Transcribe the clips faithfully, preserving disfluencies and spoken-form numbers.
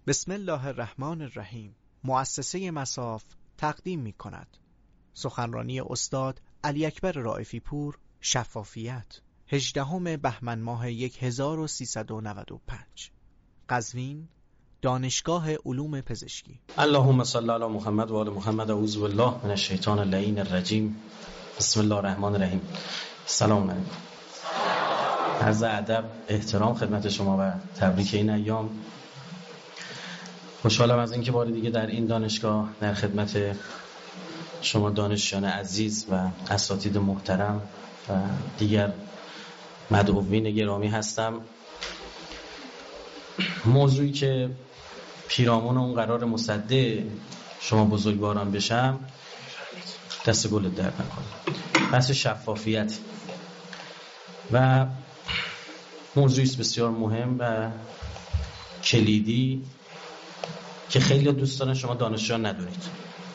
بسم الله الرحمن الرحیم. مؤسسه مصاف تقدیم می کند سخنرانی استاد علی اکبر رائفی پور، شفافیت، هجدهم بهمن ماه هزار و سیصد و نود و پنج، قزوین، دانشگاه علوم پزشکی. اللهم صل علی محمد و آل محمد. اعوذ بالله من الشیطان اللعین الرجیم. بسم الله الرحمن الرحیم. سلام علیکم. عرض ادب، احترام خدمت شما و تبریک این ایام. خوشحالم از اینکه بار دیگه در این دانشگاه در خدمت شما دانشجویان عزیز و اساتید محترم و دیگر مدعوین گرامی هستم. موضوعی که پیرامون اون قرار مصدق شما بزرگواران بشم، دست گلت درد نکنه، بحث شفافیت و موضوعی است بسیار مهم و کلیدی که خیلی دوست دارن شما دانشجویان ندونید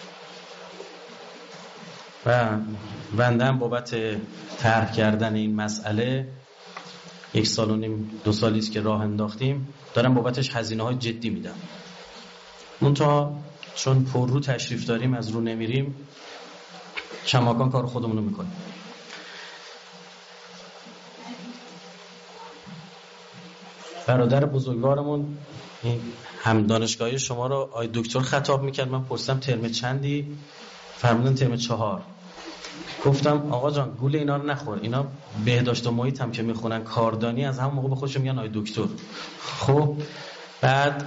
و بنده هم بابت طرح کردن این مسئله یک سال و نیم دو سالی است که راه انداختیم، دارم بابتش هزینه‌های جدی میدم. منتها چون پر رو تشریف داریم از رو نمیریم، کماکان کار خودمون رو میکنیم. برادر بزرگوارمون هم دانشگاهی شما رو آی دکتر خطاب میکرد. من پرسیدم ترم چندی؟ فرمودن ترم چهار. گفتم آقا جان گول اینا رو نخور، اینا بهداشت و محیط هم که میخونن کاردانی، از همون موقع به خودشون میگن آی دکتر. خب بعد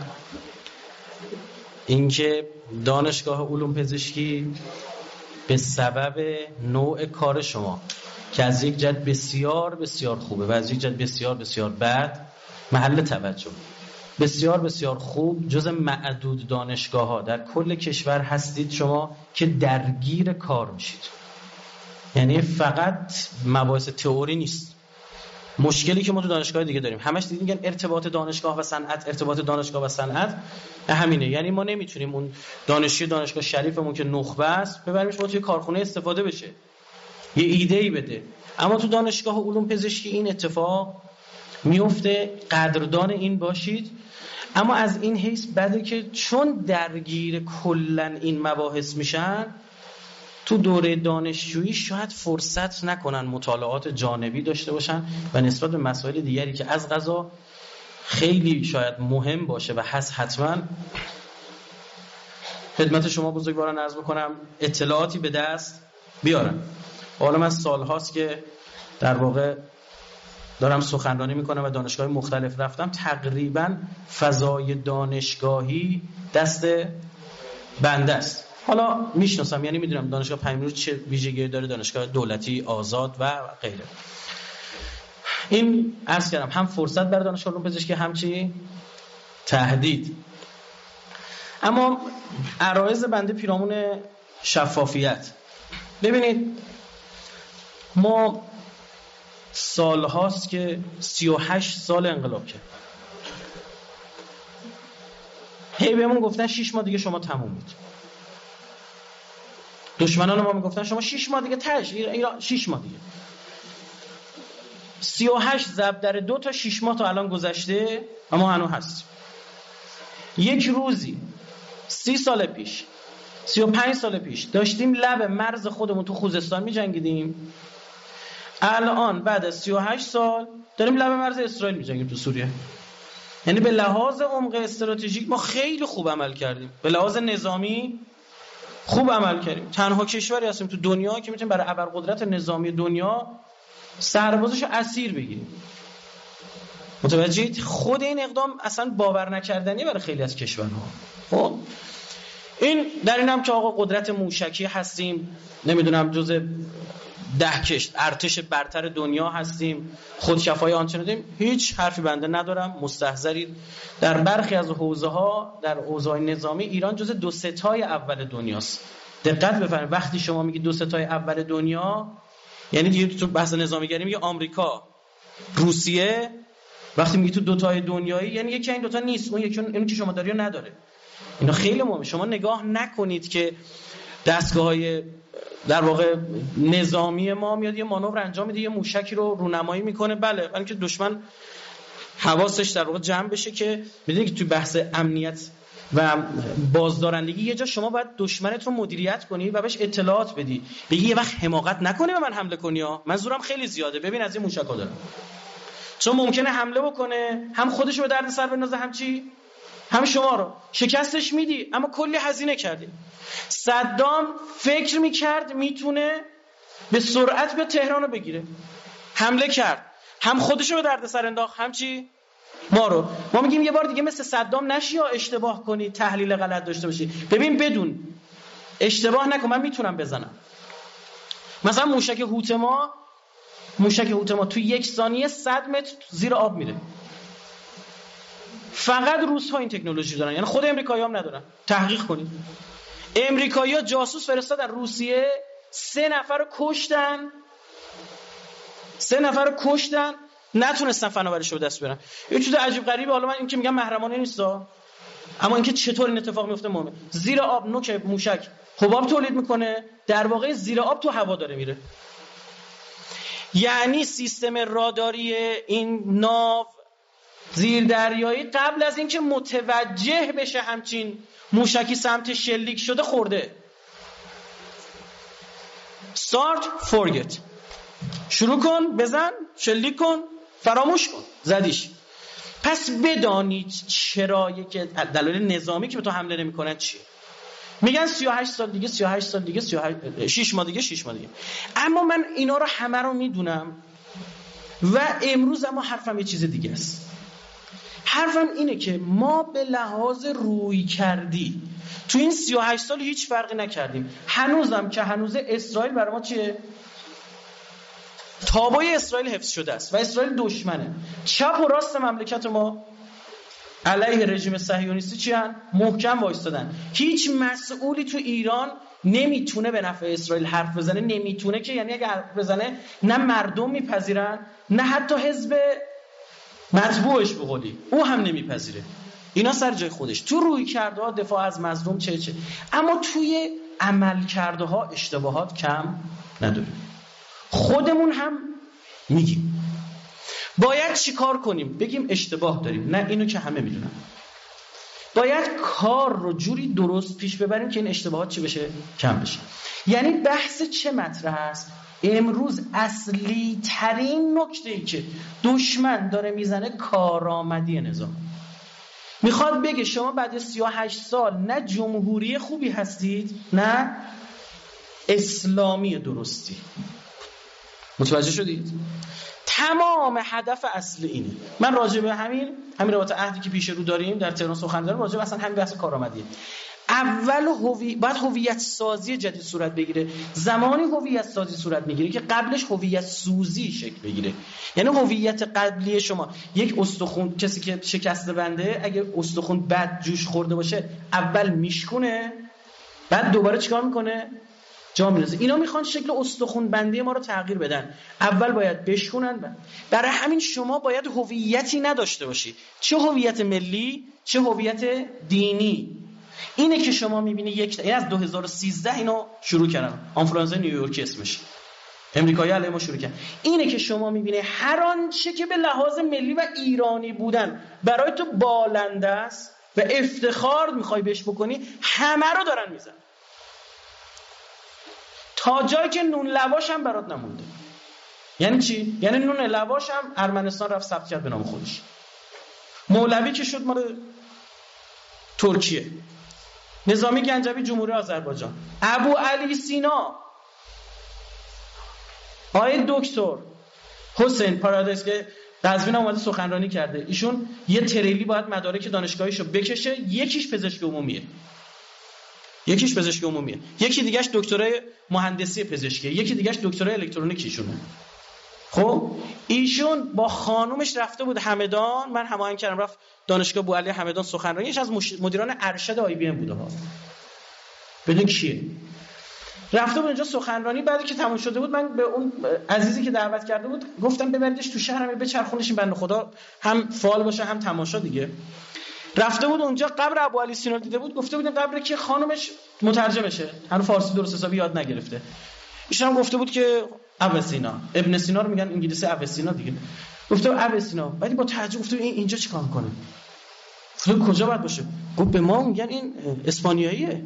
اینکه دانشگاه علوم پزشکی به سبب نوع کار شما که از یک جهت بسیار بسیار خوبه و از یک جهت بسیار بسیار بد، محل توجه، بسیار بسیار خوب، جز معدود دانشگاه ها در کل کشور هستید شما که درگیر کار میشید. یعنی فقط مباحث تئوری نیست. مشکلی که ما تو دانشگاه دیگه داریم، همش دیدین میگن ارتباط دانشگاه و صنعت، ارتباط دانشگاه و صنعت، همینه. یعنی ما نمیتونیم اون دانشجوی دانشگاه شریفمون که نخبه است ببریمش با توی کارخونه استفاده بشه، یه ایده‌ای بده. اما تو دانشگاه علوم پزشکی این اتفاق میفته. قدردان این باشید. اما از این حیث بده که چون درگیر کلن این مباحث میشن، تو دوره دانشجویی شاید فرصت نکنن مطالعات جانبی داشته باشن و نسبت به مسائل دیگری که از قضا خیلی شاید مهم باشه و هست، حتما خدمت شما بزرگواران عرض بکنم اطلاعاتی به دست بیارم. حالا من سالهاست که در واقع دارم سخنرانی میکنم و دانشگاه مختلف رفتم، تقریبا فضای دانشگاهی دست بنده است. حالا میشناسم، یعنی میدونم دانشگاه پیام‌نور چه ویژگی داره، دانشگاه دولتی آزاد و غیره. این عرض کردم هم فرصت برای دانشگاه علوم پزشکی، هم چی؟ تهدید. اما عرایض بنده پیرامون شفافیت. ببینید ما سال هاست که سی و هشت سال انقلاب کرد. هی بهمون گفتن شش ماه دیگه شما تمومید. دشمنان ما میگفتن شما شش ماه دیگه تاش ایران شش ماه دیگه. سی و هشت ضرب در دو تا شش ماه تا الان گذشته، اما هنوز هست. یک روزی سی سال پیش، سی و پنج سال پیش داشتیم لب مرز خودمون تو خوزستان می‌جنگیدیم. الان بعد از سی و هشت سال داریم لب مرز اسرائیل می‌جنگیم تو سوریه. یعنی به لحاظ عمق استراتژیک ما خیلی خوب عمل کردیم، به لحاظ نظامی خوب عمل کردیم. تنها کشوری هستیم تو دنیا که میتونیم برای ابرقدرت نظامی دنیا سربازشو اسیر بگیریم. متوجهید؟ خود این اقدام اصلا باور نکردنی برای خیلی از کشورها. خب این در اینم که آقا قدرت موشکی هستیم، نمیدونم جزء ده کشت ارتش برتر دنیا هستیم، خودکفای آنچنان داریم، هیچ حرفی بنده ندارم. مستحضرید در برخی از حوزه‌ها در اوضاع نظامی ایران جزء دو ستای اول دنیاست. دقت بفرمایید وقتی شما میگید دو ستای اول دنیا، یعنی دیگه تو بحث نظامیگری میگه آمریکا، روسیه. وقتی میگی تو دو تای دنیایی، یعنی یکی این دو تا نیست، اون یکی اون که شما داری رو نداره. اینا خیلی مهمه. شما نگاه نکنید که دستگاه‌های در واقع نظامی ما میاد یه مانور انجام میده، یه موشکی رو رونمایی میکنه، بله، ولی که دشمن حواسش در واقع جمع بشه که میدونی که توی بحث امنیت و بازدارندگی یه جا شما باید دشمنت رو مدیریت کنی و بهش اطلاعات بدی، بگی یه وقت حماقت نکنی به من حمله کنی ها، من زورم خیلی زیاده، ببین از این موشکا دارم. چون ممکنه حمله بکنه، هم خودش رو به درد سر بندازه، هم چی؟ هم شما رو شکستش میدی، اما کلی هزینه کردی. صدام فکر میکرد میتونه به سرعت به تهران رو بگیره، حمله کرد، هم خودش رو به درد سر انداخت، هم چی؟ ما رو. ما میگیم یه بار دیگه مثل صدام نشی یا اشتباه کنی، تحلیل غلط داشته باشی. ببین بدون اشتباه نکن، من میتونم بزنم. مثلا موشک هوتما موشک هوتما تو یک ثانیه صد متر زیر آب میره. فقط روس‌ها این تکنولوژی دارن، یعنی خود امریکایی‌ها هم ندارن. تحقیق کنید. امریکایی‌ها جاسوس فرستادن روسیه، سه نفر رو کشتن. سه نفر رو کشتن، نتونستن فناوریشو به دست بیارن. یه چیز عجیب غریبه، حالا من این که میگم محرمانه نیستا، اما اینکه چطور این اتفاق میفته مهمه. زیر آب نوک موشک حباب تولید میکنه، در واقع زیر آب تو هوا داره میره. یعنی سیستم راداری این ناو زیر دریایی قبل از اینکه متوجه بشه همچین موشکی سمت شلیک شده خورده. start forget، شروع کن، بزن، شلیک کن، فراموش کن، زدیش. پس بدانید چرا که دلایل نظامی که به تو حمله نمی‌کنن چیه. میگن سی و هشت سال دیگه، سی و هشت سال دیگه، سی و هشت شش ماه دیگه، شش ماه دیگه. اما من اینا رو همه رو میدونم و امروز اما حرفم یه چیز دیگه است. حرفم اینه که ما به لحاظ روی کردی تو این سی و هشت سال هیچ فرقی نکردیم. هنوزم که هنوز اسرائیل برای ما چیه؟ تابوی اسرائیل حفظ شده است و اسرائیل دشمنه. چپ و راست مملکت ما علیه رژیم صهیونیستی چی هن؟ محکم وایستادن. هیچ مسئولی تو ایران نمیتونه به نفع اسرائیل حرف بزنه، نمیتونه که یعنی اگه حرف بزنه نه مردم میپذیرن نه حتی حزب مطبوعش به قولی او هم نمیپذیره. اینا سر جای خودش. تو روی کرده ها دفاع از مظلوم چه چه، اما توی عمل کرده ها اشتباهات کم نداریم. خودمون هم میگیم باید چی کار کنیم، بگیم اشتباه داریم، نه اینو که همه میدونن. باید کار رو جوری درست پیش ببریم که این اشتباهات چی بشه؟ کم بشه. یعنی بحث چه مطرح است؟ امروز اصلی ترین نکته ای که دشمن داره میزنه کارآمدی نظام. میخواد بگه شما بعد سی و هشت سال نه جمهوری خوبی هستید نه اسلامی درستی. متوجه شدید؟ تمام هدف اصلی اینه. من راجع به همین همین روابط عهدی که پیش رو داریم در تهران سخن دارم، راجع به اصلا همین بحث کارآمدیه. اول هوی... باید هویت سازی جدید صورت بگیره. زمانی هویت سازی صورت میگیره که قبلش هویت سوزی شکل بگیره. یعنی هویت قبلی شما یک استخون، کسی که شکسته بنده اگه استخون بد جوش خورده باشه اول میشکونه، بعد دوباره چیکار میکنه؟ جا می‌ریزه. اینا میخوان شکل استخون بندی ما رو تغییر بدن. اول باید بشکنن. برای همین شما باید هویتی نداشته باشی، چه هویت ملی چه هویت دینی. اینه که شما میبینی یک این از دو هزار و سیزده اینو شروع کردن، آنفلانزای نیویورکی اسمش، امریکایی علیه ما شروع کردن. اینه که شما میبینی هر آنچه که به لحاظ ملی و ایرانی بودن برای تو بالنده است و افتخار میخوای بهش بکنی، همه رو دارن میزنن تا جایی که نون لواش هم برات نمونده. یعنی چی؟ یعنی نون لواش هم ارمنستان رفت ثبت کرد به نام خودش. مولوی که شد مال ترکیه. نظامی گنجوی جمهوری آذربایجان. ابو علی سینا، آقای دکتر حسین پارادیس که قزوین اومده سخنرانی کرده، ایشون یه تریلی باید مدارک دانشگاهیشو بکشه، یکیش پزشک عمومیه، یکیش پزشک عمومیه، یکی دیگهش دکترای مهندسی پزشکیه، یکی دیگهش دکترای الکترونیکیشونه. خب ایشون با خانومش رفته بود همدان، من هماهنگ کردم، رفت دانشگاه بوعلی همدان سخنرانی، یکی از مدیران ارشد آی بی ام بوده ها. بدون کیه؟ رفته بود اونجا سخنرانی. بعدی که تموم شده بود من به اون عزیزی که دعوت کرده بود گفتم ببریدش تو شهرم بچرخونش این بنده خدا هم فعال باشه هم تماشا دیگه. رفته بود اونجا قبر ابو علی سینا دیده بود، گفته بود این قبر که خانومش مترجمشه، هنوز فارسی درست حسابی یاد نگرفته. ایشون هم گفته بود که ابو سینا، ابن سینا رو میگن انگلیسی ابو سینا دیگه. گفتم ابسینا، بعد با تعجب گفتم این اینجا چیکار میکنه؟ گفتم کجا باید باشه؟ گفت به ما میگن این اسپانیاییه.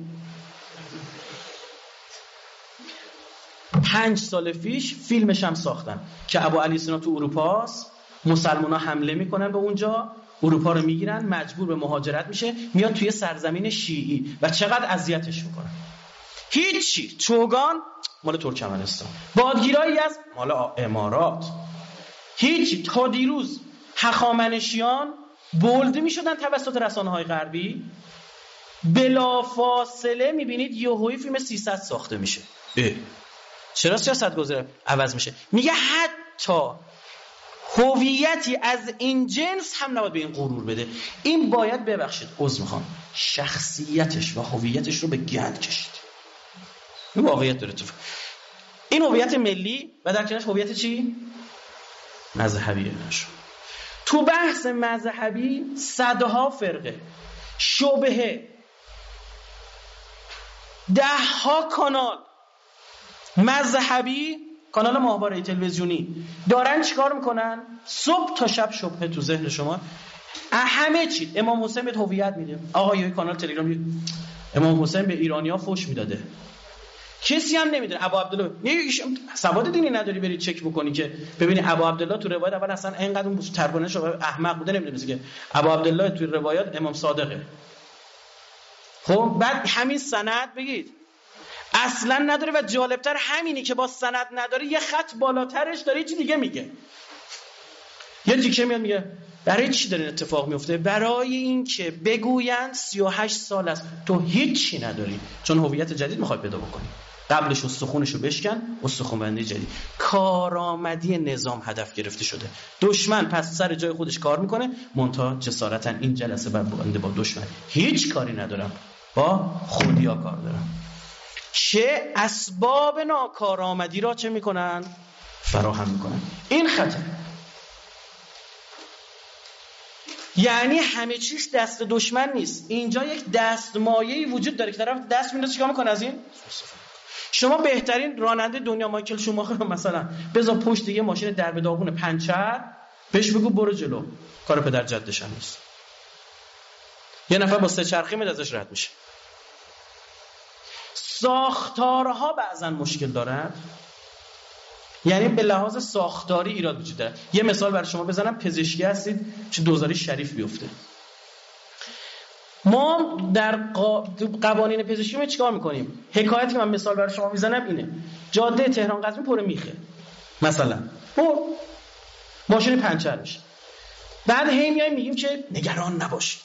پنج سال پیش فیلمش هم ساختن که ابو علی سینا تو اروپاست، مسلمان‌ها حمله میکنن به اونجا، اروپا رو میگیرن، مجبور به مهاجرت میشه، میاد توی سرزمین شیعی و چقدر اذیتش میکنن. هیچی. چوگان مال ترکمنستان، بادگیرایی از مال امارات. هیچی. تا دیروز هخامنشیان بولده میشدن توسط رسانه‌های غربی، بلافاصله میبینید یهویی فیلم سیصد ساخته میشه. اه. چرا سیاست گذاره عوض میشه؟ میگه حتی هویتی از این جنس هم نباید به این غرور بده. این باید، ببخشید عذر میخوام، شخصیتش و هویتش رو به گند کشید. این واقعیت داره تو. این هویت ملی و در کنارش هویت چی؟ مذهبی نشو. تو بحث مذهبی صدها فرقه، شبهه، ده ها کانال مذهبی، کانال ماهواره تلویزیونی دارن چیکار میکنن؟ صبح تا شب شبهه تو ذهن شما، همه چی. امام حسین به هویت میده. آقا یه کانال تلگرامی امام حسین به ایرانی‌ها فحش میداده، کسی هم نمیدونه. ابو عبدالله سواد دینی نداری بری چک بکنی که ببینی ابو عبدالله تو روایت اول اصلا اینقدر اون تربانش احمق بوده، نمیدونی که ابو عبدالله تو روایات امام صادقه. خب بعد همین سند بگید اصلا نداره و جالبتر همینی که با سند نداره یه خط بالاترش داره یه چی دیگه میگه. یه دیگه میاد میگه برای چی داره اتفاق میفته؟ برای این که بگویند سی و هشت سال است تو هیچی نداری، چون هویت جدید میخوای پیدا بکنی. قبلش استخونشو بشکن، استخون بندی جدید. کارآمدی نظام هدف گرفته شده. دشمن پس سر جای خودش کار میکنه، منتها جسارتا این جلسه بنده با دشمن هیچ کاری ندارم، با خودیا کار دارم. چه اسباب ناکارآمدی را چه میکنن؟ فراهم میکنن. این خطر. یعنی همه چیز دست دشمن نیست. اینجا یک دستمایه‌ای وجود داره که طرف دست میندازه چیکار میکنه از این؟ شما بهترین راننده دنیا مایکل شوماخر رو مثلا بذار پشت یه ماشین درب داغون پنچر، بهش بگو برو جلو، کار پدر جدش هم نیست. یه نفر با سه چرخی میاد ازش رد میشه. ساختارها بعضا مشکل دارن، یعنی به لحاظ ساختاری ایراد وجود داره. یه مثال برای شما بزنم، پزشکی هستید چه دوزاری شریف بیفته. ما در قوانین پزشکی ما چیکار میکنیم؟ حکایتی که من مثال برای شما میزنم اینه: جاده تهران قزوین پر میخه مثلا، پر ماشین پنچر میشه. بعد هی میایم میگیم که نگران نباشید،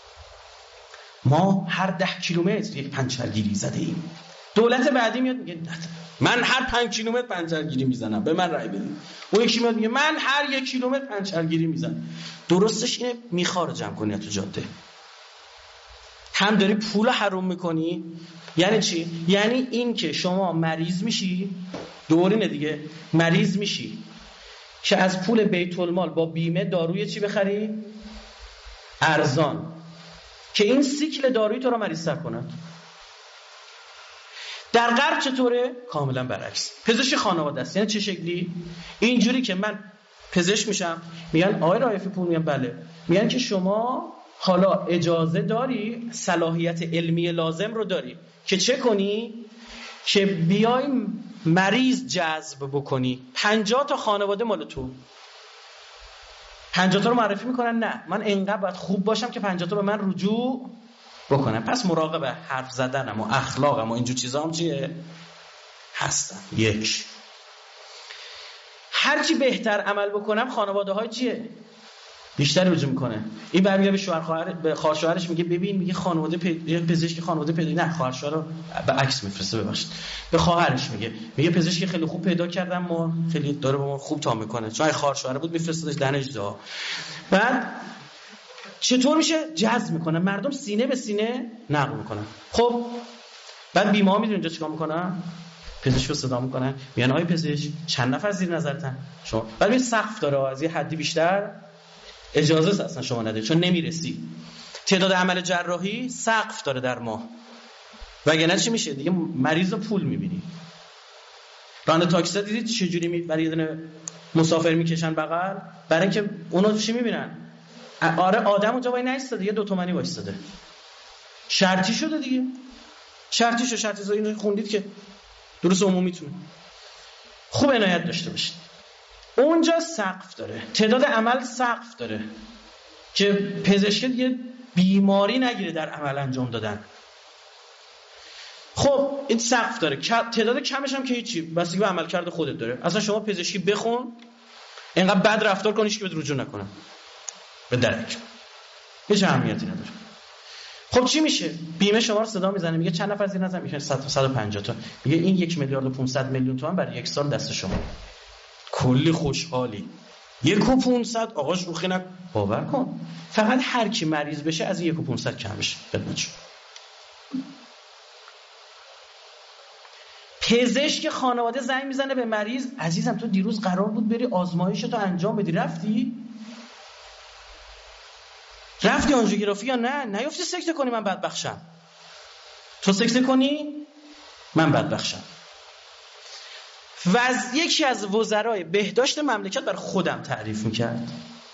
ما هر ده کیلومتر یک پنچرگیری زده ایم. دولت بعدی میاد میگه من هر پنج کیلومتر پنچرگیری میزنم، به من رأی بدید. اون یکی میاد میگه من هر یک کیلومتر پنچرگیری میزنم. درستش اینه میخواره جمع کنی تو جاده، هم داری پول حروم میکنی. یعنی چی؟ یعنی این که شما مریض میشی، دورینه دیگه، مریض میشی که از پول بیت المال با بیمه داروی چی بخری؟ ارزان، که این سیکل دارویی تو رو مریض‌تر کند. در غرب چطوره؟ کاملا برعکس. پزشک خانواده است. یعنی چه شکلی؟ اینجوری که من پزشک میشم، میگن آقای رائفی پور، میگن بله، میگن که شما حالا اجازه داری، صلاحیت علمی لازم رو داری که چه کنی؟ که بیای مریض جذب بکنی. پنجاه تا خانواده مال تو، پنجاه تا رو معرفی میکنن. نه، من انقدر باید خوب باشم که پنجاه تا به من رجوع بکنم. پس مراقب حرف زدنم و اخلاقم و اینجور چیزام چیه؟ هستم. یک، هرچی بهتر عمل بکنم خانواده های چیه؟ بیشتر رجوع میکنه. این برمیگه به شوهر خواهر، به خواهر شوهرش میگه ببین، میگه خانواده پزشک پزشک خانواده پیدا، نه خواهر شوهر رو به عکس میفرسته، ببخشید، به خواهرش میگه میگه پزشک خیلی خوب پیدا کردم، ما خیلی داره با ما خوب تا میکنه، چون خواهر شوهر بود میفرستادش دهنش دا. بعد چطور میشه؟ جذب میکنه، مردم سینه به سینه نقل میکنن. خب بعد بیمه ها میدونید اینجا چیکار میکنن؟ پزشک رو صدا میکنن، میگن آقای پزشک چند نفر زیر نظرتن شما؟ بعد این سقف داره، از یه حدی بیشتر اجازه است اصلا شما نداری، چون نمیرسی. تعداد عمل جراحی سقف داره در ماه، وگرنه چی میشه دیگه؟ مریض رو پول میبینی. راننده تاکسی دیدید چه جوری می برای یه دونه مسافر میکشن بغل؟ برای اینکه اونا چی میبینن؟ آره آدم اونجا وای نایستاده، یه دو تومانی وایستاده، شرطی شده دیگه، شرطی شو شرطی زایی اینو خوندید که درست عمومیتونه. خوب عنایت داشته باشید. اونجا سقف داره، تعداد عمل سقف داره که پزشک دیگه بیماری نگیره در عمل انجام دادن. خب این سقف داره، تعداد کمش هم که هیچی، بستگی به عملکرد خودت داره. اصلا شما پزشکی بخون اینقدر بد رفتار کنی که بهت رجوع نکنه به درک، هیچ اهمیتی نداره. خب چی میشه؟ بیمه شما رو صدا میزنه میگه چند نفر زیر نظر میکنه؟ صد تا صد و پنجاه تا. میگه این یک میلیارد و پانصد میلیون تومان برای یک سال دست شما. کلی خوشحالی. یک و پانصد آقا شوخی نکن، باور کن. فقط هر کی مریض بشه از این یک و پانصد کم بشه. خدمتتون. پزشک خانواده زنگ میزنه به مریض، عزیزم تو دیروز قرار بود بری آزمایشتو انجام بدی، رفتی؟ رفتی آنژیوگرافی یا نه؟ نیافتی سکته کنی من بدبخشم. تو سکته کنی من بدبخشم. و از یکی از وزرای بهداشت مملکت بر خودم تعریف میکرد.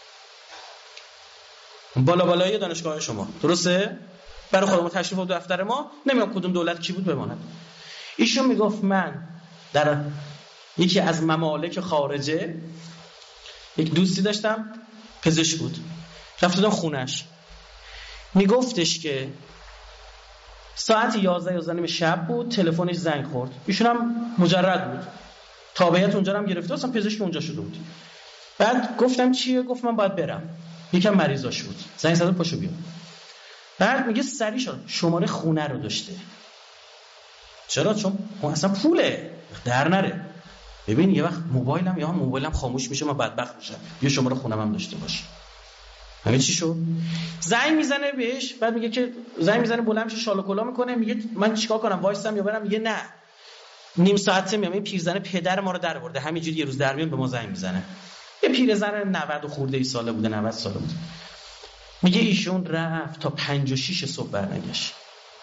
بالا بالای دانشگاه شما، درسته؟ برای خودم تشریف بود دفتر ما، نمیدونم کدوم دولت کی بود بماند. ایشون میگفت من در یکی از ممالک خارجه یک دوستی داشتم پزشک بود، رفتم خونش، میگفتش که ساعت یازده یازده نیم شب بود، تلفنش زنگ خورد، ایشون هم مجرد بود، تابعیت اونجا هم گرفته، اصلا پزشک اونجا شده بود. بعد گفتم چیه؟ گفت من باید برم، یکم مریضاش بود، زنگ زد پاشو بیا. بعد میگه سریع شد شماره خونه رو داشته. چرا؟ چون اصلا پوله در نره. ببین یه وقت موبایلم یا موبایلم خاموش میشه من بدبخت میشم، یه شماره خونم هم داشته باشه. همه چی شد. زنگ میزنه بهش، بعد میگه که زنگ میزنه بلند میشه شال و کلا میکنه، میگه من چیکار کنم وایسم یا برم؟ میگه نه نیم ساعته میام. این پیرزن پدر ما رو در آورده، همینجوری یه روز در میاد به ما زنگ میزنه. یه پیرزن نود خورده ای ساله بوده، نود ساله بود. میگه ایشون رفت تا پنج و شش صبح برنگشت.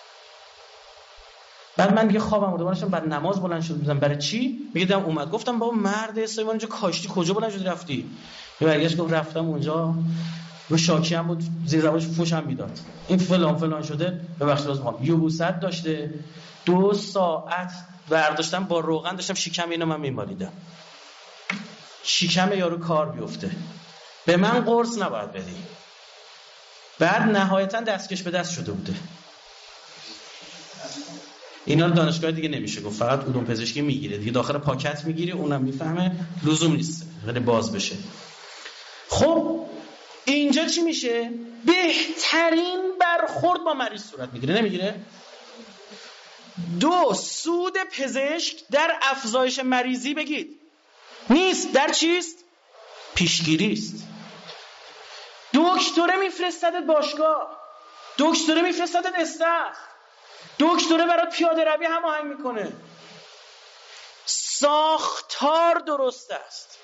بعد من دیگه خوابم برد، داشتم بعد نماز بلند شد میگم برای چی؟ میگه دم اومد. گفتم بابا مرد اسلامی اونجا کاشتی کجا بلند شدی رفتی؟ یه برگشت گفت رفتم اونجا، رو شاکی هم بود، زیر زبانش فوش هم میداد، این فلان فلان شده، ببخشید لازم میخوام یبوست داشته. دو ساعت برداشتم با روغن داشتم شکم اینو من میمالیدم، شکم یارو کار بیفته. به من قرص نباید بدی. بعد نهایتا دستکش به دست شده بوده. اینا دانشگاه دیگه نمیشه گفت، فقط علوم پزشکی میگیره دیگه، داخل پاکت میگیری، اونم میفهمه، لزوم نیست خیلی باز بشه. خب اینجا چی میشه؟ بهترین برخورد با مریض صورت میگیره، نمیگیره؟ دو، سود پزشک در افزایش مریضی بگید نیست، در چیست؟ پیشگیری است. دکتره میفرستدت باشگاه، دکتره میفرستدت استخر، دکتره برات پیاده روی هماهنگ میکنه. ساختار درست است.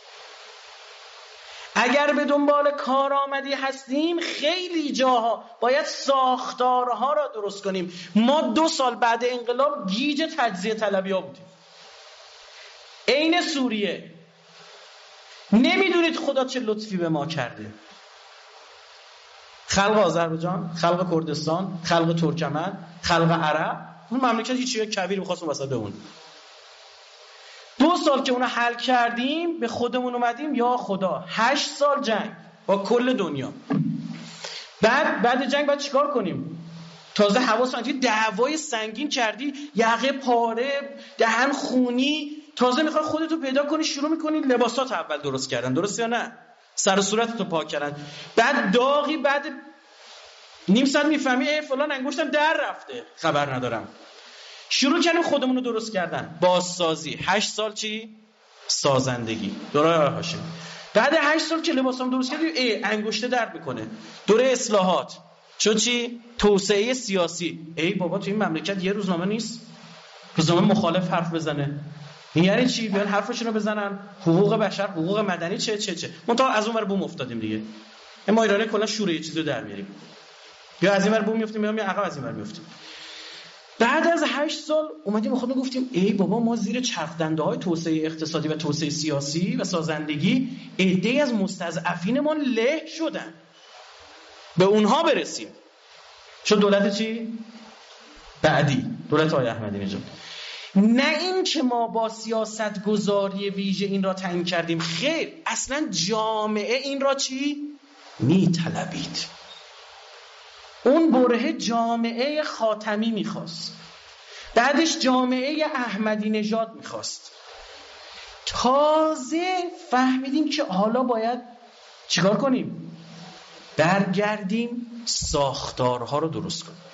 اگر به دنبال کارآمدی هستیم خیلی جاها باید ساختارها را درست کنیم. ما دو سال بعد انقلاب گیج تجزیه طلبی ها بودیم، عین سوریه. نمیدونید خدا چه لطفی به ما کرده. خلق آذربایجان، خلق کردستان، خلق ترکمن، خلق عرب، اون مملکت هیچی کبیر می‌خواست اون وسط بمونه. دو سال که اونو حل کردیم به خودمون اومدیم یا خدا هشت سال جنگ با کل دنیا. بعد بعد جنگ باید چیکار کنیم؟ تازه حواسمون توی دعوای سنگین کردی، یقه پاره، دهن خونی، تازه میخوای خودتو پیدا کنی، شروع میکنی لباسات اول درست کردن، درست یا نه؟ سر و صورتتو پاک کردن. بعد داغی، بعد نیم ساعت میفهمی ای فلان انگشتم در رفته، خبر ندارم. شروع کردیم خودمون رو درست کردن، بازسازی. هشت سال چی؟ سازندگی. دوره هاشم. بعد هشت سال که لباسام درست کردیم ای انگشته درد میکنه. دوره اصلاحات. چون چی؟ توسعه سیاسی. ای بابا تو این مملکت یه روزنامه نیست روزنامه مخالف حرف بزنه. این یعنی چی؟ بیان حرفشون رو بزنن. حقوق بشر، حقوق مدنی، چه چه چه. منتها از اون ور بوم افتادیم دیگه. ما ایرانی کلا شوره یه چیزی رو در میاریم. یا از این ور بوم میافتیم یا عقب از این ور میافتیم. بعد از هشت سال اومدیم خودمون گفتیم ای بابا ما زیر چرخدنده های توسعه اقتصادی و توسعه سیاسی و سازندگی عده‌ای از مستضعفینمان له شدن، به اونها برسیم. شد دولت چی؟ بعدی، دولت آقای احمدی نژاد. نه این که ما با سیاست گذاری ویژه این را تعیین کردیم، خیر، اصلا جامعه این را چی؟ می طلبید. اون بره جامعه خاتمی میخواست، بعدش جامعه احمدی نژاد میخواست. تازه فهمیدیم که حالا باید چیکار کنیم؟ برگردیم ساختارها رو درست کنیم.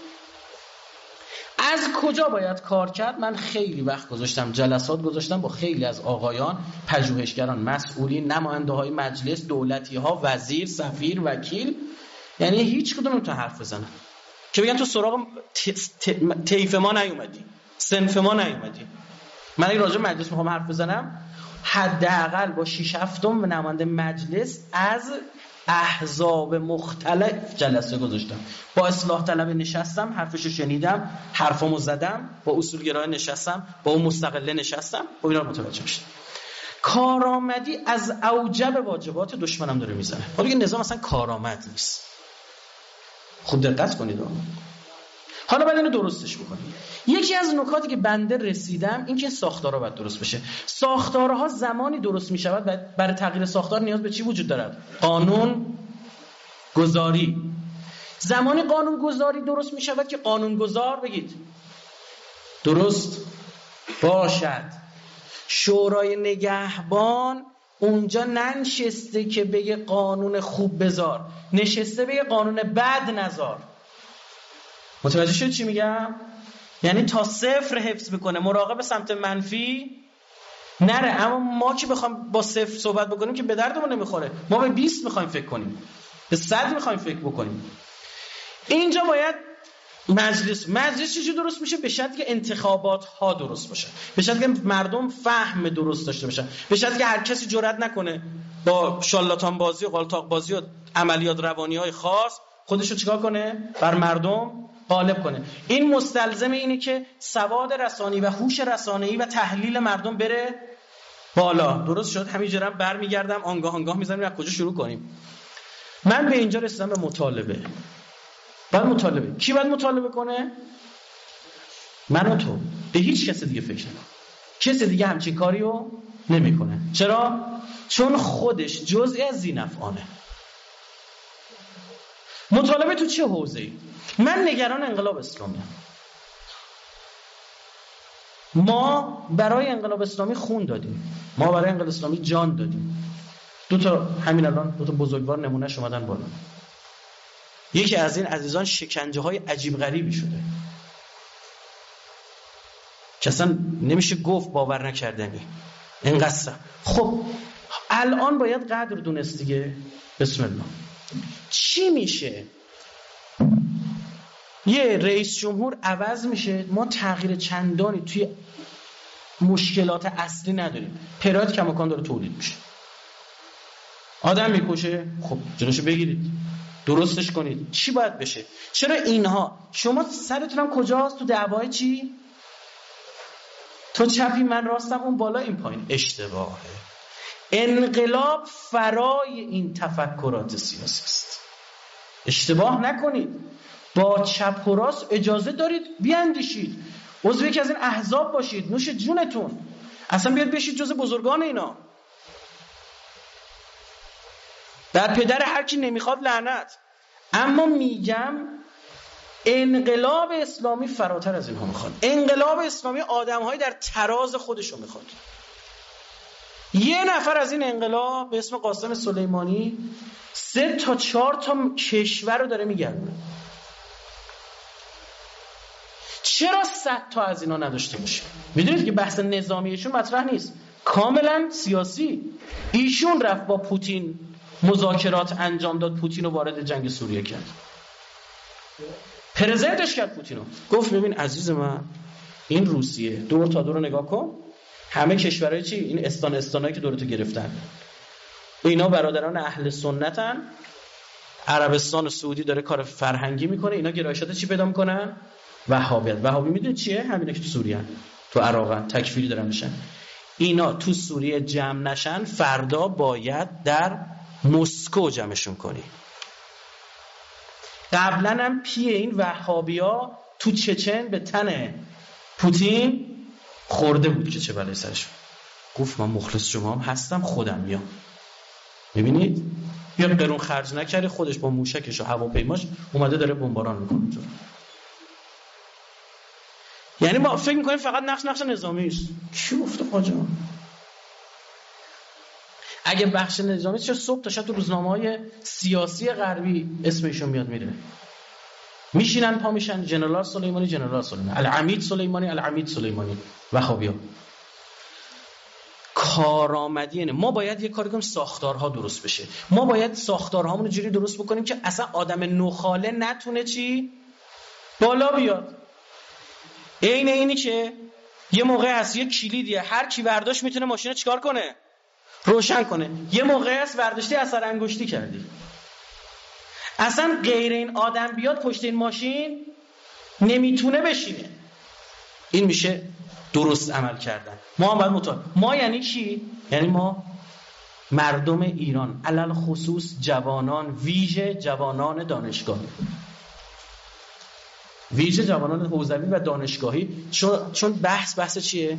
از کجا باید کار کرد؟ من خیلی وقت گذاشتم، جلسات گذاشتم با خیلی از آقایان، پژوهشگران، مسئولین، نماینده های مجلس، دولتی ها، وزیر، سفیر، وکیل، یعنی هیچ کدوم نمیتونه حرف بزنن که بگن تو سراغ طیف ما نیومدی، صنف ما نیومدی. من اگه راجع مجلس میخوام حرف بزنم، حداقل با شش هفتم نماینده مجلس از احزاب مختلف جلسه گذاشتم، با اصلاح طلب نشستم، حرفشو شنیدم، حرفامو زدم، با اصولگرا نشستم، با اون مستقله نشستم، با اینا متوجه شدم. کارآمدی از اوجب واجبات دشمنم داره میزنه. حالا این نظام اصلا کارآمد نیست. خوب دقت کنید. حالا باید اینو درستش بکنیم. یکی از نکاتی که بنده رسیدم این که ساختارها باید درست بشه. ساختارها زمانی درست میشود و برای تغییر ساختار نیاز به چی وجود دارد؟ قانون گذاری. زمانی قانون گذاری درست میشود که قانون گذار بگید درست باشد. شورای نگهبان اونجا ننشسته که بگه قانون خوب بذار، نشسته بگه قانون بد نذار. متوجه شد چی میگم؟ یعنی تا صفر حفظ بکنه، مراقب سمت منفی نره. اما ما که بخوام با صفر صحبت بکنیم که به دردمون نمیخوره. ما به بیست میخوایم فکر کنیم، به صد میخوایم فکر بکنیم. اینجا باید مجلس مجلس چیزی درست میشه به شرطی که انتخابات ها درست باشه، به شرطی که مردم فهم درست داشته باشن، به شرطی که هر کسی جرئت نکنه با شالاتان بازی و قالتاق بازی و عملیات روانی های خاص خودشو چیکار کنه؟ بر مردم غالب کنه. این مستلزم اینه که سواد رسانی و هوش رسانه‌ای و تحلیل مردم بره بالا. درست شد؟ همینجوری برمیگردم آنگاه آنگاه میذاریم از کجا شروع کنیم. من به اینجا رسیدم به مطالبه. بعد مطالبه کی باید مطالبه کنه؟ من و تو. به هیچ کس دیگه فکر نکن. کس دیگه همچین کاریو نمیکنه. چرا؟ چون خودش جزئی از ذی‌نفعانه. مطالبه تو چه حوزه‌ای؟ من نگران انقلاب اسلامی. ما برای انقلاب اسلامی خون دادیم، ما برای انقلاب اسلامی جان دادیم. دو تا همین الان دو تا بزرگوار نمونهش اومدن بالا. یکی از این عزیزان شکنجه های عجیب غریبی شده که اصلا نمیشه گفت باور نکردنی. اینقدر خب الان باید قدر دونست دیگه. بسم الله. چی میشه؟ یه رئیس جمهور عوض میشه، ما تغییر چندانی توی مشکلات اصلی نداریم. پراید کماکان داره تولید میشه. آدم میکشه، خب جلوشو بگیرید، درستش کنید. چی باید بشه؟ چرا اینها؟ شما سرتونم کجاست؟ تو دعوای چی؟ تو چپی من راستم، اون بالا این پایین. اشتباهه. انقلاب فرای این تفکرات سیاسی است. اشتباه نکنید. با چپ و راست اجازه دارید بیاندیشید، عضو یکی از این احزاب باشید، نوش جونتون، اصلا بیاد بشید جز بزرگان اینا. در پدر هر کی نمیخواد لعنت. اما میگم انقلاب اسلامی فراتر از اینها میخواد. انقلاب اسلامی آدم‌های در تراز خودشو میخواد. یه نفر از این انقلاب به اسم قاسم سلیمانی سه تا چهار تا کشور رو داره میگردونه. چرا صد تا از اینا نداشته باشه؟ میدونید که بحث نظامیشون مطرح نیست، کاملا سیاسی. ایشون رفت با پوتین مذاکرات انجام داد، پوتین رو وارد جنگ سوریه کرد، پرزنتش کرد پوتینو، گفت ببین عزیز من، این روسیه دور تا دور نگاه کن، همه کشورهای چی؟ این استان استانایی که دورتو گرفتن اینا برادران اهل سنتن. عربستان و سعودی داره کار فرهنگی میکنه، اینا گرایشات چی پیدا میکنن؟ وهابیت. وهابی میدونید چیه؟ همینه که تو سوریه، تو عراق تکفیری دارن میشن. اینا تو سوریه جمع نشن، فردا باید در مسکو جمعشون کنی. قبلا هم پی این وهابیا تو چچن به تن پوتین خورده بود که چه بلایی سرش. گفت من مخلص شما هم هستم، خودم میام. میبینید یا قرون خرج نکردی، خودش با موشکش و هواپیماش اومده داره بمباران میکنه اونجا. یعنی ما فکر میکنیم فقط نقش نقش نظامی است. کی گفته آقا؟ اگه بخش نظامی چه صبح تا شب تو روزنامه‌های سیاسی غربی اسمشون میاد میره، میشینن پا میشن جنرال سلیمانی جنرال سلیمانی العمید سلیمانی العمید سلیمانی وهابیا. کارآمدی اینه. ما باید یه کاری کنیم ساختارها درست بشه. ما باید ساختارهامون رو جوری درست بکنیم که اصلا آدم نخاله نتونه چی بالا بیاد. عین اینی که یه موقع هست یه کلیدیه، هر کی برداشت میتونه ماشین رو چیکار کنه؟ روشن کنه. یه موقع هست برداشتی اثر انگشتی کردی، اصلا غیر این آدم بیاد پشت این ماشین نمیتونه بشینه. این میشه درست عمل کردن. ما هم باید مطالعه. ما یعنی چی؟ یعنی ما مردم ایران، علل خصوص جوانان، ویژه جوانان دانشگاهی، ویژه جوانان حوزوی و دانشگاهی، چون چون بحث بحث چیه؟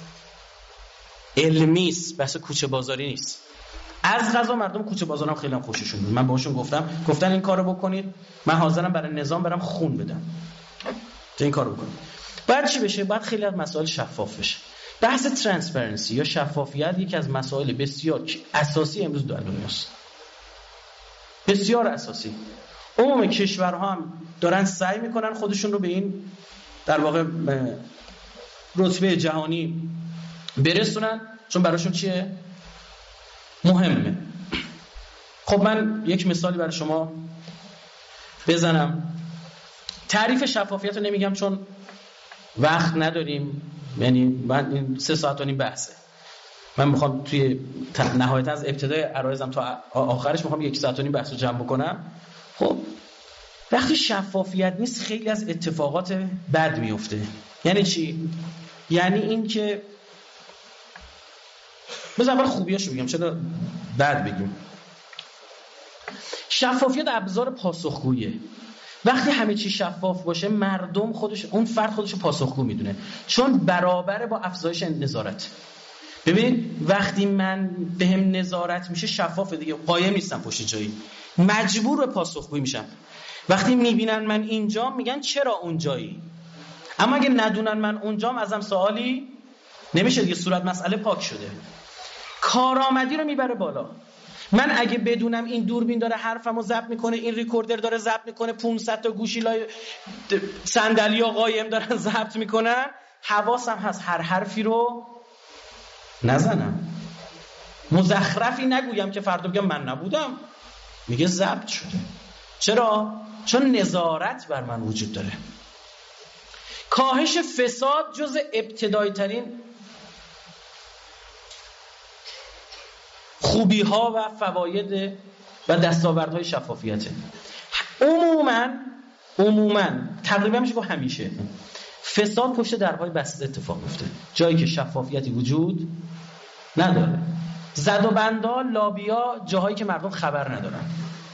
علمی است، بحث کوچه بازاری نیست. از قضا مردم کوچه بازارم خیلی هم خوششون میاد. من باشون گفتم گفتن این کارو بکنید، من حاضرم برای نظام برم خون بدم این کارو بکنید. بعد چی بشه؟ بعد خیلی از مسائل شفاف بشه. بحث ترانسپرنسی یا شفافیت یکی از مسائل بسیار اساسی امروز در دنیاست، بسیار اساسی. عموم کشورها هم دارن سعی میکنن خودشون رو به این در واقع رتبه جهانی برسونن، چون براشون چیه؟ مهمه. خب من یک مثالی برای شما بزنم. تعریف شفافیت رو نمیگم چون وقت نداریم، یعنی من این سه ساعت و نیم بحثه. من میخوام توی نهایت از ابتدای عرایزم تا آخرش میخوام یک ساعت و نیم بحث رو جمع بکنم. خب وقتی شفافیت نیست خیلی از اتفاقات بد میفته. یعنی چی؟ یعنی این که بذار اول خوبیاشو بگم، چرا بد بگیم. شفافیت ابزار پاسخگوییه. وقتی همه چی شفاف باشه مردم خودش، اون فرد خودشو پاسخگو میدونه، چون برابره با افزایش نظارت. ببین وقتی من بهم نظارت میشه شفافه دیگه، قایم نیستم پشت جایی، مجبور به پاسخگویی میشم. وقتی میبینن من اینجام میگن چرا اونجایی، اما اگه ندونن من اونجام ازم سوالی نمیشه دیگه، صورت مسئله پاک شده. کارآمدی رو میبره بالا. من اگه بدونم این دوربین داره حرفمو ضبط میکنه، این ریکوردر داره ضبط میکنه، پانصد تا گوشی لای صندلی‌ها قایم دارن ضبط میکنن، حواسم هست هر حرفی رو نزنم، مزخرفی نگویم که فردا بگم من نبودم، میگه ضبط شده. چرا؟ چون نظارت بر من وجود داره. کاهش فساد جز ابتدایی ترین خوبی ها و فواید و دستاوردهای شفافیته. عموما عموما تقریبا میشه گفت همیشه فساد پشت درهای بسته اتفاق میفته، جایی که شفافیتی وجود نداره. زد و بندا، لابیا، جاهایی که مردم خبر ندارن.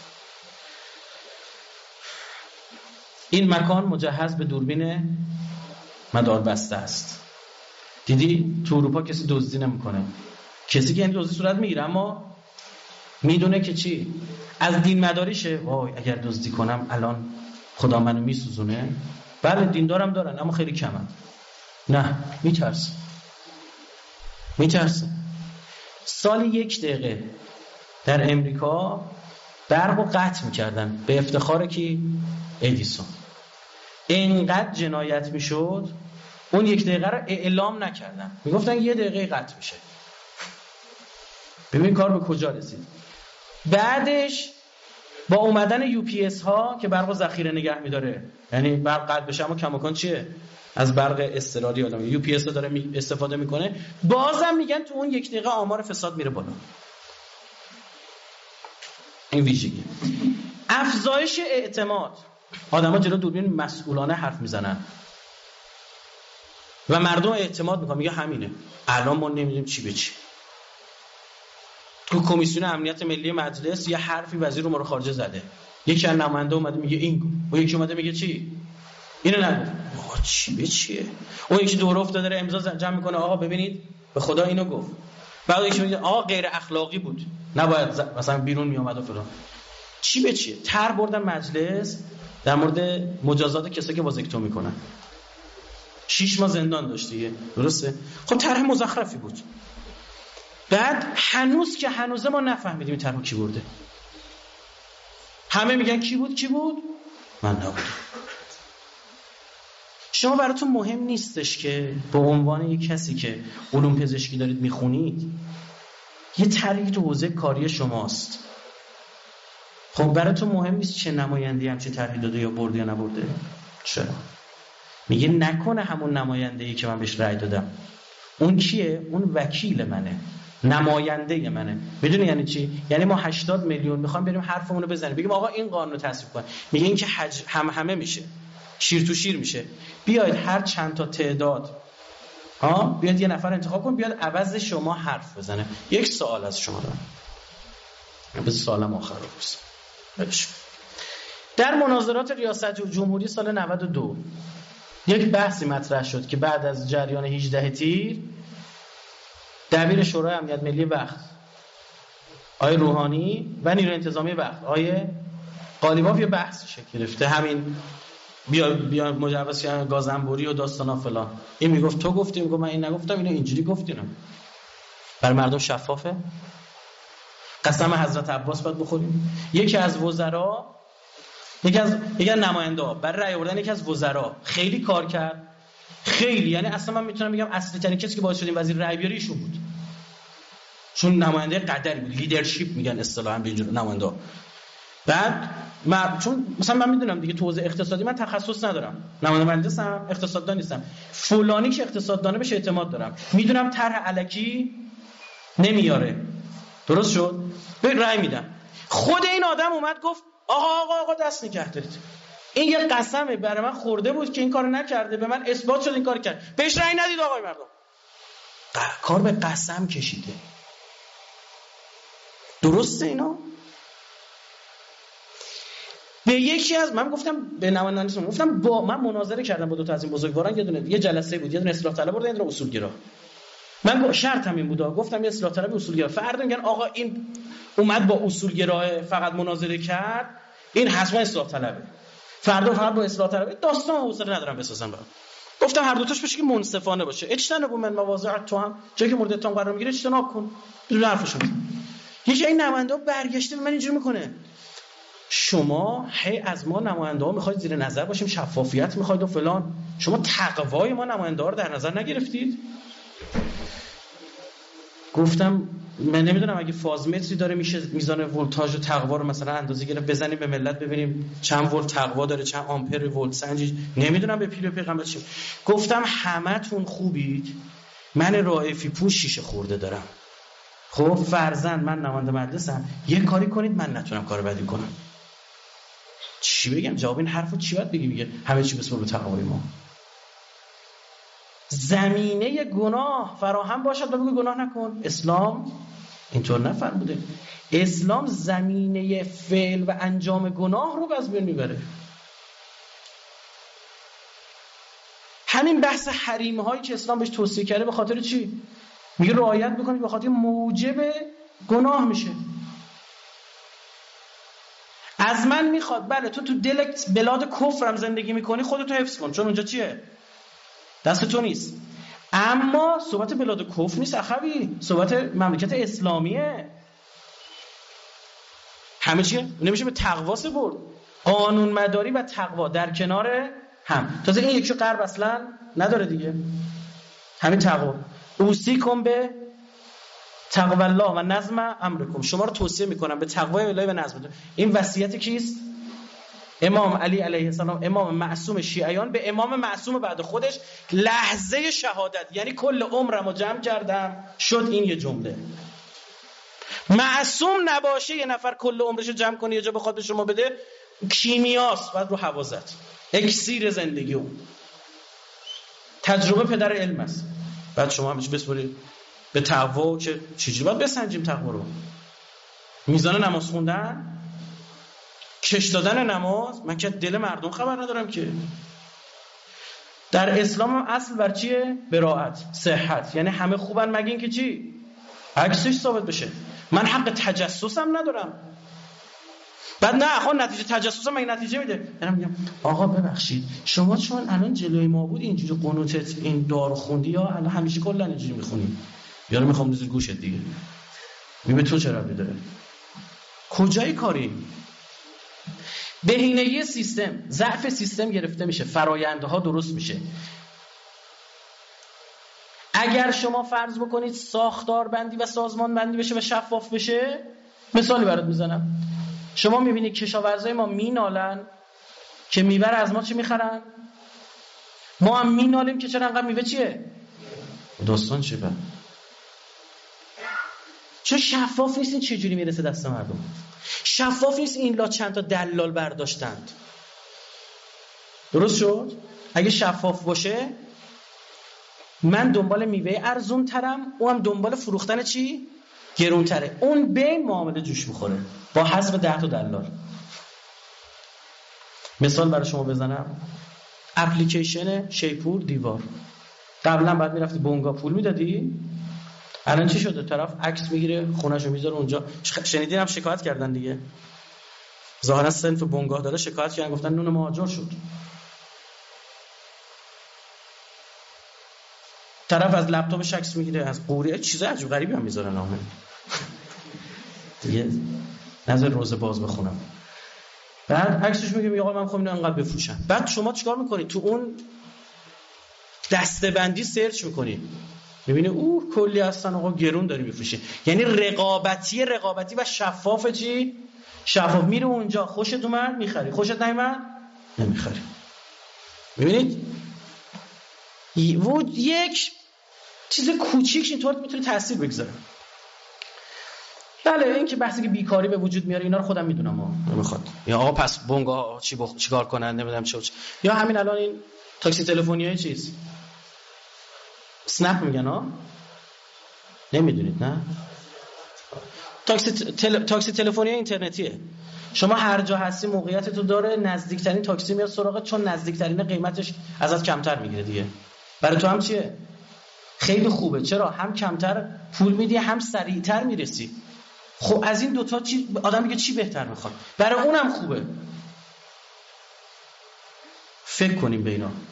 این مکان مجهز به دوربین مدار بسته است. دیدی تو اروپا کسی دزدی نمیکنه، کسی که این دزدی صورت میگیره اما میدونه که چی؟ از دین مداریشه. وای اگر دزدی کنم الان خدا منو میسوزونه. بله دیندارم دارن اما خیلی کمن. نه میترسه میترسه سالی یک دقیقه در امریکا برق رو قطع میکردن به افتخار کی؟ ادیسون. اینقدر جنایت میشد اون یک دقیقه رو اعلام نکردن، میگفتن یه دقیقه قطع میشه. ببین کار به کجا رسید. بعدش با اومدن یو پی اس ها که برق ذخیره نگه میداره، یعنی برق قطع بشه اما کماکان چیه؟ از برق اضطراری آدم یو پی اس داره می استفاده میکنه، بازم میگن تو اون یک دقیقه آمار فساد میره بالا. این ویژگی. افزایش اعتماد. آدم‌ها جلو دوربین مسئولانه حرف میزنن. و مردم اعتماد میکنن، میگه همینه. الان ما نمیدونیم چی به چی. تو کمیسیون امنیت ملی مجلس یه حرفی وزیر امور خارجه زده، یکی از نماینده اومده میگه این گفت، و یکی اومده میگه چی؟ اینو نگفت. آقا چی به چیه؟ اون یکی دوره افتاده داره امضا جمع میکنه، آقا ببینید به خدا اینو گفت. بعد یکی میگه آقا غیر اخلاقی بود، نباید مثلا بیرون میومد و فلان. چی به چیه؟ طرح بردن مجلس در مورد مجازات کسایی که وازکتومی میکنن. شش ماه زندان داشت دیگه، درسته؟ خب طرح مزخرفی بود. بعد هنوز که هنوزه ما نفهمیدیم این طرحو کی برده. همه میگن کی بود کی بود؟ من نبودم. شما براتون مهم نیستش که به عنوان یک کسی که علوم پزشکی دارید میخونید یه طرحی تو حوزه کاری شماست، خب براتون مهم نیست چه نماینده‌ای هم چه طرحی داده یا برده یا نبرده؟ چرا؟ میگه نکنه همون نماینده‌ای که من بهش رأی دادم اون کیه؟ اون وکیل منه، نماینده منه. میدونی یعنی چی؟ یعنی ما هشتاد میلیون میخوایم بریم حرفمون رو بزنیم بگیم آقا این قانون رو تصویب کن. میگه این که حج... هم همه میشه، شیر تو شیر میشه. بیاید هر چند تا تعداد ها بیاد یه نفر انتخاب کن بیاد عوض شما حرف بزنه. یک سوال از شما دارم، به سوالم آخر رو برسیم. در مناظرات ریاست جمهوری سال نود و دو یک بحثی مطرح شد که بعد از جریان هجده تیر دبیر شورای امنیت ملی وقت آقای روحانی و نیروی انتظامی وقت آقای قالیباف یه بحث شکل گرفته، همین بیا بیا مجوز گازنبوری و داستانا فلان. این میگفت تو گفتی، میگفت من این نگفتم، اینو اینجوری گفتینم. برای مردم شفافه. قسم حضرت عباس باید بخوریم. یکی از وزرا یکی از یکی از نماینده‌ها برای رأی آوردن یکی از وزرا خیلی کار کرد، خیلی، یعنی اصلا من میتونم بگم اصلی ترین کسی که باعث شد این وزیر رأی بیاره ایشون بود، چون نماینده قدری بود، لیدرشپ میگن اصطلاحاً به اینجور نماینده‌ها. بعد من چون مثلا من میدونم دیگه تو حوزه اقتصادی من تخصص ندارم، نماینده مجلسم، اقتصاددان نیستم، فلانی که اقتصاددانه بهش اعتماد دارم، میدونم طرح الکی نمیاره، درست شد، به رأی میدم. خود این آدم اومد گفت آقا آقا آقا دست نگه دارید، این یه قسمه برای من خورده بود که این کارو نکرده، به من اثبات شد این کارو کرد، بهش رأی ندید آقای مردم. کار به قسم کشیده. درسته اینا؟ به یکی از من گفتم به نمایندگان گفتم با من مناظره کردم با دو تا از این بزرگواران، یه دونه یه جلسه بود، یه دونه اصلاح طلب بود، یه دونه اصولگرا. من شرطم این بود، گفتم یه اصلاح طلب اصولگرا، فردا میگن آقا این اومد با اصولگرا فقط مناظره کرد، این حتما اصلاح طلبه. فردا فقط با اصلاح طلبه داستان حوصله ندارم بسازم برام. گفتم هر دو تاش بشه که منصفانه باشه. اجتناب من مواضع تو هم جایی که مورد اتهام قرار میگیره اجتناب کن. بدون حرفشون. یکی این نماینده برگشته به من اینجوری میکنه. شما هی از ما نماینده ها میخواید زیر نظر باشیم، شفافیت میخواید و فلان، شما تقوای ما نماینده ها رو در نظر نگرفتید؟ گفتم من نمیدونم اگه فازمتری داره میشه میزان ولتاژ و تقوا رو مثلا اندازه گرفت بزنیم به ملت ببینیم چند ولت تقوا داره چند آمپر ولت سنجی، نمیدونم به پیل پیغمبر چی. گفتم همتون خوبید، من رائفی پور شیشه خورده دارم. خب فرضاً من نماینده مجلسم، یه کاری کنید من نتونم کار بدی کنم. چی بگم؟ جواب این حرفو چی باید بگی؟ میگه همه چی بسپر به تقوای ما. زمینه گناه فراهم باشد و بگو گناه نکن. اسلام اینطور نفرموده. اسلام زمینه فعل و انجام گناه رو از بین میبره. همین بحث حریم هایی که اسلام بهش توصیه کرده به خاطر چی؟ میگه رعایت بکنید، به خاطر موجب گناه میشه. از من میخواد بله تو تو دل بلاد کفرم زندگی میکنی، خودتو حفظ کن، چون اونجا چیه؟ دست تو نیست. اما صحبت بلاد کفر نیست اخوی، صحبت مملکت اسلامیه. همه چیه؟ نمیشه به تقوا سپرد. قانون مداری و تقوا در کنار هم. تازه این یکیشو غرب اصلا نداره دیگه. همین تقوا. اوصیکم به تقوا الله و نظم امرکم. شما رو توصیه میکنم به تقوای الهی و نظم. این وصیت کیست؟ امام علی علیه السلام، امام معصوم شیعیان به امام معصوم بعد خودش. لحظه شهادت یعنی کل عمرمو جمع کردم شد این یه جمله. معصوم نباشه یه نفر کل عمرشو جمع کنه یه جا بخواد به شما بده، کیمیاست، بعد رو حوازت اکسیر زندگی اون. تجربه پدر علم است. بعد شما همش بسپرید به تقوا که چجوری باید بسنجیم تقوا رو. میزان نماز خوندن، کش دادن نماز، من که دل مردم خبر ندارم که. در اسلام هم اصل بر چیه؟ براءت، صحت، یعنی همه خوبن مگه این که چی؟ عکسش ثابت بشه. من حق تجسسم ندارم. بعد نه آخه نتیجه تجسسم مگه نتیجه میده؟ منم میگم آقا ببخشید شما چون الان جلوی ما بود اینجوری قنوتت این دارو خوندی یا الان همیشه کلا اینجوری میخونی؟ یارو میخوام بزیر گوشت دیگه. میگه تو چرا داره؟ کجای کاری؟ بهینگی سیستم، ضعف سیستم گرفته میشه، فرآیندها درست میشه. اگر شما فرض بکنید ساختار بندی و سازمان بندی بشه و شفاف بشه، مثالی برات میزنم. شما میبینید کشاورزای ما مینالن که میوه رو از ما چی میخرن؟ ما هم مینالیم که چرا انقدر میوه چیه؟ داستان چیه؟ چون شفاف نیست این چجوری میرسه دست مردم. شفاف نیست این لا چند تا دلال برداشتند. درست شد؟ اگه شفاف باشه من دنبال میوه ارزون ترم، او هم دنبال فروختن چی؟ گرون تره. اون بین معامله جوش میخوره با حذف ده تا دلال. مثال برای شما بزنم، اپلیکیشن شیپور دیوار. قبلا بعد میرفتی بونگا پول میدادی، الان چی شده؟ طرف عکس میگیره خونه‌شو میذاره اونجا. شنیدین هم شکایت کردن دیگه، ظاهرا صنف بونگا داره شکایت کردن، گفتن نون مهاجر شد. طرف از لپتاپش عکس میگیره، از قوری چیز عجیب غریبی هم میذاره نامه دیگه، نظر روزه باز بخونم. بعد عکسش میگه آقا من میخوام اینو انقدر بفروشم. بعد شما چیکار میکنید؟ تو اون دسته‌بندی سرچ میکنید، میبینی اوه کلی هستن آقا گرون داری میفروشه. یعنی رقابتی رقابتی و شفاف. چی؟ شفاف. میره اونجا خوشت اومد میخری، خوشت نیومد نمیخری. میبینید و یک چیز کوچیک اینطور میتونه تاثیر بگذاره. بله این که بحثی که بیکاری به وجود میاره اینا رو خودم میدونم ها نمیخواد. یا آقا پس بونگا چی بخ... چیکار کنن نمیدونم چه چه. یا همین الان این تاکسی تلفنیای چیز اسنپ میگن ها، نمیدونید نه؟ تاکسی تل... تاکسی تلفنی اینترنتیه. شما هر جا هستی موقعیت تو داره، نزدیکترین تاکسی میاد سراغت چون نزدیکترین قیمتش ازت کمتر میگیره دیگه. برای تو هم چیه؟ خیلی خوبه. چرا؟ هم کمتر پول میدی هم سریعتر میرسی. خب از این دوتا چی آدم میگه چی بهتر میخواد؟ برای اونم خوبه. فکر کنیم به اینا.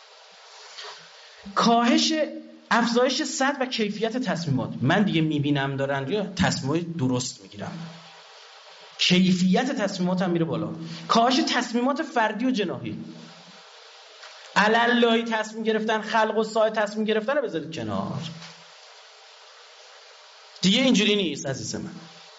کاهش افزایش سطح و کیفیت تصمیمات. من دیگه میبینم دارن یا تصمیمات درست میگیرم، کیفیت تصمیمات هم میره بالا. کاهش تصمیمات فردی و جناحی. علاللهی تصمیم گرفتن، خلق و سای تصمیم گرفتن رو بذارید کنار. دیگه اینجوری نیست عزیز من.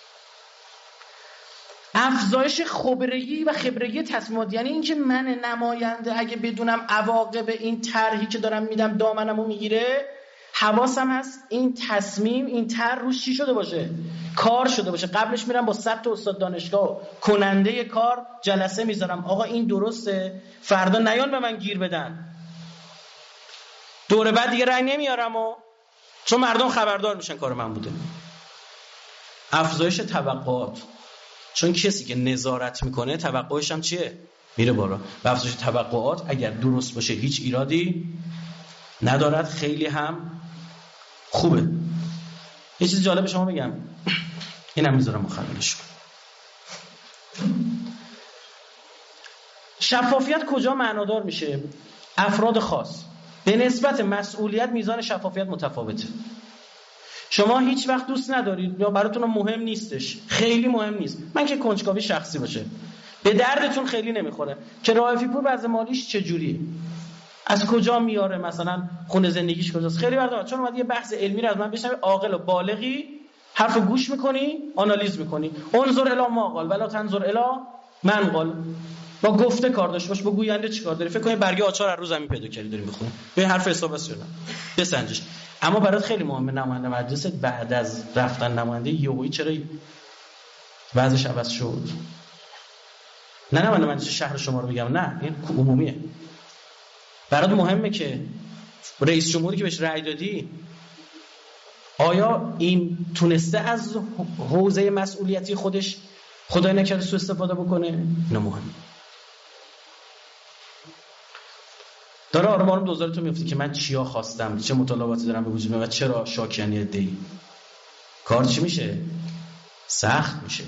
افزایش خبرگی و خبرگی تصمیمات، یعنی اینکه من نماینده اگه بدونم عواقب این طرحی که دارم میدم دامنمو میگیره، حواسم هست این تصمیم این طرح روش چی شده باشه، کار شده باشه. قبلش میرم با صد تا استاد دانشگاه کننده کار جلسه میذارم، آقا این درسته، فردا نیان به من گیر بدن، دوره بعد دیگه رأی نمیارم و چون مردم خبردار میشن کار من بوده. افزایش توقعات، چون کسی که نظارت میکنه توقعش هم چیه؟ میره بالا. و افزایش توقعات اگر درست باشه هیچ ایرادی ندارد، خیلی هم خوبه. یه چیز جالب شما بگم، اینم میذارم مخرجش کنم. شفافیت کجا معنادار میشه؟ افراد خاص. به نسبت مسئولیت میزان شفافیت متفاوته. شما هیچ وقت دوست ندارید یا براتون مهم نیستش، خیلی مهم نیست، من که کنجکاوی شخصی باشه، به دردتون خیلی نمیخوره که رائفی پور وضع مالیش چجوریه، از کجا میاره، مثلا خونه زندگیش کجاست، خیلی براتون چون اومد یه بحث علمی رو از من بشنوی، عاقل و بالغی حرف گوش میکنی، آنالیز میکنی. انظر الی ما قال ولا تنظر الی من قال. با گفته کار داشته باش، با گوینده چی کار داری؟ فکر کنی برگه آچار هر روز زمین پیدا کردی داری میخونی، به حرف حساب است یا نه؟ بسنجش. اما برات خیلی مهمه نماینده مجلست بعد از رفتن نماینده یهویی چرا وضعش عوض شد؟ نه نماینده مجلس شهر شما رو میگم، نه این عمومیه. برات مهمه که رئیس جمهوری که بهش رأی دادی، آیا این تونسته از حوزه مسئولیتی خودش خدای نکرده سوء استفاده بکنه؟ نه مهم. داره آروم آروم دوزارتون میفته که من چیا خواستم، چه مطالباتی دارم به وجود میاد و چرا شاکیانی ادعی. کار چی میشه؟ سخت میشه.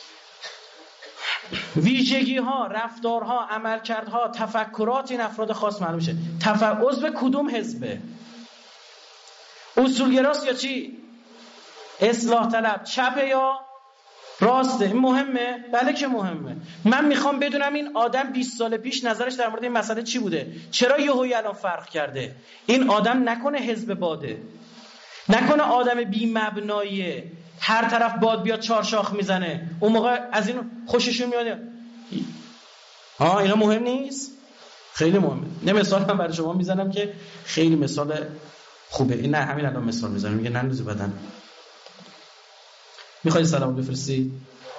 ویژگی ها، رفتارها، عملکردها، تفکرات این افراد خاص معلوم میشه. تفعض به کدوم حزبه؟ اصولگراست یا چی؟ اصلاح طلب، چپه یا راسته؟ این مهمه؟ بله که مهمه. من میخوام بدونم این آدم بیست سال پیش نظرش در مورد این مسئله چی بوده، چرا یهویی الان فرق کرده. این آدم نکنه حزب باده، نکنه آدم بی مبناییه، هر طرف باد بیاد چهار شاخ میزنه، اون موقع از این خوششون میاد. ها اینا مهم نیست؟ خیلی مهمه. نه مثال من برای شما میزنم که خیلی مثال خوبه. این نه همین الان مثال میزنم، میگه نندازی بدن. میخوای سلام بفرستی؟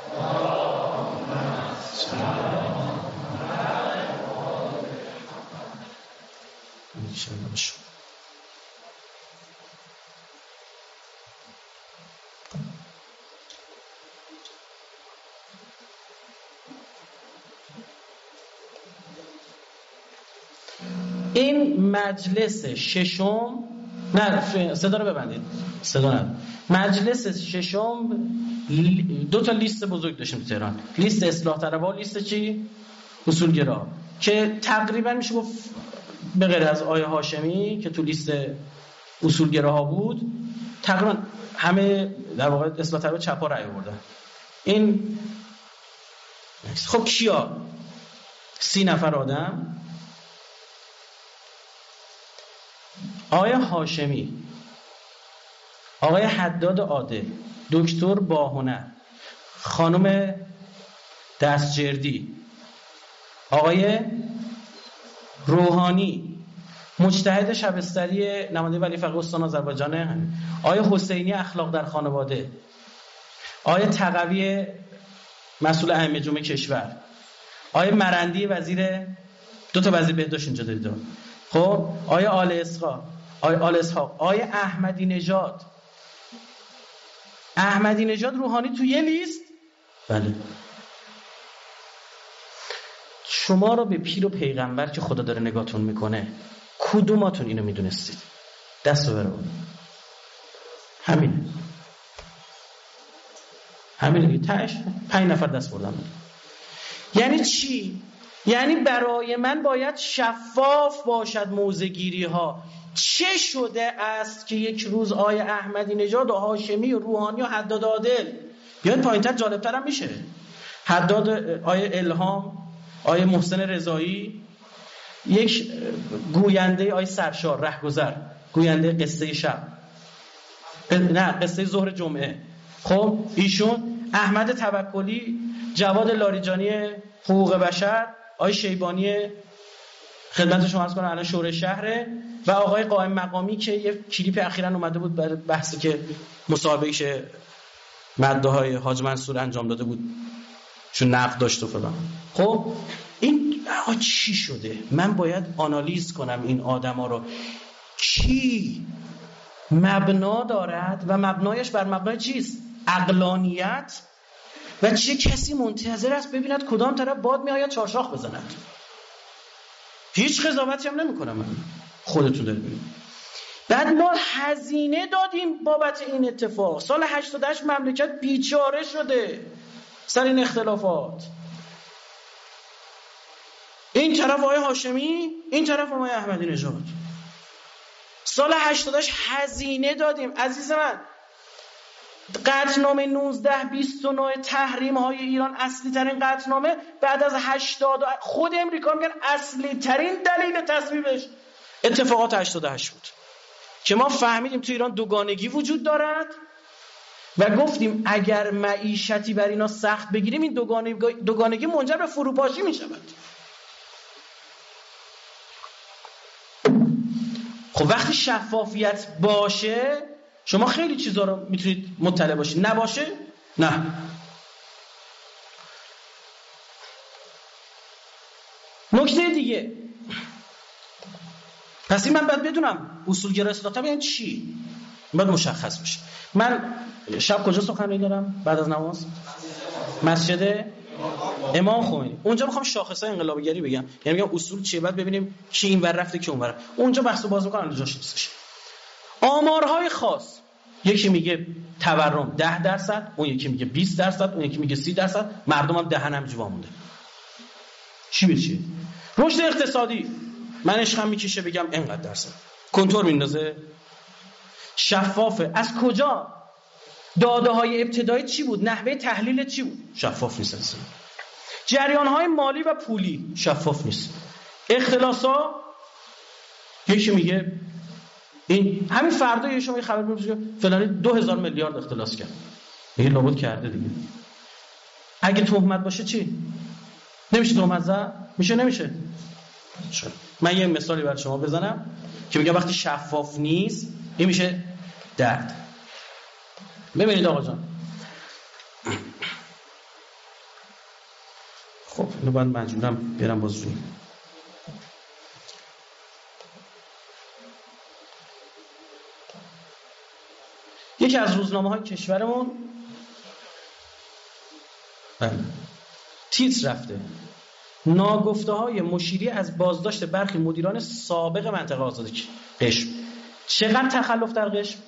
این مجلس ششم، نه صدا رو ببندید، صدا نه. مجلس ششم دو تا لیست بزرگ داشتیم تو تهران، لیست اصلاح طلبها، لیست چی؟ اصولگرا، که تقریبا میشه گفت به غیر از آیه هاشمی که تو لیست اصولگراها بود، تقریبا همه در واقع اصلاح طلبها چپا رأی آوردن. این خب کیا؟ سی نفر آدم: آقای هاشمی، آقای حداد عادل، دکتر باهنر، خانم دستجردی، آقای روحانی، مجتهد شبستری نماینده ولی فقیه استان آذربایجان، آقای حسینی اخلاق در خانواده، آقای تقوی مسئول ائمه جمعه کشور، آقای مرندی وزیر، دو تا وزیر بهداشت اینجا دارید، خب آقای آل اسحاق، آقای آل اسحاق، آقای احمدی نژاد. احمدی نژاد روحانی تو یه لیست؟ بله. شما رو به پیر و پیغمبر که خدا داره نگاهتون میکنه، کدوماتون اینو میدونستید؟ دست ببره بود. همین همین دیگه. تاش پنج نفر دست بردن. یعنی چی؟ یعنی برای من باید شفاف باشد موضع‌گیری ها. چه شده است که یک روز آیه احمدی نژاد و هاشمی و روحانی و حداد عادل، بیاید پایین‌تر جالب‌تر هم میشه، حداد، آیه الهام، آیه محسن رضایی، یک گوینده آیه سرشار رهگذر، گوینده قصه شب، نه قصه ظهر جمعه، خب ایشون، احمد توکلی، جواد لاریجانی حقوق بشر، آیه شیبانی خدمت شما عرض کنم الان شورای شهره، و آقای قائم مقامی که یه کلیپ اخیراً اومده بود برای بحثی که مصاحبه‌ایش مدعاهای حاج منصور انجام داده بود چون نقد داشت و فلان. خب این چی شده؟ من باید آنالیز کنم این آدما رو، کی مبنا دارد و مبنایش بر مبنای چیست؟ عقلانیت، و چه کسی منتظر است ببیند کدام طرف باد میآید چارشاخ بزند. هیچ قضاوتی هم نمی‌کنم من، خودتون دارید ببینید. بعد ما هزینه دادیم بابت این اتفاق. سال هشتاد و هشت مملکت بیچاره شده سر این اختلافات. این طرف آقای هاشمی، این طرف آقای احمدی نژاد. سال هشتاد و هشت هزینه دادیم عزیز من. قطعنامه نوزده بیست و نه تحریم های ایران اصلی ترین قطعنامه بعد از هشتاد، خود امریکا میگن اصلی ترین دلیل تصویبش اتفاقات هشتاد و هشت بود که ما فهمیدیم تو ایران دوگانگی وجود دارد و گفتیم اگر معیشتی بر اینا سخت بگیریم این دوگانگی, دوگانگی منجر به فروپاشی می شود. خب وقتی شفافیت باشه شما خیلی چیزا رو میتونید مطلع باشید، نباشه نه. نکته دیگه، پس این من باید بدونم اصولگرا اصلاح طلب یعنی چی، باید مشخص بشه. من شب کجا سخنرانی دارم بعد از نماز؟ مسجد امام خمینی. اونجا میخوام شاخصای انقلابیگری بگم، یعنی میگم اصول چیه، بعد ببینیم کی اینور رفته کی اونور. اونجا بحث باز میکنم جاش نیستش. آمارهای خاص، یکی میگه تورم ده درصد، اون یکی میگه بیست درصد، اون یکی میگه سی درصد، مردم هم دهن هم جوا مونده. چی به چی؟ رشد اقتصادی من عشقم میکشه بگم اینقدر درصد، کنتور میندازه، شفافه. از کجا؟ داده های ابتدایی چی بود؟ نحوه تحلیل چی بود؟ شفاف نیست اصلا. جریان های مالی و پولی شفاف نیست. اختلاسا یکی میگه این همین فردا یه شما یه خبر میاد فلانی دو هزار میلیارد اختلاس کرد، یه لابد کرده دیگه. اگه تهمت باشه چی؟ نمیشه تهمت زد؟ میشه نمیشه؟ چرا؟ من یه مثالی برای شما بزنم که میگم وقتی شفاف نیست این میشه درد. ببینید آقا جان، خب اینو باید مجبورم برم باز روی یکی از روزنامه های کشورمون بله تیتر رفته ناگفته های مشیری از بازداشت برخی مدیران سابق منطقه آزاد قشم. چقدر تخلف در قشم؟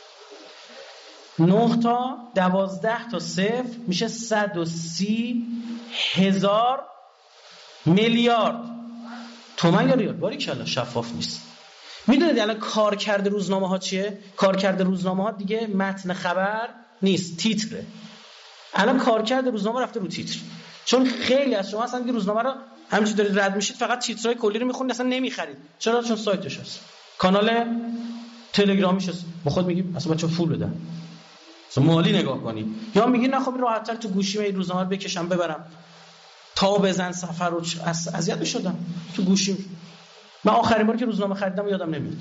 نه تا دوازده تا صفر میشه صد و سی هزار میلیارد تومان یا ریال. باریکلا شفاف نیست. میدونید الان کار کرده روزنامه ها چیه؟ کار کرده روزنامه ها دیگه متن خبر نیست، تیتره. الان کار کرده روزنامه رفته رو تیتر، چون خیلی از شما اصلا دیگه روزنامه رو همینجوری دارید رد میشید فقط تیترهای کلی رو میخونید، اصلا نمیخرید. چرا؟ چون سایتش هست، کانال تلگرامیش هست. با خود میگی اصلا بچا فول بدن، اصلا مالی نگاه کنی، یا میگی نه خب راحت‌تر تو گوشی این روزنامه رو بکشم ببرم تا بزن سفر رو اذیت می‌شدم تو گوشیم. من آخرین بار که روزنامه خریدم یادم نمیاد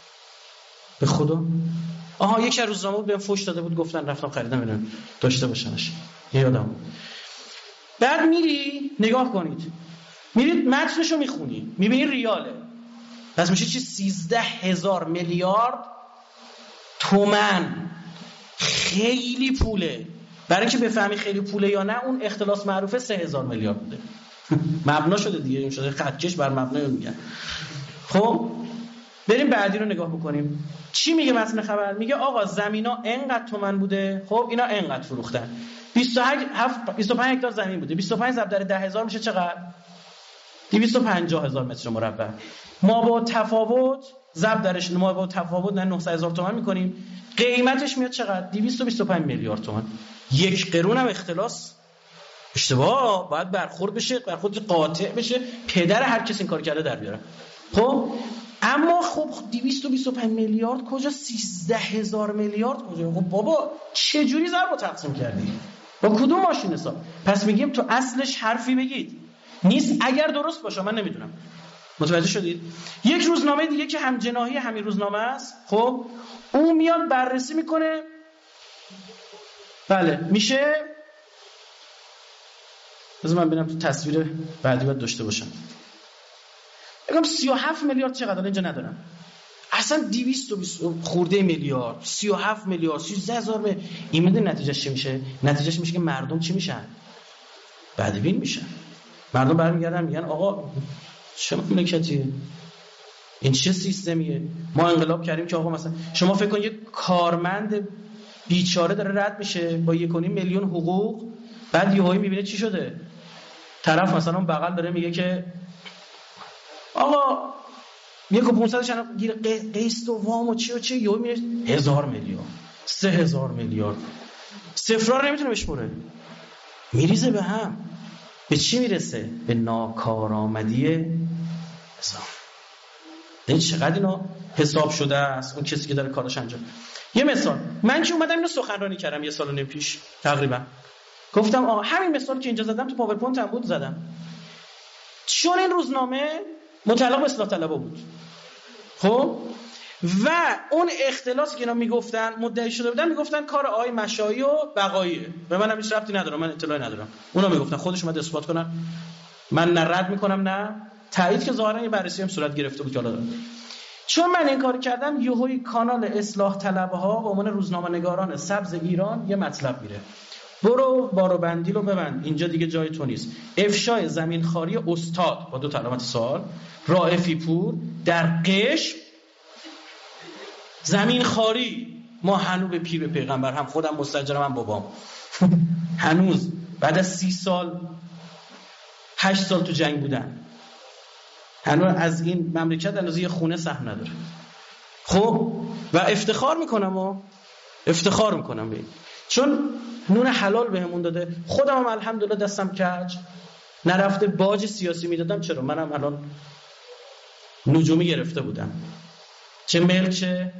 به خدا. آها یک از روزنامه بهم فوش داده بود، گفتن رفتم خریدم اینو داشته باشنش، یادم. بعد میری نگاه کنید، میرید متنشو میخونی میبینی ریاله، پس میشه چی؟ سیزده هزار میلیارد تومان. خیلی پوله. برای اینکه بفهمی خیلی پوله یا نه، اون اختلاس معروفه سه هزار میلیارد بوده. مبنا شده دیگه، این شده خطکش بر مبنای میگن. خب بریم بعدی رو نگاه بکنیم. چی میگه متن خبر؟ میگه آقا زمینا انقدر تومن بوده، خب اینا انقدر فروختن. بیست و پنج هکتار زمین بوده، بیست و پنج ضرب در ده هزار میشه چقدر؟ دویست و پنجاه هزار متر مربع. ما با تفاوت ضرب درش ما با تفاوت نه نهصد هزار تومان میکنیم، قیمتش میاد چقدر؟ دویست و بیست و پنج میلیارد تومان. یک قرون هم اختلاس اشتباه باید برخورد بشه، برخورد قاطع بشه، پدر هر کسی این کار کرده در بیاره. خب اما خب دویست و بیست و پنج میلیارد کجا؟ سیزده هزار میلیارد کجا؟ خب بابا چه جوری ضرب تقسیم کردی؟ با کدوم ماشین حساب؟ پس میگیم تو اصلش حرفی بگید نیست، اگر درست باشه من نمیدونم. متوجه شدید؟ یک روزنامه دیگه که همجناحی همین روزنامه است، خب اون میاد بررسی میکنه، بله میشه، بذار من ببینم تو تصویر بعدی باید داشته باشم. بگم سی و هفت میلیارد چقدر اینجا ندارم. اصلا دویست و بیست خورده میلیارد، سی و هفت میلیارد، سیزده هزار میلیارد. این میدونی نتیجهش چی میشه؟ نتیجهش میشه که مردم چی میشن؟ بدبین میشن. مردم برمیگردن میگن آقا چه مملکتیه؟ این چه سیستمیه؟ ما انقلاب کردیم که آقا مثلا شما فکر کن یک کارمند بیچاره داره رد میشه با یک و نیم میلیون حقوق، بعد یهویی میبینه چی شده؟ طرف مثلا بغل داره میگه که آقا یک و پونصدش الان گیر قسط و وام و چی و چی، یهو میره هزار میلیارد، سه هزار میلیارد، صفرا رو نمیتونه بشمره، میریزه به هم. به چی میرسه؟ به ناکارآمدی نظام. این چقدر اینا حساب شده است اون کسی که داره کارش انجام. یه مثال، من که اومدم اینو سخنرانی کردم یه سال و نیم پیش تقریبا، گفتم آقا همین مثال که اینجا زدم تو پاورپوینت هم بود زدم، چون این روزنامه متعلق به اصلاح طلبها بود. خب و اون اختلاسی که اینا میگفتن مدعی شده بودن، میگفتن کار آقای مشایی و بقاییه، به من هم هیچ ربطی نداره، من اطلاعی ندارم. اونا میگفتن، خودش اومد اثبات کنن، من نه رد میکنم نه تایید، که ظاهرا یه بررسی هم صورت گرفته بود که حالا چون من این کار کردم یهوی کانال اصلاح طلبه ها به عنوان روزنامه نگاران سبز ایران یه مطلب میره، برو بارو بندی رو ببند، اینجا دیگه جای تو نیست. افشای زمینخواری استاد با دو علامت سوال رائفی پور در قشم. زمینخواری، ما هنوز به پیر پیغمبر، هم خودم مستاجرم هم بابام هنوز بعد از سی سال هشت سال تو جنگ بودن، هنوز از این مملکت اندازه یه خونه سهم نداره. خب و افتخار میکنم و افتخار میکنم به این، چون نون حلال بهمون داده. خودم هم الحمدلله دستم کج نرفته، باج سیاسی میدادم. چرا؟ منم الان نجومی گرفته بودم، چه ملک چه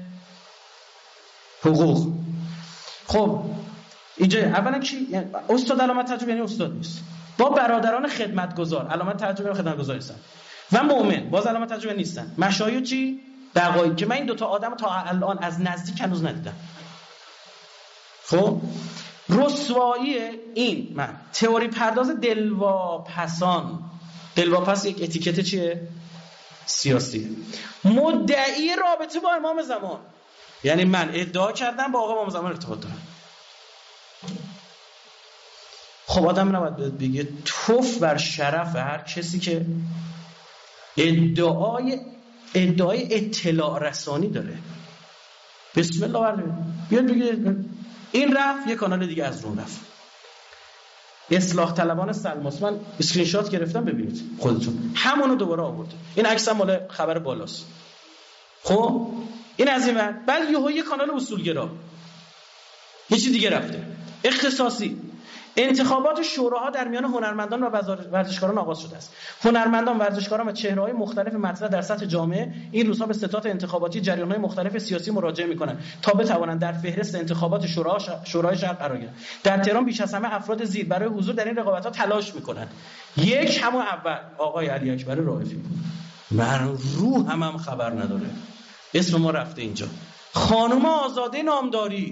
حقوق. خب اینجا اولا کی یعنی استاد علامت تعجب یعنی استاد نیست، با برادران خدمتگزار علامت تعجب یعنی خدمتگزار نیستن، و مؤمن باز علامت تعجب نیستن. مشایخ چی؟ دقایق که من این دوتا آدم تا الان از نزدیک هنوز ندیدم. خب رسوایی این من تئوری پرداز دلواپسان، دلواپس یک اتیکت چیه؟ سیاسی. مدعی رابطه با امام زمان، یعنی من ادعا کردم با آقا امام زمان ارتباط دارم. خب آدم نباید بگه توف بر شرف هر کسی که ادعای ادعای اطلاع رسانی داره. بسم الله برده بیاد بگه این رفت یه کانال دیگه از رون رفت. اصلاح طلبان سلماس، من اسکرین شات گرفتم ببینید خودتون، همونو دوباره آورده. این عکس هم مال خبر بالاست. خب این از این بعد بعد یهو یه کانال اصولگرا یه چیز دیگه رفته. اختصاصی انتخابات شوراها در میان هنرمندان و ورزشکاران آغاز شده است. هنرمندان، ورزشکاران و چهره‌های مختلف مطرح در سطح جامعه این روزها به ستاد انتخاباتی جریان‌های مختلف سیاسی مراجعه می‌کنند تا بتوانند در فهرست انتخابات شورا شورای شهر قرار گیرند. در تهران بیش از همه افراد زیر برای حضور در این رقابت‌ها تلاش می‌کنند. یک همون اول آقای علی اکبر رائفی، من روح هم, هم خبر نداره، اسم ما رفته اینجا. خانم آزاده نامداری،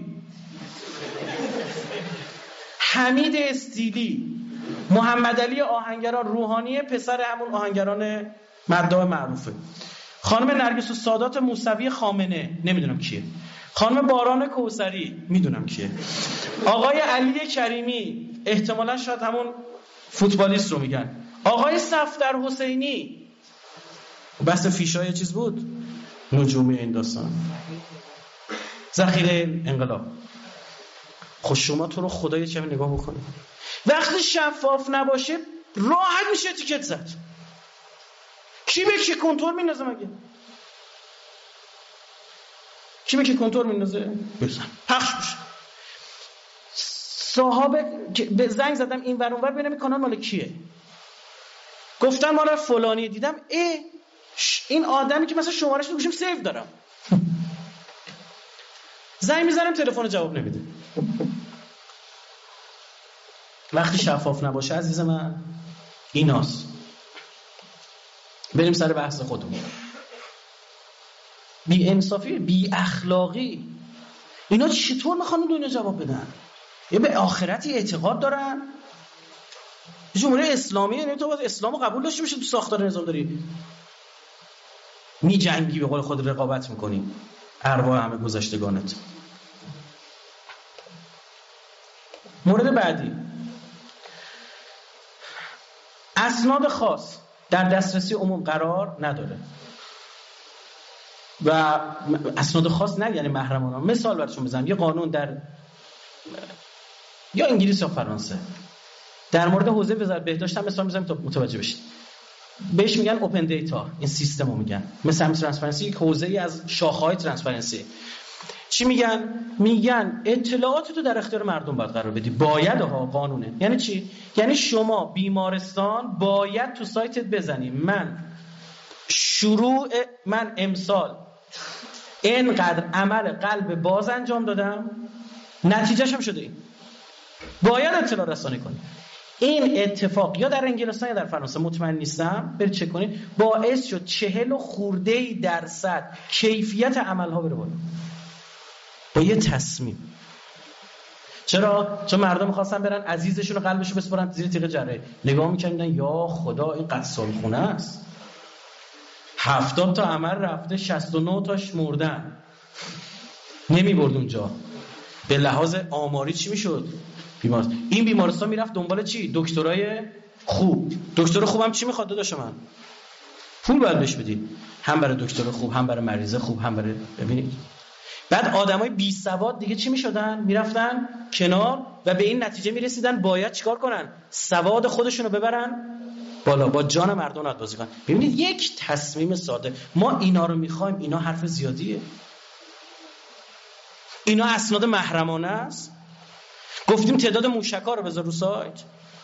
حمید استیلی، محمد علی آهنگران، روحانی پسر همون آهنگران مردای معروفه، خانم نرگس السادات موسوی خامنه نمیدونم کیه، خانم باران کوثری میدونم کیه، آقای علی کریمی احتمالاً شاید همون فوتبالیست رو میگن، آقای صفدر حسینی. بحث فیشای چیز بود نجومی این داستان، ذخیره انقلاب. خب شما تو رو خدا یه کمی نگاه بکنید، وقتی شفاف نباشه راحت میشه اتیکت زد. کی به کی کنترل میندازه مگه؟ کی به کی کنترل میندازه؟ بزن پخش میشه. صاحب به زنگ زدم این ور اون ور ببینم این کانال مال کیه، گفتن مال فلانی. دیدم ای این آدمی که مثلا شماره‌اش رو گوشیم سیو دارم، زنگ میزنم تلفن جواب نمیده. وقتی شفاف نباشه عزیز من ایناست. بریم سر بحث خودمون. بی انصافی، بی اخلاقی، اینا چطور میخوان دنیا جواب بدن؟ یه به آخرتی اعتقاد دارن؟ جمهوری اسلامی یعنی تو باید اسلامو قبول داشته باشی تو ساختار نظام داری می جنگی، به قول خود رقابت میکنی ارواح همه گذشتگانت. مورد بعدی، اسناد خاص در دسترسی عموم قرار نداره و اسناد خاص نه یعنی محرمانه. مثال براتون بزنم، یه قانون در یا انگلیس یا فرانسه در مورد حوزه وزارت بهداشت هم مثال میزنم تا متوجه بشید. بهش میگن اوپن دیتا، این سیستم رو میگن، مثل همین ترانسپرنسی یک حوزه‌ای از شاخه‌های ترانسپرنسی. چی میگن؟ میگن اطلاعات تو در اختیار مردم باید قرار بدی. باید ها، قانونه. یعنی چی؟ یعنی شما بیمارستان باید تو سایتت بزنی من شروع من امسال اینقدر عمل قلب باز انجام دادم، نتیجهش هم شده این. باید اطلاع رسانی کنی. این اتفاق یا در انگلستان یا در فرانسه مطمئن نیستم، برید چک کنید، باعث شد چهل و خورده درصد کیفیت عملها بره بالا با یه تصمیم. چرا؟ چون مردم خواستن برن عزیزشون رو قلبشو بسپارن زیر تیغ جراحی. نگاه میکنن یا خدا این قتل خونه است. هفتاد تا عمل رفته، شصت و نه تاش مردن، نمی برد اونجا. به لحاظ آماری چی میشد؟ بیمار این بیمارستان میرفت دنبال چی؟ دکترای خوب. دکتر خوبم چی میخواد داداش من؟ پول باید بهش بدید، هم برای دکتر خوب، هم برای مریض خوب، هم برای ببینید. بعد آدمای بی سواد دیگه چی میشدن؟ میرفتن کنار و به این نتیجه میرسیدن باید چیکار کنن؟ سواد خودشونو ببرن بالا، با جان مردم راحت بازی کنن. ببینید یک تصمیم ساده، ما اینا رو میخوایم، اینا حرف زیادیه، اینا اسناد محرمانه است. گفتیم تعداد موشک‌ها رو بذار رو سایت.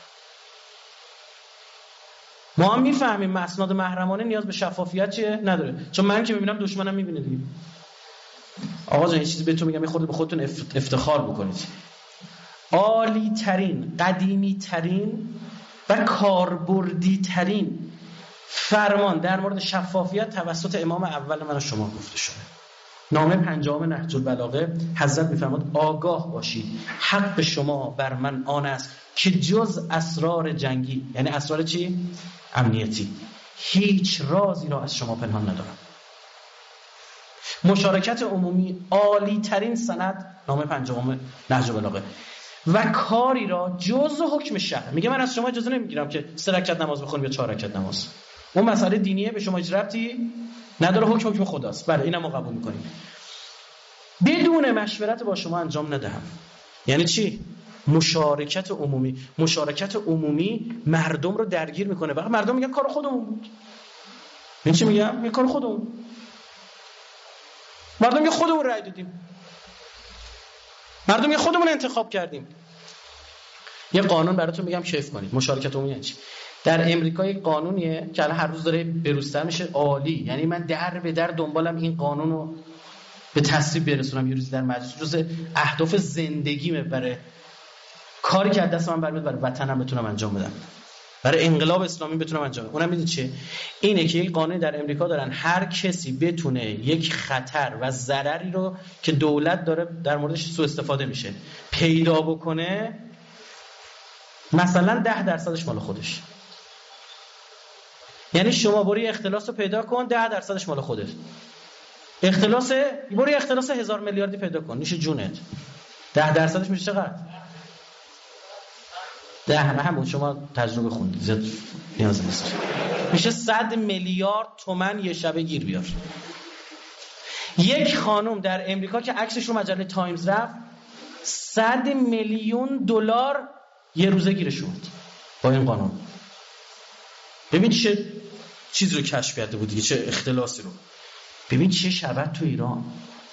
ما هم میفهمیم اسناد محرمانه نیاز به شفافیت چیه؟ نداره. چون من که میبینم دشمنم میبینه دیگه. آقا جان این چیزی بهتون میگم، خودتون به خودتون افتخار بکنید. عالی ترین، قدیمی ترین و کاربردی ترین فرمان در مورد شفافیت توسط امام اول من و شما گفته شده. نامه پنجم نهج البلاغه حضرت میفرماد آگاه باشید، حق شما بر من آن است که جز اسرار جنگی، یعنی اسرار چی؟ امنیتی، هیچ رازی را از شما پنهان ندارم. مشارکت عمومی عالی ترین سند، نامه پنجم نهج البلاغه. و کاری را جز حکم شرع، میگه من از شما اجازه نمیگیرم که سه رکعت نماز بخونید یا چهار رکعت نماز. اون مسئله دینیه، به شما هیچ ربطی نداره، حکم حکم خداست. بله اینم ما قبول میکنیم. بدون مشورت با شما انجام ندهم. یعنی چی؟ مشارکت عمومی. مشارکت عمومی مردم رو درگیر میکنه. وقتی مردم میگن کار خودمون بود. این چی میگم؟ میگه کار خودمون. مردم میگه خودمون رأی دادیم. مردم میگه خودمون انتخاب کردیم. یه قانون براتون میگم کیف کنید. مشارکت عمومی یعنی چی؟ در امریکا یک قانونیه که الان هر روز داره بروزتر میشه، عالی. یعنی من در به در دنبالم این قانونو به تصویب برسونم یه روزی در مجلس. جز اهداف زندگیمه، برای کاری که از دست من برمیاد برای وطنم بتونم انجام بدم، برای انقلاب اسلامی بتونم انجام بدم. اونم میدونید چیه؟ اینه که یک قانون در امریکا دارن هر کسی بتونه یک خطر و ضرری رو که دولت داره در موردش سوء استفاده میشه پیدا بکنه، مثلا ده درصدش مال خودش. یعنی شما برو اختلاس رو پیدا کن، ده درصدش مال خودت. اختلاس برو اختلاس هزار میلیاردی پیدا کن، میشه جونت. ده درصدش میشه چقدر؟ ده همه همون شما تجربه خوندید، زیاد نیاز نیست. میشه صد میلیارد تومان یه شبه گیر بیار. یک خانم در امریکا که عکسش رو مجله تایمز رفت، صد میلیون دلار یه روزه گیرش بود با این قانون. ببین چه چیزی رو کشف کرده بود دیگه، چه اختلاسی رو. ببین چه شبت تو ایران.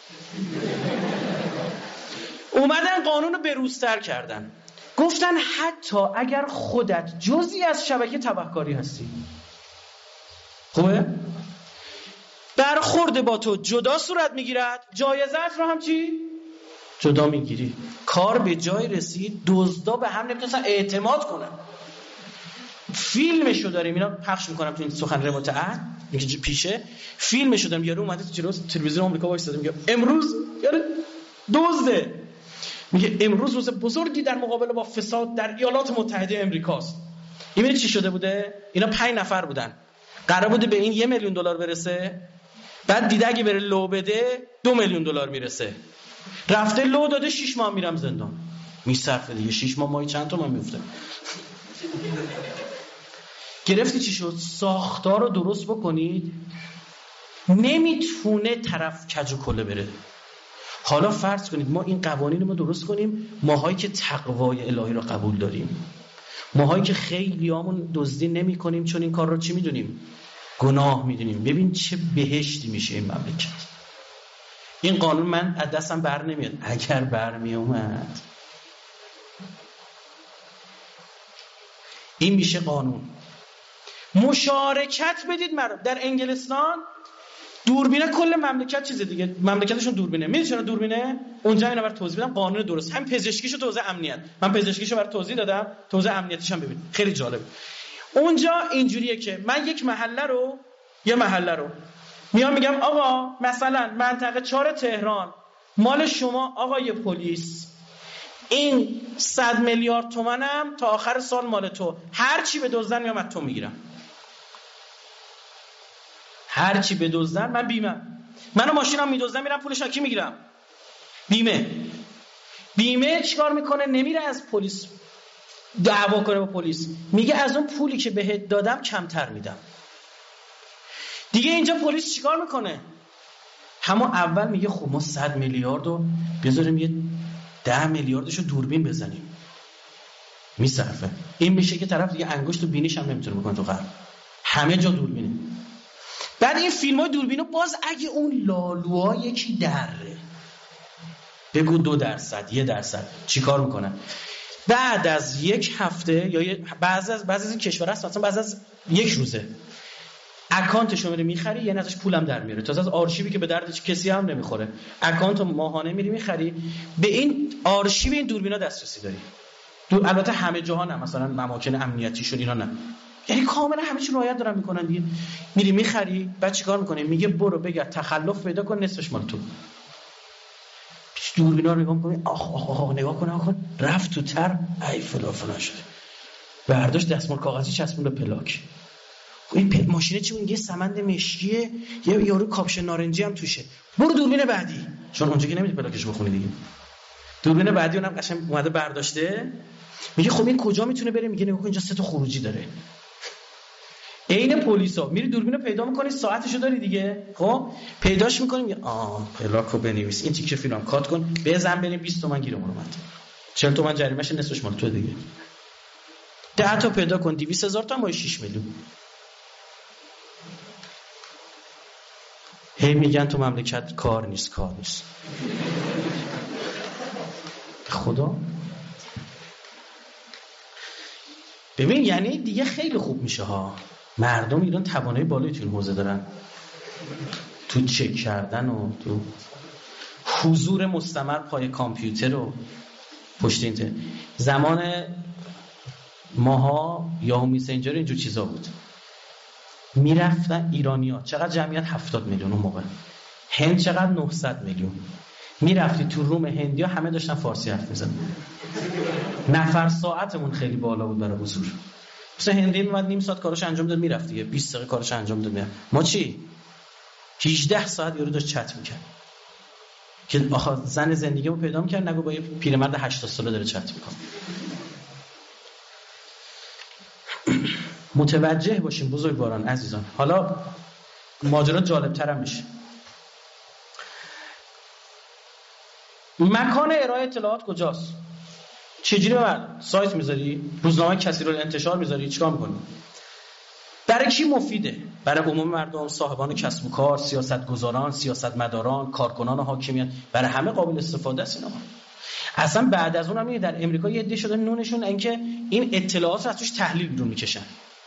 اومدن قانون رو بروزتر کردن، گفتن حتی اگر خودت جزئی از شبکه تبهکاری هستی، خوبه؟ برخورد با تو جدا صورت میگیرد، جایزت رو هم چی؟ جدا میگیری. کار به جای رسید دزدا به هم نمیتونستن اعتماد کنن. فیلمشو داریم، اینا پخش میکنم تو این سخن روایت عهد میگه پیشه، فیلمشو داریم. یارو اومده تو جلوی تلویزیون آمریکا وایساده میگه امروز یارو دزده، میگه امروز روز بزرگی در مقابله با فساد در ایالات متحده امریکاست. این میگه چی شده بوده؟ اینا پنج نفر بودن، قرار بوده به این یه میلیون دلار برسه، بعد دیده اگه بره لو بده دو میلیون دلار میرسه، رفته لو داده، شش ماه میرم زندان. میصرفه دیگه، شش ماه ماهی چند تومن میفته. گرفتی چی شد؟ ساختار رو درست بکنید، نمیتونه طرف کج و کله بره. حالا فرض کنید ما این قوانین رو ما درست کنیم، ماهایی که تقوای الهی رو قبول داریم، ماهایی که خیلیامون دزدی نمی کنیم چون این کار رو چی میدونیم؟ گناه میدونیم. ببین چه بهشتی میشه این مملکت. این قانون من از دستم بر نمیاد. اگر بر می اومد این میشه قانون. مشارکت بدید مردم. در انگلستان دوربینه کل مملکت چیز دیگه، مملکتشون دوربینه. میدونی چرا دوربینه؟ اونجا اینا برای توضیح بدم قانون درست. هم پزشکیشو تو حوزه امنیت، من پزشکیشو برای توضیح دادم، تو حوزه امنیتیش هم ببین خیلی جالب. اونجا اینجوریه که من یک محله رو یه محله رو میام میگم آقا مثلا منطقه چهار تهران مال شما آقای پلیس، این صد میلیارد تومنم تا آخر سال مال تو، هر چی به دزدن میام از تو میگیرم. هر چی بدزدن من بیمه. منو ماشینم میدزدن میرم پولش کی میگیرم؟ بیمه. بیمه چیکار میکنه؟ نمیره از پلیس دعوا کنه با پلیس، میگه از اون پولی که بهت دادم کمتر میدم. دیگه اینجا پلیس چیکار میکنه؟ همون اول میگه خب ما صد میلیارد رو بذاریم یه ده میلیاردشو دوربین بزنیم، میصرفه. این میشه که طرف دیگه انگشت تو بینیش هم نمیتونه بکنه تو قلب، همه جا دوربینه. بعد این فیلم‌های دوربینو باز اگه اون لالوها یکی دره، بگو دو درصد یه درصد، چیکار میکنن؟ بعد از یک هفته یا بعضی از بعضی از این کشورها هست مثلا بعد از یک روزه اکانتش رو میری میخری، یعنی ازش پولم در میاره، تا از آرشیوی که به درد کسی هم نمیخوره، اکانت ماهانه میری میخری، به این آرشیو این دوربینا دسترسی داری. دور البته همه جاها نه، مثلا اماکن امنیتی شون اینا نه، یعنی کاملا همه چی رعایت دارن میکنن دیگه. میری میخری، بعد چیکار میکنه؟ میگه برو بگرد تخلف پیدا کن، نصفش مال تو. دوربینا رو نگاه میکنی، آخ آخ آخ نگاه کن، آخ رفت تو تر، ای فلان فلان شده، برداشت دستمال کاغذی چسبون پلاک. این پل... ماشینه چی بود؟ یه سمند مشکیه، یه یارو کاپشن نارنجی هم توشه. برو دوربین بعدی، چون اونجا که نمیدی پلاکش بخونی دیگه. دوربین بعدی اونم قشنگ اومده برداشته، میگه خب این کجا میتونه بره؟ میگه نگاه کن اینجا سه تا خروجی داره. عین پلیسا میری دوربینو پیدا میکنی، ساعتشو داری دیگه، خب پیداش میکنی، میگه آ پلاکو بنویس، این تیکه فیلم کات کن، بزن بریم بیست تومن گیرمون اومد، چهل تومن جریمه‌ش، نصفش مال تو دیگه. ده تا پیدا کن، دویست هزار تا ما شش میلیون. هی میگن تو مملکت کار نیست کار نیست. خدا ببین، یعنی دیگه خیلی خوب میشه ها. مردم ایران توانایی بالایی تو این حوزه دارن، تو چک کردن و تو حضور مستمر پای کامپیوتر و پشت اینترنت. زمان ماها یاهو میسنجر اینجور چیزا بود، میرفتن ایرانی‌ها، چقدر جمعیت؟ هفتاد میلیون اون موقع، هند چقدر؟ نهصد میلیون. میرفتی تو روم هندی‌ها همه داشتن فارسی حرف می‌زدن، نفر ساعتمون خیلی بالا بود برای حضور. مثلا هندی میومد نیم ساعت کارش انجام داد میرفت دیگه، بیست دقیقه کارش انجام داد میرفت. ما چی؟ هجده ساعت یارو داشت چت می‌کرد که آخه زن زندگیمو پیدا می‌کرد، نگو با یه پیرمرد هشتاد ساله داره چت می‌کنه. متوجه باشیم بزرگواران عزیزان. حالا ماجرا جالب‌تر هم میشه. مکان ارائه اطلاعات کجاست؟ چجوری بر سایت میذاری؟ روزنامه کسی رو انتشار میذاری؟ چیکار می‌کنی؟ برای کی مفیده؟ برای عموم مردم، صاحبان کسب و کار، سیاستگزاران، سیاستمداران، کارکنان حاکمیت، برای همه قابل استفاده است اینا. اصلا بعد از اونم میگه در امریکا یه عده شده نونشون اینکه این اطلاعات رو از توش تحلیل بیرون میکشن.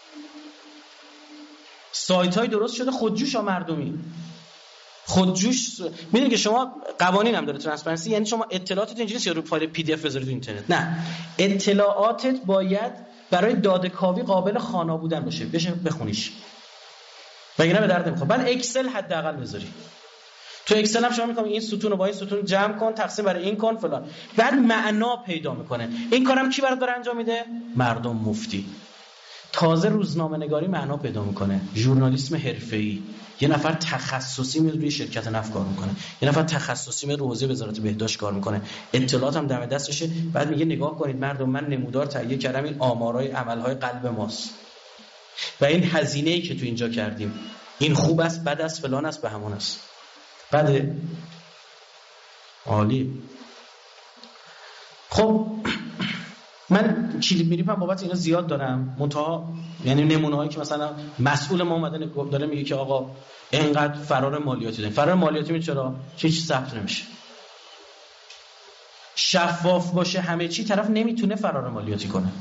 سایت‌های درست شده خودجوش ها مردمی. خودجوش میدونی که شما قوانین هم داره ترانسپرنسی، یعنی شما اطلاعاتت اینجوری نیست رو فایل پی دی اف بذاری تو اینترنت، نه، اطلاعاتت باید برای داده‌کاوی قابل خوانا بودن باشه، بشه بخونیش، وگرنه به درد نمیخوره. بعد اکسل حداقل بذاری، تو اکسل هم شما میگم این ستون رو با این ستون جمع کن، تقسیم برای این کن فلان، بعد معنا پیدا میکنه. این کارم کی برات داره انجام میده؟ مردم مفتی. تازه روزنامه نگاری معنا پیدا میکنه، ژورنالیسم حرفه‌ای. یه نفر تخصصی میاد روی شرکت نفت کار میکنه، یه نفر تخصصی میاد رو حوزه وزارت بهداشت کار میکنه، اطلاعات هم دم دستشه. بعد میگه نگاه کنید مردم، من نمودار تهیه کردم، این آمارای عملهای قلب ماست و این هزینه‌ای که تو اینجا کردیم، این خوب است، بد است، فلان است، به همون است. بده عالی. خب من کلیپ میریپم بابت اینا زیاد دارم، منتها یعنی نمونه‌هایی که مثلا مسئول ما اومده داره میگه که آقا اینقدر فرار مالیاتی داریم. فرار مالیاتی می چرا؟ هیچ ثبت نمیشه. شفاف باشه همه چی، طرف نمیتونه فرار مالیاتی کنه.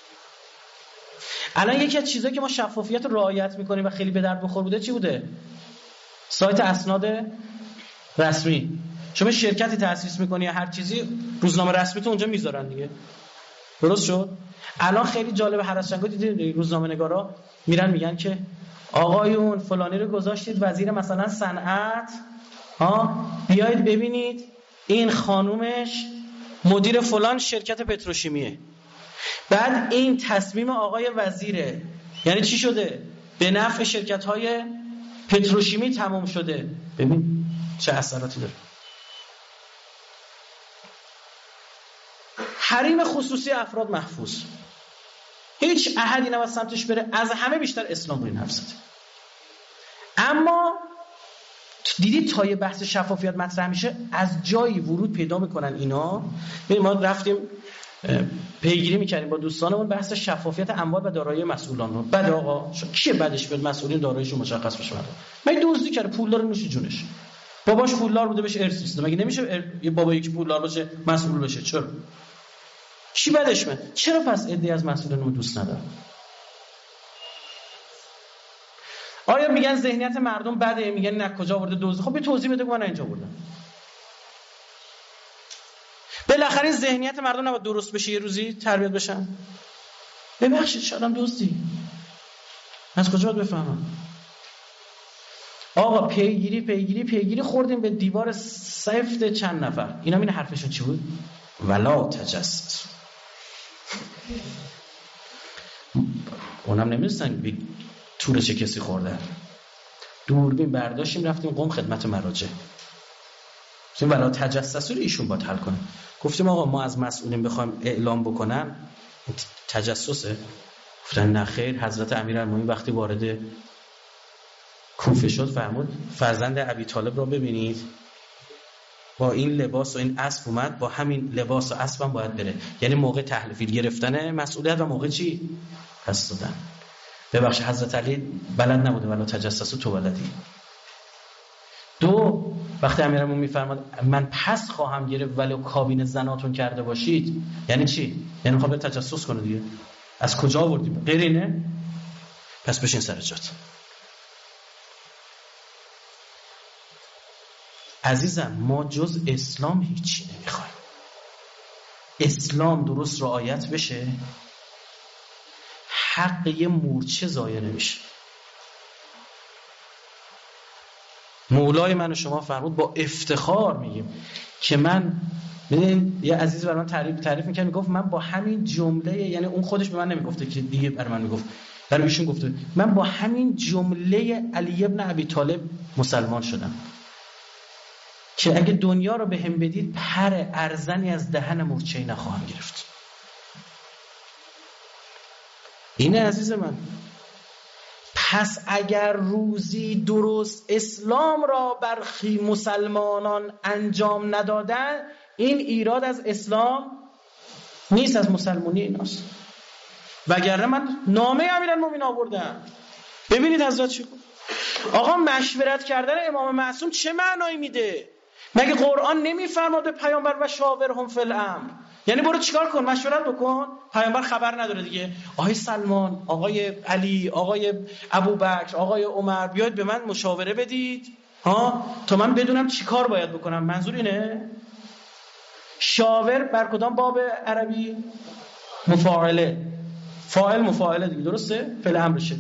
الان یکی از چیزایی که ما شفافیت رو رعایت میکنیم و خیلی به درد بخور بوده چی بوده؟ سایت اسناد رسمی. شما شرکتی تأسیس میکنی یا هر چیزی، روزنامه رسمی تو اونجا میذارن دیگه. درست شد؟ الان خیلی جالب، هر از چنگا دیدید روزنامه نگارا میرن میگن که آقایون فلانی رو گذاشتید وزیر مثلا صنعت، ها بیایید ببینید این خانومش مدیر فلان شرکت پتروشیمیه. بعد این تصمیم آقای وزیره. یعنی چی شده؟ به نفع شرکت‌های پتروشیمی تمام شده. ببین چه اثراتی داره. حریم خصوصی افراد محفوظ، هیچ احدی نباید سمتش بره. از همه بیشتر اسلام رو این حرف زده. اما دیدید تا یه بحث شفافیت مطرح میشه از جایی ورود پیدا میکنن اینا. ببین ما رفتیم پیگیری میکردیم با دوستانمون بحث شفافیت اموال و دارایی مسئولان رو. بعد آقا کیه بعدش بیاد مسئولین داراییشون مشخص بشه؟ مگه دزدی کرده پولدار نوش جونش، باباش پولدار بوده بهش ارث رسیده، مگه نمیشه ار... یه بابایی که پولدار باشه مسئول بشه؟ چرا؟ چی بدش من؟ چرا پس عده‌ای از مسئولین رو دوست ندارن؟ آیا میگن ذهنیت مردم بده؟ میگن نه کجا آورده دزد؟ خب به توضیح بده که من اینجا بردم. بالاخره این ذهنیت مردم نباید درست بشه، یه روزی تربیت بشن. ببخشید شادم دزدی، از کجا باید بفهمم؟ آقا پیگیری پیگیری پیگیری خوردیم به دیوار سفت چند نفر. اینا این حرفشون چی بود؟ ولا تجسس. اونم نمی‌دونستن به تور چه کسی خوردن. دوربین برداشتیم رفتیم قم خدمت مراجع. گفتیم ولا تجسس رو ایشون باید حل کنه. گفتیم آقا ما از مسئولین بخوایم اعلام بکنن تجسسه؟ گفتن نه خیر. حضرت امیرالمومنین وقتی وارد کوفه شد فرمود فرزند ابی طالب را ببینید با این لباس و این اسب اومد، با همین لباس و اسب هم باید بره. یعنی موقع تحویل گرفتن مسئولیت و موقع چی؟ پس دادن. ببخشید حضرت علی بلد نبوده ولا تجسس تو بلدی. دو، وقتی امیرالمومنین میفرماد من پس خواهم گرفت ولو کابین زناتون کرده باشید، یعنی چی؟ یعنی خواهد تجسس کنه دیگه. از کجا آوردیم؟ غیر اینه؟ پس بشین سر جات. عزیزم ما جز اسلام هیچی نمیخوایم. اسلام درست رعایت بشه حق یه مورچه ضایع نمیشه. مولای من و شما فرمود با افتخار میگیم که من ببین یه عزیز برای من تعریف تعریف میکنه، میگفت من با همین جمله، یعنی اون خودش به من نمیگفته که دیگه برای من میگفت، برای ایشون گفته من با همین جمله علی ابن ابی طالب مسلمان شدم که اگه دنیا رو به هم بدید پر ارزنی از دهن مورچه‌ای نخواهم گرفت. اینه عزیز من. پس اگر روزی درست اسلام را برخی مسلمانان انجام ندادن، این ایراد از اسلام نیست، از مسلمانی ایناست. وگرنه من نامه امیرالمومنین آوردم. ببینید حضرت چی گفت. آقا مشورت کردن امام معصوم چه معنایی میده؟ مگه قرآن نمیفرماد به پیامبر و شاورهم فی الامر؟ یعنی برو چیکار کن؟ مشورت بکن. پیامبر خبر نداره دیگه. آقای سلمان، آقای علی، آقای ابوبکر، آقای عمر بیاید به من مشاوره بدید ها تا من بدونم چیکار باید بکنم. منظور اینه؟ شاور بر کدام باب عربی؟ مفاعله. فاعل مفاعله دیگه، درسته؟ فعل امرشه.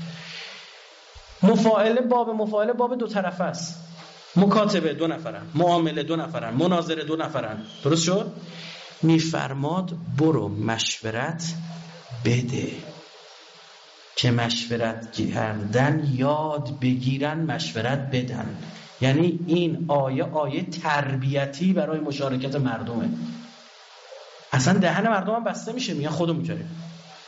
مفاعله باب مفاعله باب دو طرفه است. مکاتبه دو نفرن، معامله دو نفرن، مناظره دو نفرن. درست شد؟ میفرماد برو مشورت بده که مشورت کردن یاد بگیرن، مشورت بدن. یعنی این آیه آیه تربیتی برای مشارکت مردمه. اصلا دهن مردم هم بسته میشه، میگن خودمون کردیم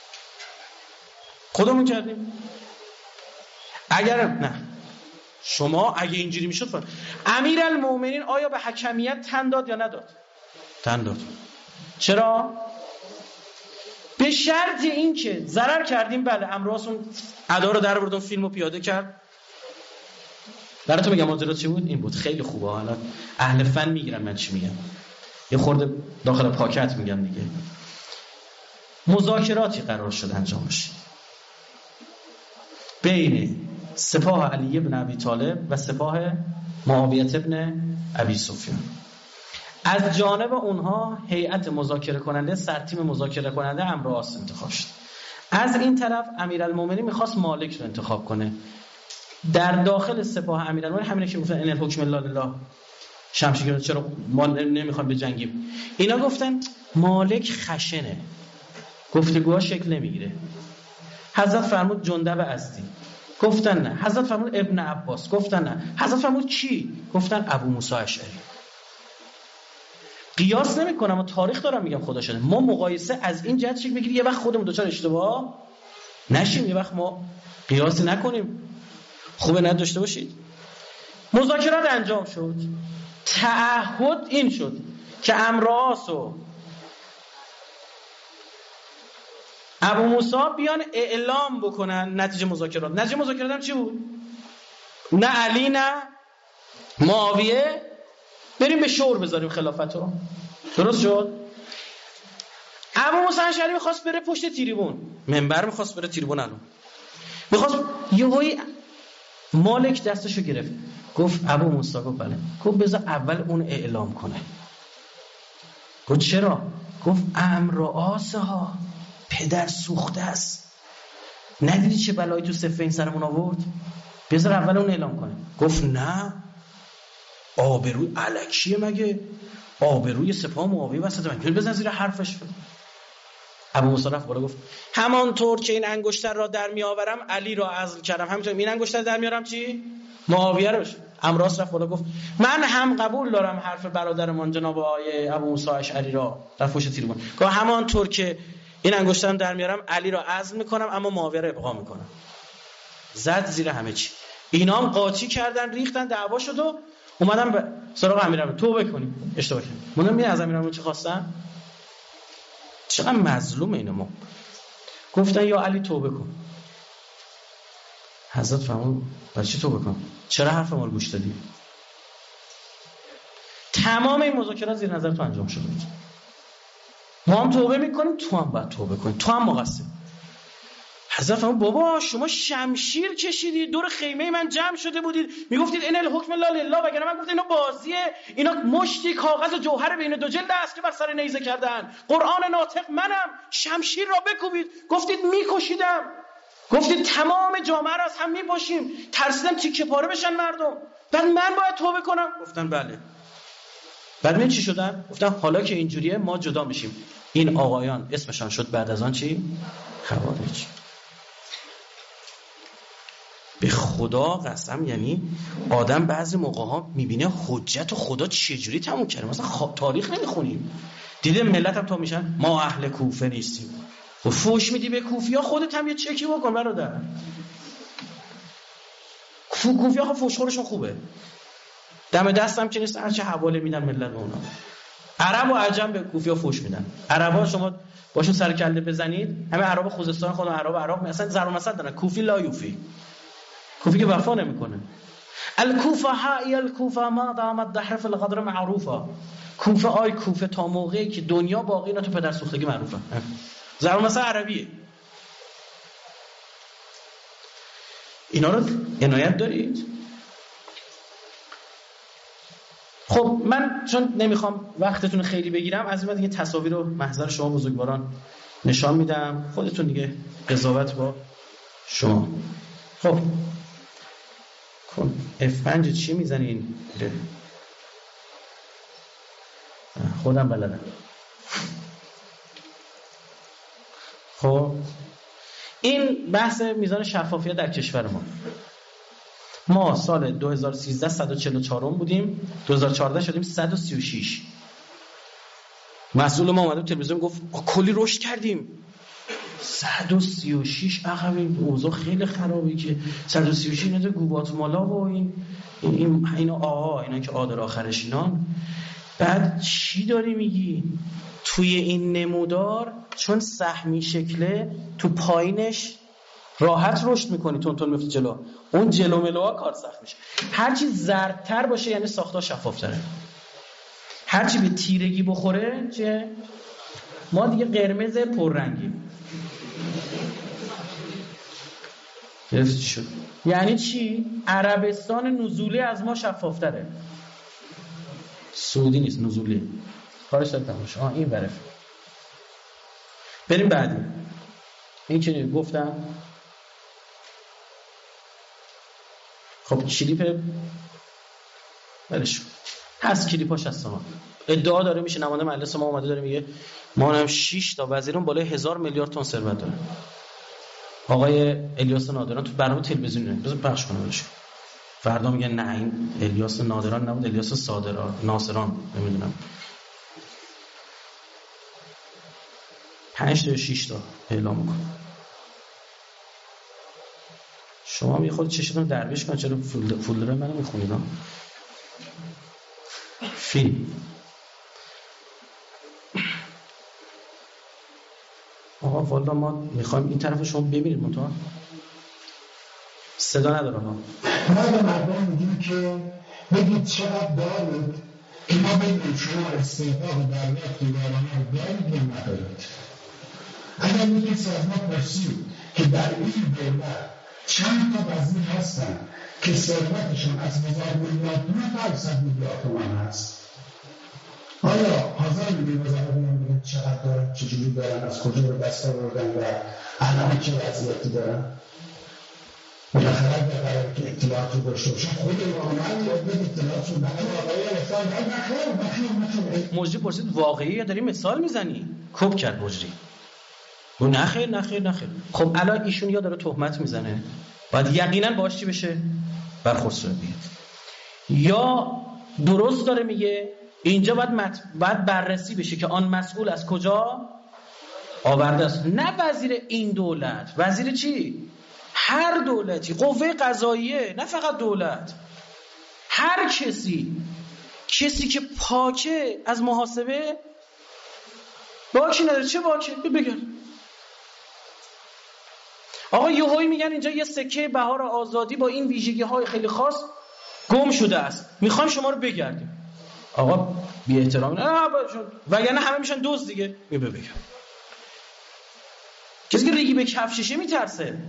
خودمون کردیم. اگر نه شما اگه اینجوری میشد فر... امیرالمومنین آیا به حکمیت تن داد یا نداد؟ تن داد. چرا؟ به شرط این که ضرر کردیم بله، امرواسون ادا رو در بردون، فیلمو پیاده کرد. براتون میگم ماجرا چی بود؟ این بود. خیلی خوبه. حالا اهل فن میگیرن من چی میگم، یه خورده داخل پاکت میگم دیگه. مذاکراتی قرار شد انجام بشه بین سپاه علی ابن ابی طالب و سپاه معاویه ابن ابی سفیان. از جانب اونها هیئت مذاکره کننده، سرتیم مذاکره کننده امر آس انتخاب شد. از این طرف امیرالمومنین میخواست مالک رو انتخاب کنه. در داخل سپاه امیرالمومنین همینه که گفتن ان الحکم الا لله، شمشیر چرا ما نمیخوایم بجنگیم. اینا گفتن مالک خشنه، گفتگوها شکل نمیگیره. حضرت فرمود جندب ازدی گفتن نه. حضرت فرمود ابن عباس، گفتن نه. حضرت فرمود کی؟ گفتن ابو موسی اشعری. قیاس نمی‌کنم و تاریخ دارم میگم خدا شده. ما مقایسه از این جهت شکل بگیریم یه وقت خودمون دوچار اشتباه نشیم، یه وقت ما قیاس نکنیم. خوبه نداشته باشید. مذاکرات انجام شد. تعهد این شد که عمرو و ابو موسی بیان اعلام بکنن نتیجه مذاکرات. نتیجه مذاکرات هم چی بود؟ نه علی نه معاویه بریم به شور بذاریم خلافت رو. درست شد؟ ابو موسی اشعری می‌خواست بره پشت تریبون، منبر می‌خواست بره تریبون. الان می‌خواست یهویی مالک دستشو گرفت، گفت ابو موسی، گفت بله، گفت بذار اول اون اعلام کنه. گفت چرا؟ گفت عمرو آسه ها پدر سوخته است، ندیدی چه بلایی تو صفین سرمون آورد؟ بذار اول اون اعلام کنه. گفت نه، آبروی الکیه مگه؟ آبروی سپاه معاویه وسط من بزن زیر حرفش. ابو موسی رفت بالا گفت همانطور که این انگشتر را در میآورم علی را عزل کردم، همینطور این انگشتر در میارم چی؟ معاویه رو. عمرو رفت بالا گفت من هم قبول دارم حرف برادرمان جناب آقای ابو موسی اشعری را در پشت تریبون. گفت همانطور که این انگشترم در میارم علی را عزل میکنم اما معاویه را ابقا میکنم. زد زیر همه چی. اینا هم قاطی کردن، ریختن، دعوا شد و اومدن به سراغ امیرالمومنین توبه کنیم. اشتباه کردیم. موندم می از امیرالمومنین چی خواستن؟ چقدر مظلوم اینا. ما گفتن یا علی توبه کن. حضرت فرمود برای چی توبه کن؟ چرا حرف ما رو گوش دادی؟ تمام این مذاکرات زیر نظر تو انجام شده بود. ما هم توبه میکنیم، تو هم باید توبه کنی، تو هم مقصر. حضرت فرمود بابا شما شمشیر کشیدید دور خیمه من جمع شده بودید میگفتید ان الحکم الا لله، وگرنه من گفتم اینا بازیه، اینا مشتی کاغذ و جوهر بین دو جلد است که بر سر نیزه کردن، قرآن ناطق منم، شمشیر را بکوبید. گفتید میکشیدم، گفتید تمام جامعه را از هم میپاشیم، ترسیدم تیکه پاره بشن مردم، بعد من باید توبه کنم. گفتن بله. بعد من چی شدن؟ گفتن حالا که اینجوریه ما جدا میشیم. این آقایان اسمشان شد بعد از آن چی؟ خوارج. به خدا قسم، یعنی آدم بعضی موقع ها میبینه حجت و خدا چجوری تموم کرده. مثلا خ... تاریخ نمیخونیم، دیده ملت هم تا میشن ما اهل کوفه نیستیم. و فوش میدی به کوفیا، خودت هم یه چکی بکن برادر. کوفیا ها فوشخورشون خوبه، دم دستم که نیست، هرچه حواله میدن ملت به اونا. عرب و عجم به کوفیا فوش میدن. عربا شما باشون سر کله بزنید، همه عرب خوزستان خودم عرب عرب مثلا ضرب مثل دارن، کوفی لا یوفی، کوفی که وفا نمیکنه. الکوفه های الکوفه ما دامت دهر فی القدر معروفه. کوفه آی کوفه تا موقعی که دنیا باقی نه تو پدر سوختگی معروفه. ضرب مثل عربیه. اینا رو عنایت دارید؟ خب من چون نمیخوام وقتتون خیلی بگیرم، از این بعد دیگه تصاویر رو محضر شما بزرگواران نشان میدم، خودتون دیگه قضاوت با شما. خب کن اف پنج چی میزنین؟ خودم بلدم. خب این بحث میزان شفافیت در کشور ما. ما سال دو هزار و سیزده صد و چهل و چهار بودیم، دو هزار و چهارده شدیم صد و سی و شش. مسئول ما اومد تلویزیون گفت کلی رشد کردیم. صد و سی و شش عقب، این اوضاع خیلی خرابه که صد و سی و شش اینا تو گواتمالا و این این اینا آها اینا که آدر آخرش اینان. بعد چی داری میگی؟ توی این نمودار چون سهمی شکله تو پایینش راحت رشد میکنی، تون تون میفتی جلو، اون جلو ملوها کار سخت میشه. هرچی زردتر باشه یعنی ساختار شفافتره، هرچی به تیرگی بخوره چه؟ ما دیگه قرمز پررنگی گرفتی شد. یعنی چی؟ عربستان نزولی از ما شفافتره، سعودی نیست، نزولی. کارش دارم باشه. آه این برف. بریم بعدی. این که گفتم خب کلیپ ولش هست، کلیپاش هست. ما ادعا داره میشه نماینده مجلس ما اومده داره میگه ما هم شش تا وزیرون بالای هزار میلیارد تومان ثروت داره. آقای الیاس نادران تو برنامه تلویزیونه، بذار پخش کنم بهش. فردا میگن نه این الیاس نادران نبود، الیاس صادران ناصران نمیدونم. پنج تا شش تا اعلام میکنه. شما یه خود چشتون درویش کن، چرا فولدر منو میخونید ها؟ فیلم آقا والا ما میخوایم این طرف شما ببینید منتها صدا نداره ها. ما به مردم میگیم که بگید چقدر دارید که ما بگیم شما استعداد دولت دیگرانه دارید یا ندارید. اگر میگید سازمان پرسید که در این دولت چند تا وزیر هستن که ثروتشون از هزار میلیارد نه تا صد میلیارد تومان هست، آیا حاضر میگید وزارت میگید چقدر دارن، چجوری دارن، از کجا به دست آوردن و الان چه وضعیتی دارن؟ بالاخره بقیه که اطلاعاتی داشته باشن خود ایرانیان یا به اطلاعاتشون بقیه واقعی مثال نخیر نخیر نخیر. مجری پرسید واقعی یا داری مثال میزنی؟ کپ کرد مجری. و نخیر نخیر نخیر. خب الان ایشون یا داره تهمت میزنه، باید یقینا باهاش چی بشه؟ برخورد صورت بگیره. یا درست داره میگه، اینجا باید مت... باید بررسی بشه که آن مسئول از کجا آورده است. نه وزیر این دولت، وزیر چی؟ هر دولتی، قوه قضاییه، نه فقط دولت. هر کسی کسی که پاکه از محاسبه باکی نداره. چه باکی؟ بگن آقا یهویی میگن اینجا یه سکه بهار آزادی با این ویژگی های خیلی خاص گم شده است، میخوام شما رو بگردیم. آقا بی احترامی نه، وگرنه همه میشن دوز دیگه. می بگم کسی که ریگی به کفششه میترسه.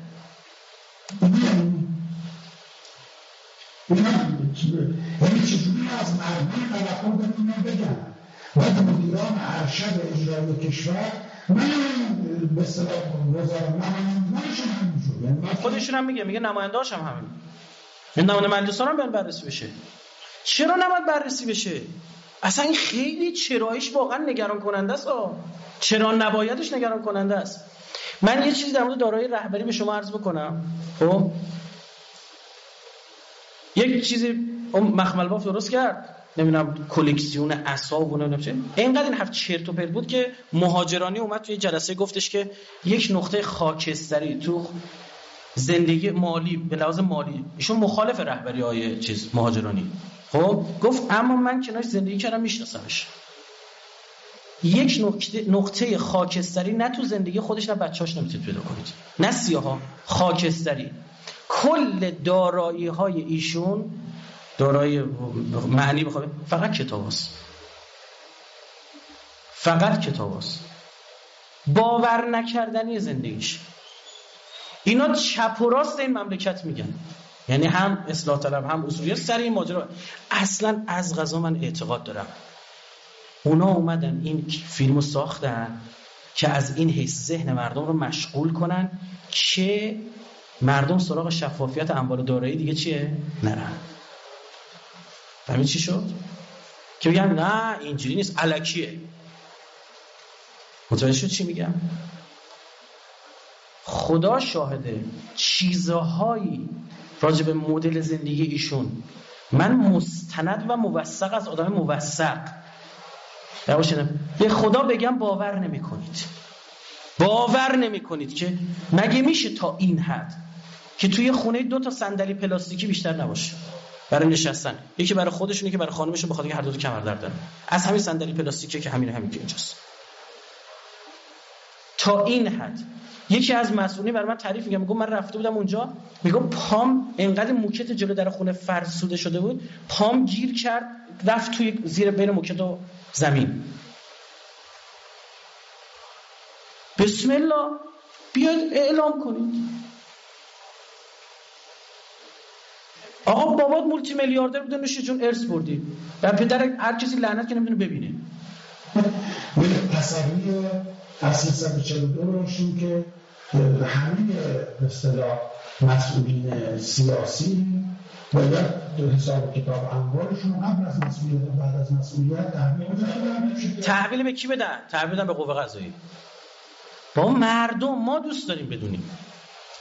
یعنی چجوری از مردم توقع داریم بگن باید مدیران ارشد اجرایی کشور من به اصطلاح وزارت نماینده‌هاشون همینجور، خودشون هم میگه میگه نماینده‌هاش هم همین، این نماینده مجلس هم باید بررسی بشه. چرا نباید بررسی بشه؟ اصلا این خیلی چرایش واقعا نگران کننده است. چرا نبایدش نگران کننده است؟ من یه چیزی در مورد دارایی رهبری به شما عرض بکنم. خب یک چیزی اون مخمل باف درست کرد، نمیدونم کلکسیون اعصاب و نمیدونم چه، اینقدر این حرف چرت و پرت بود که مهاجرانی اومد توی جلسه گفتش که یک نقطه خاکستری تو زندگی مالی به لحاظ مالی، ایشون مخالف رهبری های چیز مهاجرانی. خب گفت اما من کنارش زندگی کردم میشناسمش. یک نقطه نقطه خاکستری نه تو زندگی خودش نه بچه‌اش نمیتونید پیدا کنید، نه سیاها، خاکستری. کل دارایی های ایشون، دارایی معنی بخواد فقط کتاب است، فقط کتاب است. باور نکردنی زندگیش. اینا چپ و راست این مملکت میگن، یعنی هم اصلاح طلب هم اصولیت سر این ماجرا. اصلا از قضا من اعتقاد دارم اونا اومدن این فیلمو ساختن که از این حیث ذهن مردم رو مشغول کنن که مردم سراغ شفافیت اموال دارایی دیگه چیه؟ نرن. فهمید چی شد؟ که بگن نه اینجوری نیست، الکیه. متوجه شد چی میگم؟ خدا شاهده چیزهایی راجع به مدل زندگی ایشون من مستند و موثق از آدم موثق باشیدم به خدا بگم باور نمی کنید. باور نمی کنید که مگه میشه تا این حد که توی خونه دو تا صندلی پلاستیکی بیشتر نباشه برای نشستن، یکی برای خودشون یکی برای خانمشون، بخاطر اینکه هر دو تا کمردرد دارن، از همین صندلی پلاستیکی که همین همین که اینجاست. تا این حد یکی از مسئولین برای من تعریف میگه، میگم من رفته بودم اونجا، میگم پام انقدر موکت جلو در خونه فرسوده شده بود، پام گیر کرد رفت توی زیر بین موکت و زمین. بسم الله بیاید اعلام کنید آقا بابات مولتی میلیاردر بوده، نوشه جون ارث بردی و پدر هر کسی لعنت که نمیتونه ببینه. تصویر اصل صد و چهل و دو روشون که همین به اصطلاح مسئولین سیاسی باید حساب کتاب اموالشون قبل از مسئولیت و بعد از مسئولیت تحویل تحویل به کی بدن؟ تحویل بدن به قوه قضاییه. با مردم ما دوست داریم بدونیم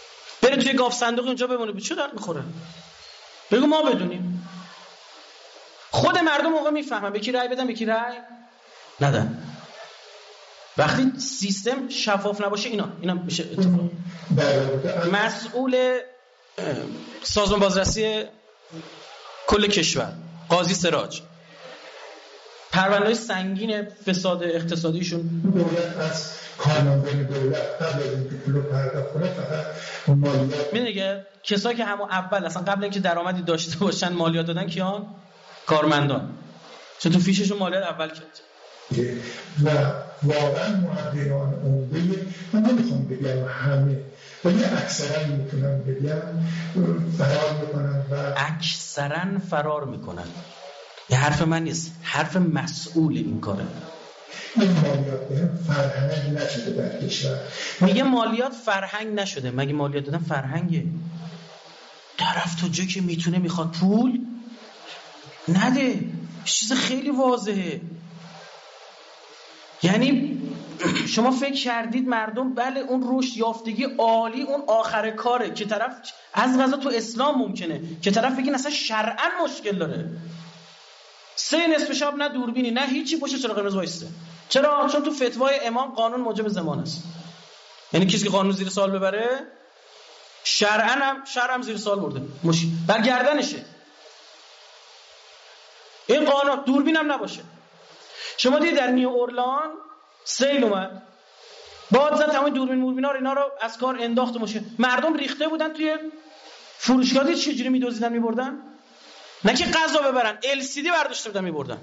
توی گاف صندوق اونجا بمونه به چه درد میخوره؟ بگو ما بدونیم. خود مردم موقع میفهمن به کی رأی بدن به کی رأی ندن. وقتی سیستم شفاف نباشه اینا اینا میشه اتفاق. مسئول سازمان بازرسی کل کشور قاضی سراج پرونده‌های سنگین فساد اقتصادیشون دولت از کارمندان دولت قبل از اینکه پول پرداخت کنه فقط مالیات میگه کسایی که همون اول اصلا قبل اینکه درآمدی داشته باشن مالیات دادن کیان؟ کارمندان. چون تو فیششون مالیات اول کرد. و واقعا محققان عمده من نمیخوام بگم همه ولی اکثرا میتونم بگم فرار میکنن و اکثرا فرار میکنن. یه حرف من نیست، حرف مسئول این کاره. این مالیات دادن فرهنگ نشده در کشور. میگه مالیات فرهنگ نشده. مگه مالیات دادن فرهنگه؟ طرف تا جایی که میتونه میخواد پول نده. چیز خیلی واضحه. یعنی شما فکر کردید مردم بله اون رشد یافتگی عالی اون آخر کاره که طرف از قضا تو اسلام ممکنه که طرف بگین اصلا شرعاً مشکل داره. سه نصف شب نه دوربینی نه هیچی پشت چراغ قرمز وایسته. چرا؟ چون تو فتوای امام قانون موجب زمان است. یعنی کسی که قانون زیر سوال ببره شرعاً هم شرع هم زیر سوال برده. مش بر گردنشه. این قانون دوربین هم نباشه. شما دیدید در نیو اورلان سیل اومد باد زد تمام دوربین موربینا رو اینا رو از کار انداخت مشه. مردم ریخته بودن توی فروشگاه. دید چجوری میدزدیدن میبردن؟ نه که غذا ببرن ال سی دی برداشته بودن میبردن.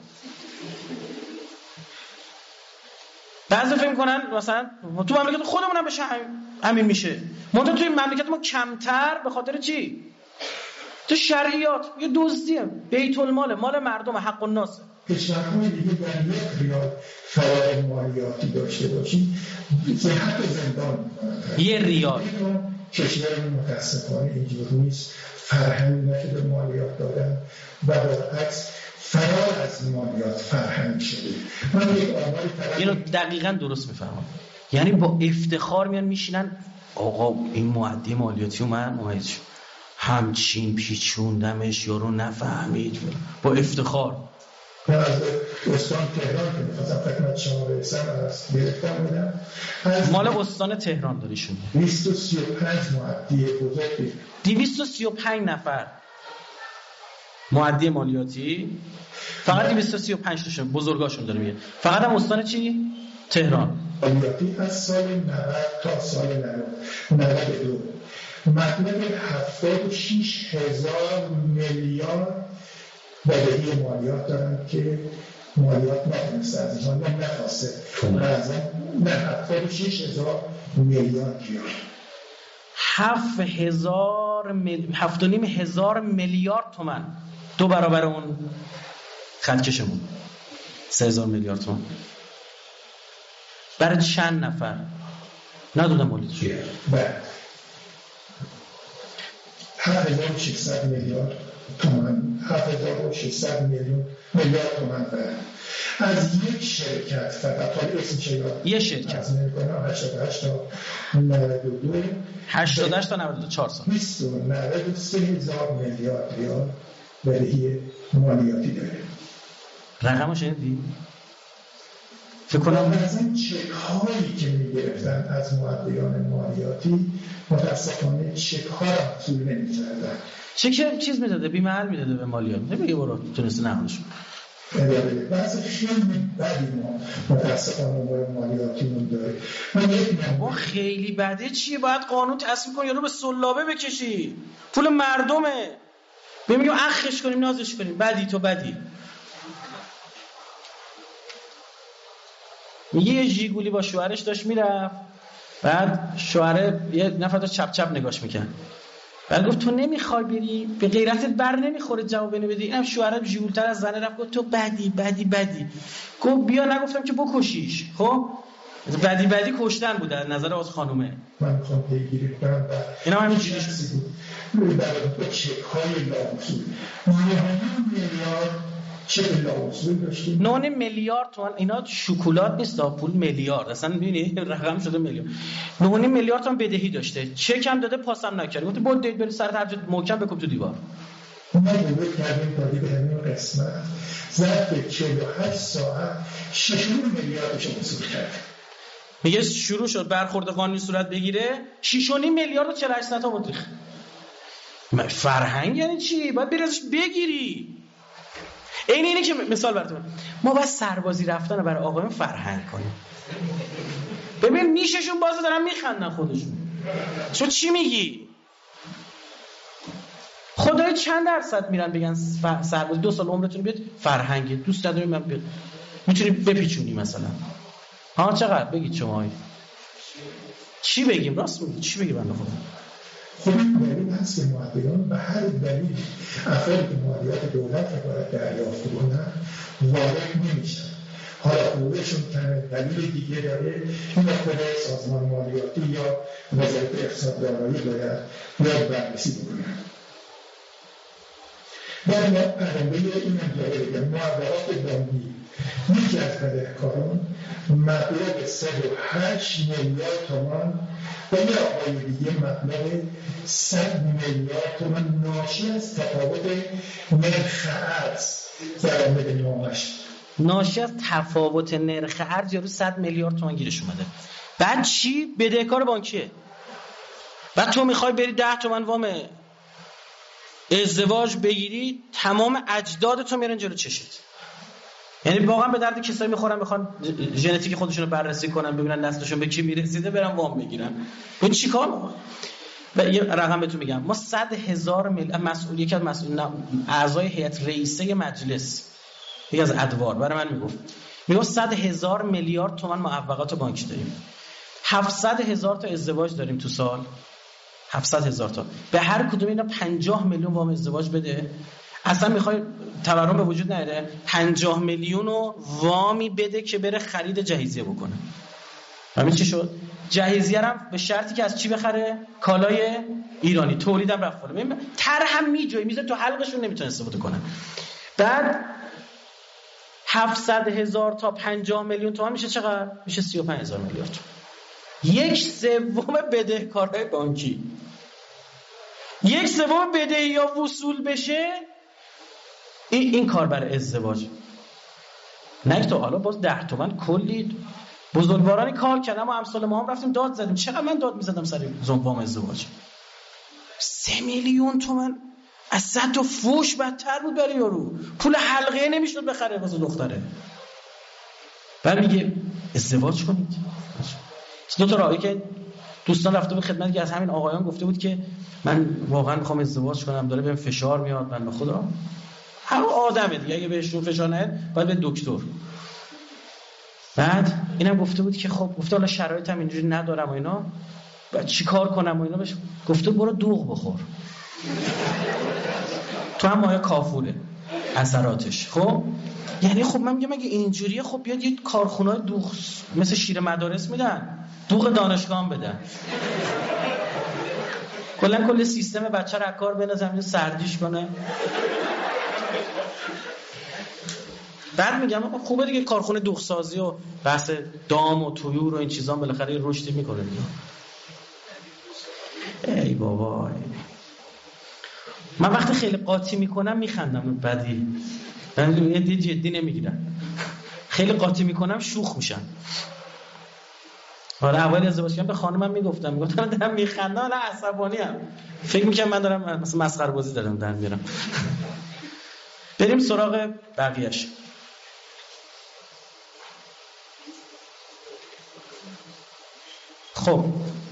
بعضی فکر می‌کنن مثلا تو مملکت خودمون هم بشه همین میشه. منتها توی مملکت ما کمتر به خاطر چی؟ تو شرعیات یه دزدیه بیت المال مال مردم حق الناس. کشورهای دیگه در یک ریال فرار مالیاتی داشته باشید حتی زندان یه ریال. کشور متاسفانه اینجور نیست. فرهنگ نشده مالیات دادن و برعکس فرار از مالیات فرهنگ شده. من یک آماری فرهنگ اینو دقیقاً درست میفهمم. یعنی با افتخار میان میشینن آقا این معدی مالیاتی اومد اومد همچین پیچوندمش یارو نفهمید. با افتخار من از استان تهران که میخواستم خدمت شما برسم از گرفتم بودم مال استان تهران داریشون دویست و سی و پنج معدی بزرگی دویست و سی و پنج نفر معدی مالیاتی فقط دویست و سی و پنج تاشون بزرگاشون داره میگه. فقط هم استان چی؟ تهران. مالیاتی از سال نود تا سال نود و دو مطلب هفتاد و شش هزار میلیارد بدهی مالیات دارن که مالیات نتونسته از ایشان نخواسته. بعضا نه هفتاد و شش هزار میلیارد گیاه هفت هزار مل... هفت و نیم هزار میلیارد تومن. دو برابر اون خدکشمون سه هزار میلیارد تومن. برای چند نفر ندادم مالیاتش؟ بعد هفت هزار و ششصد میلیارد تومان هفت هزار و ششصد میلیون میلیارد تومان برد از یک شرکت فقط حالی اسم شرکت یه شرکت از نمیکنم هشتاد و هشت تا نود و دو هشتاد و هشت تا نود و دو چهار سال بیست و نود و سه هزار میلیارد ریال بدهی مالیاتی داره. رقمو شنیدی؟ فکر کنم از این چک هایی که میگرفتن از معدیان مالیاتی متاسفانه چک ها را محصول نمی‌کردن. چک چیز میداده بی محل میداده به مالیات. نمیگه برو تونسته نقدش بعضی خیلی بدی ما متاسفانه امور مالیاتیمون داره. ما خیلی بده چیه؟ باید قانون تصویب کنی یا رو به سلابه بکشی. پول مردمه. بمیگیم اخش کنیم نازش کنیم. بدی تو بدی. یه ژیگولی با شوهرش داشت میرفت. بعد شوهره یه نفر داشت چپ چپ نگاش میکرد. بعد گفت تو نمیخوای بری؟ به غیرتت بر نمیخوره جواب اینو بدی. اینم شوهره ژیگولتر از زنه رفت گفت تو بدی بدی بدی. گفت بیا نگفتم که بکشیش. خب بدی بدی کشتن بود در نظر از خانومه. من میخوام پیگیری کنم. اینا همین چیزی بود. در واقع چک های لاوصول. میلیون میلیارد چه لاوزوی داشتیم. نه میلیارد تومان. اینا شکلات نیست، پول میلیارد. اصلا ببینید رقم شده میلیارد. نه میلیارد تومان بدهی داشته، چک هم داده، پاسم نکرد. گفت بود دید بری سر هر محکم بکوب تو دیوار. ما بود کردیم تا دیگه همین قسمت ظرف چهل و هشت ساعت شش میلیاردش وصول کرد. میگه شروع شد برخورد قانونی صورت بگیره، شش و نیم میلیارد و چهل و هشت ساعت بود ریخت. فرهنگ یعنی چی؟ باید بری ازش بگیری. این اینه که مثال براتون، ما باید سربازی رفتن رو برای آقایون فرهنگ کنیم. ببین نیششون بازه دارن میخندن خودشون. چون چی میگی؟ خدای چند درصد میرن بگن سربازی دو سال عمرتون بیاد فرهنگه، دوست نداریم من بیاد میتونی بپیچونی مثلا. ها چقدر بگید شما هایی. چی بگیم؟ راست میگی چی بگی بنده خدا؟ خب این دلیل هست که معدلان به هر دلیل افرادی که مالیات دولت رو باید دریافت کنن وارد نمیشن. حالا حقوقشون کمه، دلیل دیگه داره، این خود سازمان مالیاتی یا وزارت اقتصاد دارایی باید باید بررسی بکنن. در ما پرنده این هم داره بگم معدلات بانکی یکی از بدهکاران مبلغ صد و هشت میلیارد تومان و یه آقای دیگه مبلغ صد میلیارد تومان ناشی از تفاوت نرخ ارز درآمد نامش. ناشی از تفاوت نرخ ارز یارو صد میلیارد تومان گیرش اومده. بعد چی؟ بدهکار بانکیه. بعد تو میخوای بری ده تومن وام ازدواج بگیری، تمام اجدادتو میرن جلو چشت. یعنی واقعا به درد کسایی میخورن میخوان ژنتیک خودشون رو بررسی کنن ببینن نسلشون به کی میرسیده برن وام بگیرن. این چیکار میکنن؟ یه رقم بهتون میگم، ما صد هزار میلیون مسئول یکی از مسئول اعضای هیئت رئیسه مجلس یکی از ادوار برای من میگفت میگفت صد هزار میلیارد تومان معوقات بانکی داریم، هفتصد هزار تا ازدواج داریم تو سال، هفتصد هزار تا، به هر کدوم اینا پنجاه میلیون وام ازدواج بده. اصلا میخوای تورم به وجود نیاره، پنجاه میلیون رو وامی بده که بره خرید جهیزیه بکنه. همین چی شد؟ جهیزیه هم به شرطی که از چی بخره؟ کالای ایرانی. تولیدم رفت بالا. تر هم میجوی میذاره تو حلقشون نمیتونه استفاده کنن. بعد هفتصد هزار تا پنجاه میلیون تومان میشه چقدر؟ میشه سی و پنج هزار میلیارد تومان. یک سوم بدهکارهای بانکی، یک سوم بدهی یا وصول بشه. این این کار برای ازدواج نه تو حالا باز ده تومن کلی بزرگوارانی کار کردن. ما امثال ما هم رفتیم داد زدیم. چقدر من داد میزدم سر وام ازدواج؟ سه میلیون تومن از صد تا فوش بدتر بود برای یارو. پول حلقه نمیشد بخره واسه دختره. بعد میگه ازدواج کنید. دو تا راهی که دوستان رفته بود خدمت که از همین آقایان گفته بود که من واقعا میخوام ازدواج کنم، داره بهم فشار میاد، من به خدا هر آدمه دیگه اگه بهشون فشار نیاد باید به دکتر. بعد اینم گفته بود که خب گفته حالا شرایطم اینجوری ندارم و اینا، بعد چیکار کنم و اینا. بهش گفته برو دوغ بخور. تو هم مایه کافوره اثراتش. خب یعنی خب من میگم اگه اینجوریه خب بیاد یه کارخونه‌های دوغ مثل شیر مدارس میدن، دوغ دانشگاه هم بدن. کلا کل سیستم بچه رو کار بندازن زمین سردیش کنه. بعد میگم خوبه دیگه کارخونه دوغسازی و بحث دام و طیور و این چیزا بالاخره یه رشدی میکنه دیگه. ای بابا من وقتی خیلی قاطی میکنم میخندم بدی. من یه دی جدی نمیگیرم. خیلی قاطی میکنم شوخ میشم. حالا اول ازدواج کردم به خانمم میگفتم میگفتم دارم میخندم ولی عصبانی ام. فکر میکنم من دارم مثلا مسخره بازی دارم در میارم. بریم سراغ بقیه‌اش. خب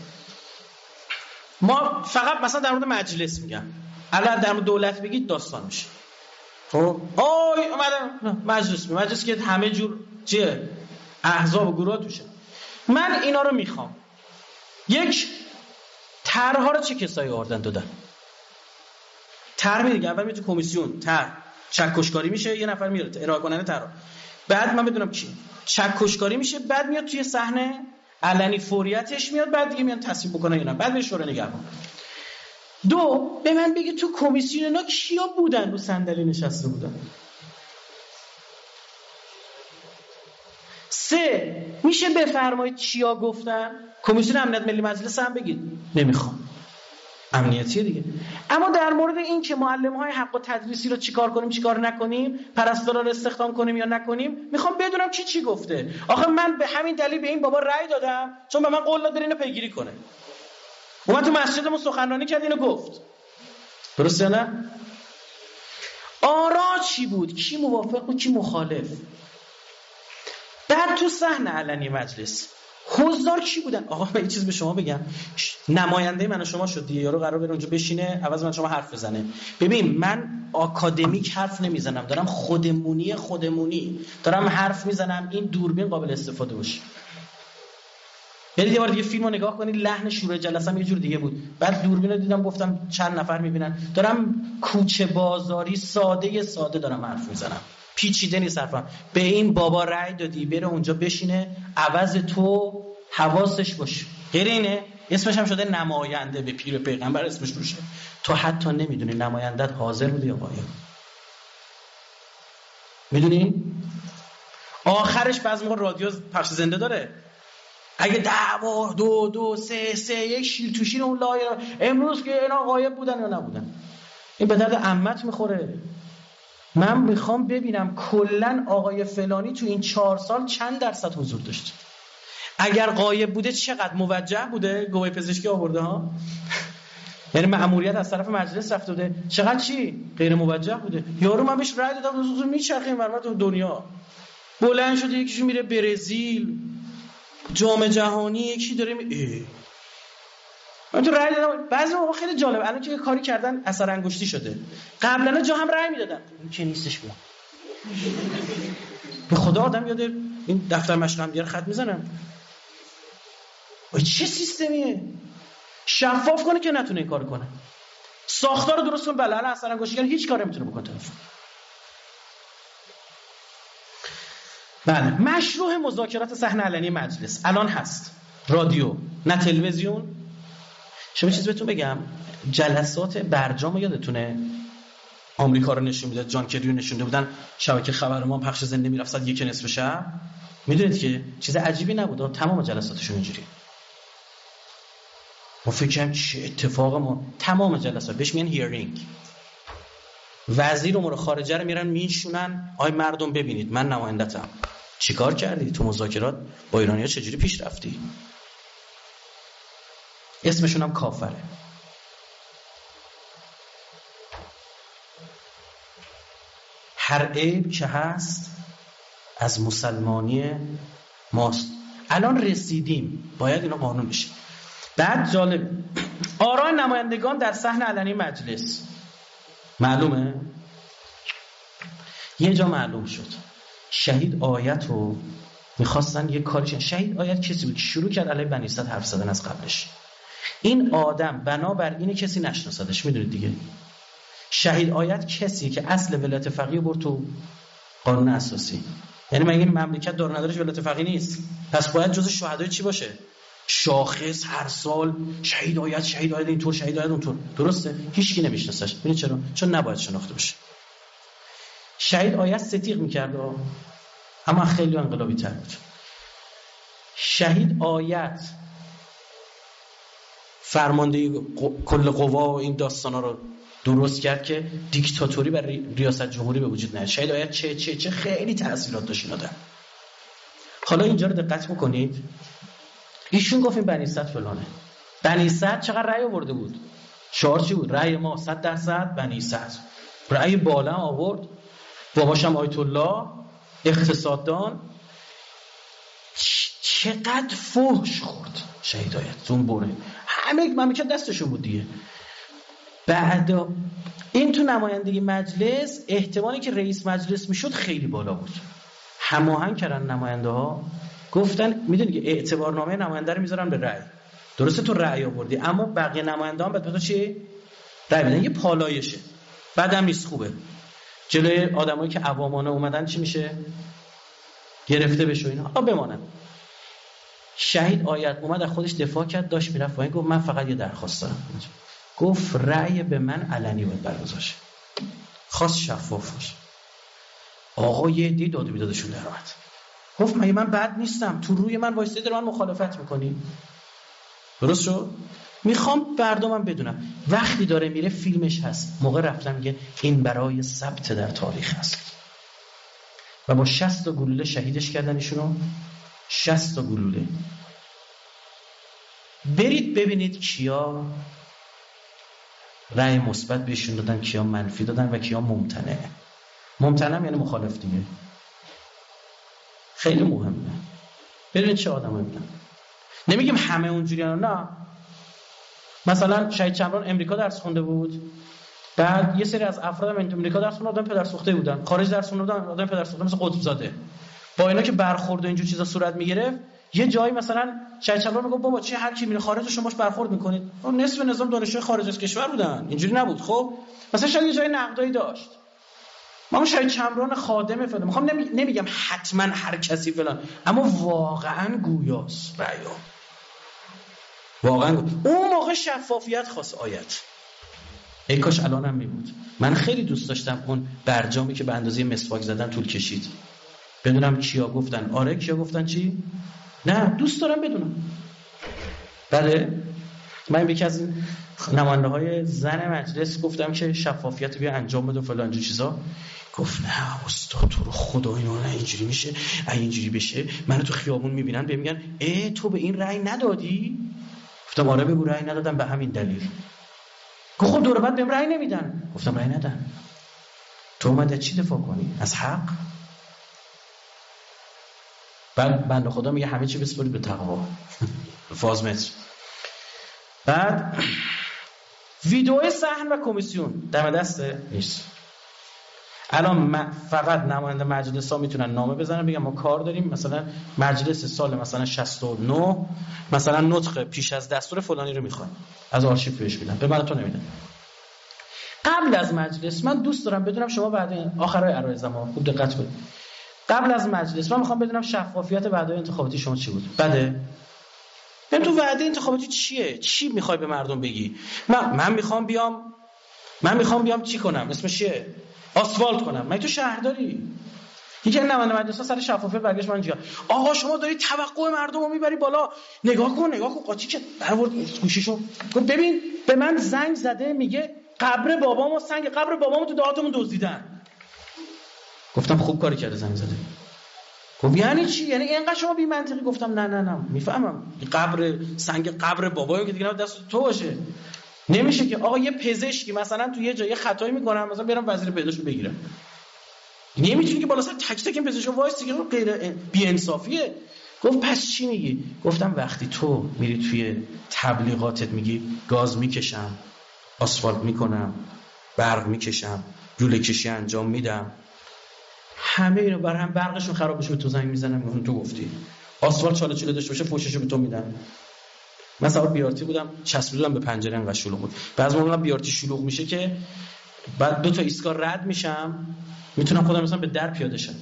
ما فقط مثلا در مورد مجلس میگم، الان در مورد دولت بگید داستان میشه. خب آی اومدم مجلس می مجلس که همه جور چیه احزاب و گروه توشه. من اینا رو میخوام. یک طرح‌ها رو چه کسایی آوردن دادن؟ طرح میگه اول میاد تو کمیسیون طرح چکشکاری میشه، یه نفر میاد ارائه کننده طرح، بعد من بدونم کی چکشکاری میشه، بعد میاد توی صحنه علنی فوریتش میاد، بعد دیگه میان تصویب بکنن اینا، بعد به شورای نگهبان. دو به من بگه تو کمیسیون اینا کیا بودن رو صندلی نشسته بودن؟ سه، میشه بفرمایید چیا گفتن؟ کمیسیون امنیت ملی مجلس هم بگید. نمیخوام. امنیتیه دیگه. اما در مورد این که معلم‌های حق و تدریسی رو چیکار کنیم چیکار نکنیم، پرستارا رو استخدام کنیم یا نکنیم، میخوام بدونم کی چی گفته. آخه من به همین دلیل به این بابا رأی دادم چون به من قول داد اینو پیگیری کنه. اومد تو مسجدمون سخنرانی کرد اینو گفت. درسته نه؟ آرا چی بود؟ کی موافق بود کی مخالف؟ بعد تو صحن علنی مجلس حضار کی بودن؟ آقا من یه چیز به شما بگم، نماینده من و شما شد دیگه، یارو قرار بره اونجا بشینه عوض من شما حرف بزنه. ببین من آکادمیک حرف نمیزنم، دارم خودمونی خودمونی دارم حرف میزنم، این دوربین قابل استفاده باشه. یعنی یه بار دیگه فیلمو نگاه کنید، لحن شروع جلسه‌م یه جور دیگه بود، بعد دوربین رو دیدم گفتم چند نفر میبینن، دارم کوچه بازاری ساده ساده دارم حرف میزنم، پیچیده نیست حرفم. به این بابا رأی دادی بره اونجا بشینه عوض تو حواسش باشه، غیر اینه اسمش هم شده نماینده، به پیر پیغمبر اسمش روشه، تو حتی نمیدونی نمایندت حاضر بوده یا غایب. میدونی آخرش بعضی موقع رادیو پخش زنده داره، اگه دعوا دو دو سه سه یک شیر تو شیر اون لایه امروز که اینا غایب بودن یا نبودن، این به درد عمت میخوره. من میخوام ببینم کلن آقای فلانی تو این چهار سال چند درصد حضور داشته، اگر غایب بوده چقدر موجه بوده، گواهی پزشکی آورده ها، یعنی مأموریت از طرف مجلس رفته بوده، چقدر چی غیر موجه بوده. یارو من بهش رأی دادم روزو میچرخه این ور تو دنیا، بلند شده یکیشون میره برزیل جام جهانی، یکی داره می... من تو رأی دادم. بعضی موقع خیلی جالبه الان که کاری کردن اثر انگشتی شده، قبلا جا هم رأی میدادن، این که نیستش بود. به خدا آدم یاد این دفتر مشق دیگه خط میزنن. چه سیستمیه؟ شفاف کنه که نتونه این کارو کنه، ساختار رو درست کنه. بله الان اثر انگشتی کردن هیچ کاری نمیتونه بکنه طرف. بله مشروع مذاکرات صحن علنی مجلس الان هست، رادیو نه تلویزیون. شما چیز بهتون بگم، جلسات برجام یادتونه آمریکا رو نشون میداد، جان کری رو نشونده بودن، شبکه خبر ما پخش زنده میرفت ساعت یک نصف شب. میدونید که چیز عجیبی نبود، تمام جلساتشون اینجوری. ما فکر کنم چه اتفاق، ما تمام جلسات بهش میگن هیرینگ، وزیر امور خارجه رو میرن میشونن، آی مردم ببینید من نمایندتم، چیکار کردی تو مذاکرات با ایرانی‌ها، چجوری پیش رفتی. اسمشون هم کافره. هر عیب که هست از مسلمانی ماست. الان رسیدیم، باید اینا قانون بشه. بعد جالب، آراء نمایندگان در صحن علنی مجلس معلومه؟ یه جا معلوم شد شهید آیت رو میخواستن یه کاریش. شهید آیت کسی بود که شروع کرد علیه بنی اسد حرف زدن از قبلش. این آدم بنابر اینه کسی نشناسدش، میدونید دیگه. شهید آیت کسی که اصل ولایت فقیه برد تو قانون اساسی، یعنی مگه این مملکت دار ندارش ولایت فقیه نیست؟ پس باید جز شهدای چی باشه؟ شاخص هر سال شهید آیت شهید آیت اینطور شهید آیت اونطور. درسته؟ هیچ کی نمیشناسش. ببین چرا؟ چون نباید شناخته بشه. شهید آیت صدیق میکرد اما خیلی انقلابی تر بود. شهید آیت فرماندهی کل قوا و این داستانا رو درست کرد که دیکتاتوری بر ریاست جمهوری به وجود نیاد. شهید آیت چه چه چه خیلی تأثیرات داشت اینا. حالا اینجا رو دقت بکنید، ایشون گفت این بنی اسد فلانه. بنی اسد چقدر رأی آورده بود؟ شعار چی بود؟ رأی ما صد درصد بنی اسد. رأی بالا آورد، باباشم آیت الله، اقتصاددان. چقدر فحش خورد شهید آیت اون بره، همه مملکت دستشون بود دیگه. بعد این تو نمایندگی مجلس احتمالی که رئیس مجلس میشد خیلی بالا بود. هماهنگ کردن نماینده ها، گفتن میدونی که اعتبارنامه نماینده رو میذارن به رأی. درسته تو رأی آوردی اما بقیه نماینده هم بعد به تو چی؟ رأی بدن. یه پالایشه، بعدم نیست خوبه. جلوی آدمایی که عوامانه اومدن چی میشه؟ گرفته بشه اینا. آ بمانن. شهید آیت اومد از خودش دفاع کرد، داشت میرفت وای، گفت من فقط یه درخواست دارم. گفت رأی به من علنی باید برگزار شه. خواست شفاف باشه. آقا یه دی داد و بیدادشون در اومد. گفت مگه من بد نیستم؟ تو روی من وایسادی داره من مخالفت میکنی؟ درست شد؟ میخوام مردمم بدونم وقتی داره میره فیلمش هست، موقع رفتن میگه این برای ثبت در تاریخ است و با شصت تا گلوله شهیدش کردن ایشونو. شصت تا گلوله. برید ببینید کیا رأی مثبت بهشون دادن، کیا منفی دادن و کیا ممتنع. ممتنع یعنی مخالف دیگه. خیلی مهمه. ببینید چه آدمایی بودن. نمیگیم همه اونجوریان، نه. مثلا شهید چمران امریکا درس خونده بود، بعد یه سری از افراد امریکا درس خوندن، آدم پدر سوخته بودن، خارج درس خونده بودن، آدم پدر سوخته مثل قطب زاده. با اینا که برخورد و اینجور چیزا صورت میگرفت، یه جایی مثلا شهید چمران میگه بابا چه هر کی میره خارج شما باش برخورد میکنید. نصف نظام دانشجوی خارج از کشور بودن، اینجوری نبود. خب مثلا شاید یه جای نقدایی داشت. ما شهید چمران خادم فلان، میخوام نمی... نمیگم حتما هر کسی فلان، اما واقعا گویاست رأیو. واقعا اون موقع شفافیت خواست آیت. ای کاش الانم میبود. من خیلی دوست داشتم اون برجامی که به اندازه مسواک زدن طول کشید بدونم کیا گفتن آره، کیا گفتن چی. نه دوست دارم بدونم. بله من یکی از این نماینده های زن مجلس گفتم که شفافیت بیا انجام بده و فلان جو چیزا. گفت نه استاد تو رو خدا اینا نه اینجوری میشه، اگه اینجوری بشه منو تو خیابون میبینن بهم میگن ای تو به این رأی ندادی؟ گفتم آره بگو رأی ندادم به همین دلیل. گفت خب دور بعد بهم رأی نمیدن. گفتم رأی ندن. تو اومدی چی دفاع کنی؟ از حق؟ بعد بنده خدا میگه همه چی بسپارید به تقوا. فازمتر. بعد ویدیو صحن و کمیسیون دم دسته نیست. الان فقط نماینده مجلس ها میتونن نامه بزنن بگن ما کار داریم، مثلا مجلس سال مثلا شصت و نه مثلا نطق پیش از دستور فلانی رو میخوان، از آرشیو بهش میدن، به من تو نمیدن. قبل از مجلس من دوست دارم بدونم، شما بعد آخرای عرایض ما خوب دقت کنید، قبل از مجلس من میخوام بدونم شفافیت وعده انتخاباتی شما چی بود. بده ببین تو وعده انتخاباتی چیه؟ چی میخوای به مردم بگی؟ من من میخوام بیام من میخوام بیام چی کنم؟ اسمش چیه؟ آسفالت کنم. من تو شهرداری یکی نماینده مجلس سر شفافیت برگشت من اینجا آقا شما داری توقع مردم رو میبری بالا، نگاه کن نگاه کن قاطی که برآورد گوشیشو گفت ببین به من زنگ زده میگه قبر بابامو سنگ قبر بابامو تو دهاتمون دزدیدن. گفتم خوب کاری کرده زنگ زده. گفت یعنی چی؟ یعنی اینقدر شما بی منطقی؟ گفتم نه نه نه میفهمم قبر سنگ قبر بابایو که دیگه دست تو باشه. نمیشه که آقا یه پزشکی مثلا تو یه جای خطایی میکنم مثلا برم وزیر بهداشتو بگیرم، نمیتونی که بالا سر تک تک این پزشکا وایس دیگه غیر بی انصافیه. گفت پس چی میگی؟ گفتم وقتی تو میری توی تبلیغاتت میگی گاز میکشم، آسفالت میکنم، برق میکشم، لوله کشی انجام میدم، همه اینو بر هم برقشون خراب بشه به تو زنگ میزنم میگن تو گفتی. آسفالت چاله چاله داشته باشه فوششو به تو میدن. مثلا بیارتی بودم چسبیدم به پنجره انقدر شلوغ بود. بعضی موقع بیارتی شلوغ میشه که بعد دو تا ایستگاه رد میشم میتونم خودم مثلا به در پیاده شم.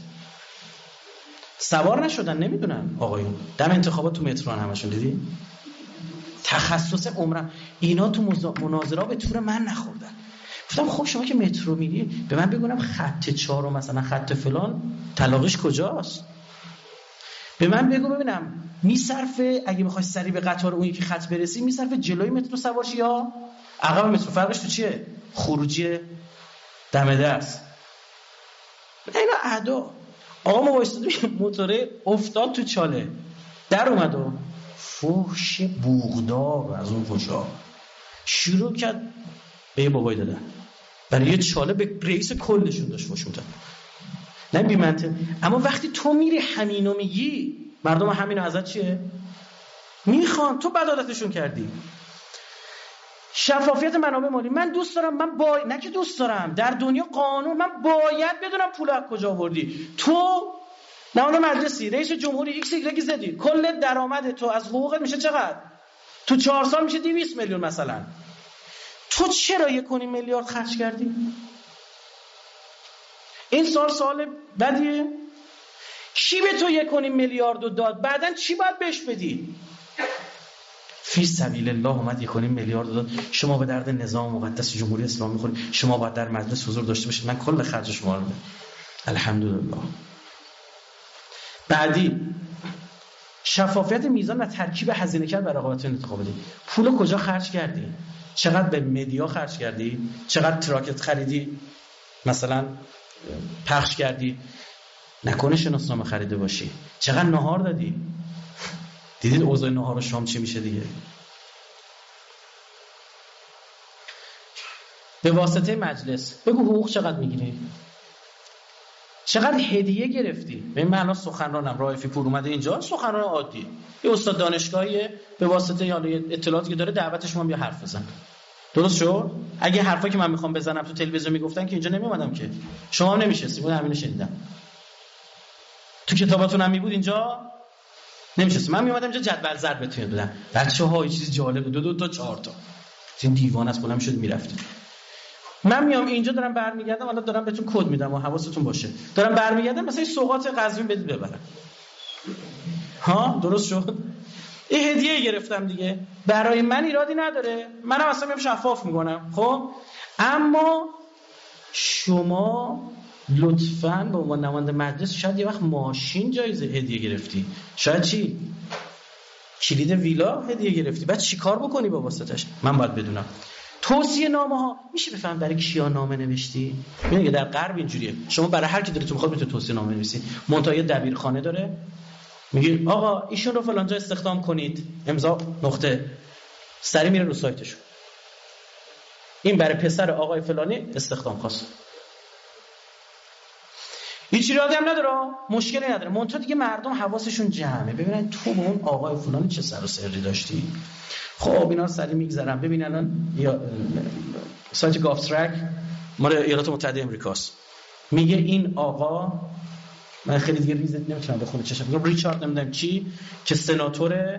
سوار نشدن نمیدونن آقایون. دم انتخابات تو مترو همشون دیدی؟ تخصص عمرم اینا تو مناظره به تور من نخوردن. گفتم خب شما که مترو میری به من بگونم خط چهار و مثلا خط فلان طلاقش کجاست؟ به من بگو ببینم میصرفه اگه میخوای سری به قطار اون یکی خط برسی میصرفه جلوی مترو سوار شی یا عقب مترو؟ فرقش تو چیه؟ خروجی دم دست. اینا ادا. آقا ما وایسادیم موتوره افتاد تو چاله در اومد و فوش بوغدار از اون فوشا شروع کرد به یه بابای دادن برای یه چاله به رئیس کلشون داشت فوش میداد. نه بی منطق. اما وقتی تو میری همینو میگی مردم همینو ازت چیه؟ میخوان. تو بدعادتشون کردی. شفافیت منابع مالی من دوست دارم. من با نه که دوست دارم، در دنیا قانون من باید بدونم پول از کجا آوردی. تو نماینده مجلسی رئیس جمهوری ایکس ایگرگ زدی، کل درآمد تو از حقوقت میشه چقدر؟ تو چهار سال میشه دویست میلیون مثلا. تو چرا یک و نیم میلیارد خرج کردی؟ این سال سال بدیه. کی به تو یک و نیم میلیارد رو داد؟ بعدن چی باید بهش بدی؟ فی سبیل الله اومد یک و نیم میلیارد داد. شما به درد نظام مقدس جمهوری اسلامی میخورید، شما باید در مجلس حضور داشته باشید. من کل خرج شما رو میدم. الحمدلله. بعدی شفافیت میزان و ترکیب هزینه کرد برای رقابت انتخاباتی. پول کجا خرج کردی؟ چقدر به مدیا خرج کردی؟ چقدر تراکت خریدی؟ مثلا پخش کردی؟ نکنه شناسنامه خریده باشی. چقدر ناهار دادی؟ دیدید اوضاع ناهار و شام چی میشه دیگه؟ به واسطه مجلس بگو حقوق چقدر میگیری؟ چقدر هدیه گرفتی؟ ببین من الان سخنرانم، رائفی پور اومده اینجا، سخنران عادی، یه استاد دانشگاهیه، به واسطه یا اطلاعاتی که داره دعوتش من بیا حرف بزن. درست شد؟ اگه حرفا که من میخوام بزنم تو تلویزیون میگفتن که اینجا نمیومدم که. شما هم نمیشستی، من همینو شنیدم. تو کتاباتون هم میبود اینجا نمیشستی. من میومدم اینجا جدول ضرب بهتون بدم. بچه‌ها یه چیز جالب، دو دو تا چهار تا. این دیوانه است، بلند میشد میرفتید. من میام اینجا دارم برمیگردم، الان دارم بهتون کد میدم و حواستون باشه. دارم برمیگردم مثلا این سوغات قزوین بدید ببرم. ها درست شد؟ این هدیه گرفتم دیگه. برای من ایرادی نداره. منم اصلا میام شفاف میکنم. خب اما شما لطفاً به عنوان نماینده مجلس شاید یه وقت ماشین جایزه هدیه گرفتی. شاید چی؟ کلید ویلا هدیه گرفتی. بعد چیکار بکنی با واسطش؟ من باید بدونم. توصیه نامه ها میشه بفهم برای کیا نامه نوشتی؟ میگه در غرب اینجوریه، شما برای هر کی دلتون میخواد میتونید توصیه نامه بنویسید. منتها یه دبیرخانه داره، میگه آقا ایشون رو فلان جا استخدام کنید، امضا نقطه، سری میره رو سایتشون، این برای پسر آقای فلانی استخدام خواست. هیچ ایرادی هم نداره، مشکلی نداره. منتها دیگه مردم حواسشون جمعه، ببینن تو با اون آقای فلانی چه سر و سری داشتی. خب اینا سری میگذرم. ببین الان یا سایت گاف ترک مال ایالات متحده امریکاست، میگه این آقا، من خیلی دیگه ریز نمیتونم بخونم چشم، میگم ریچارد نمیدونم چی که سناتور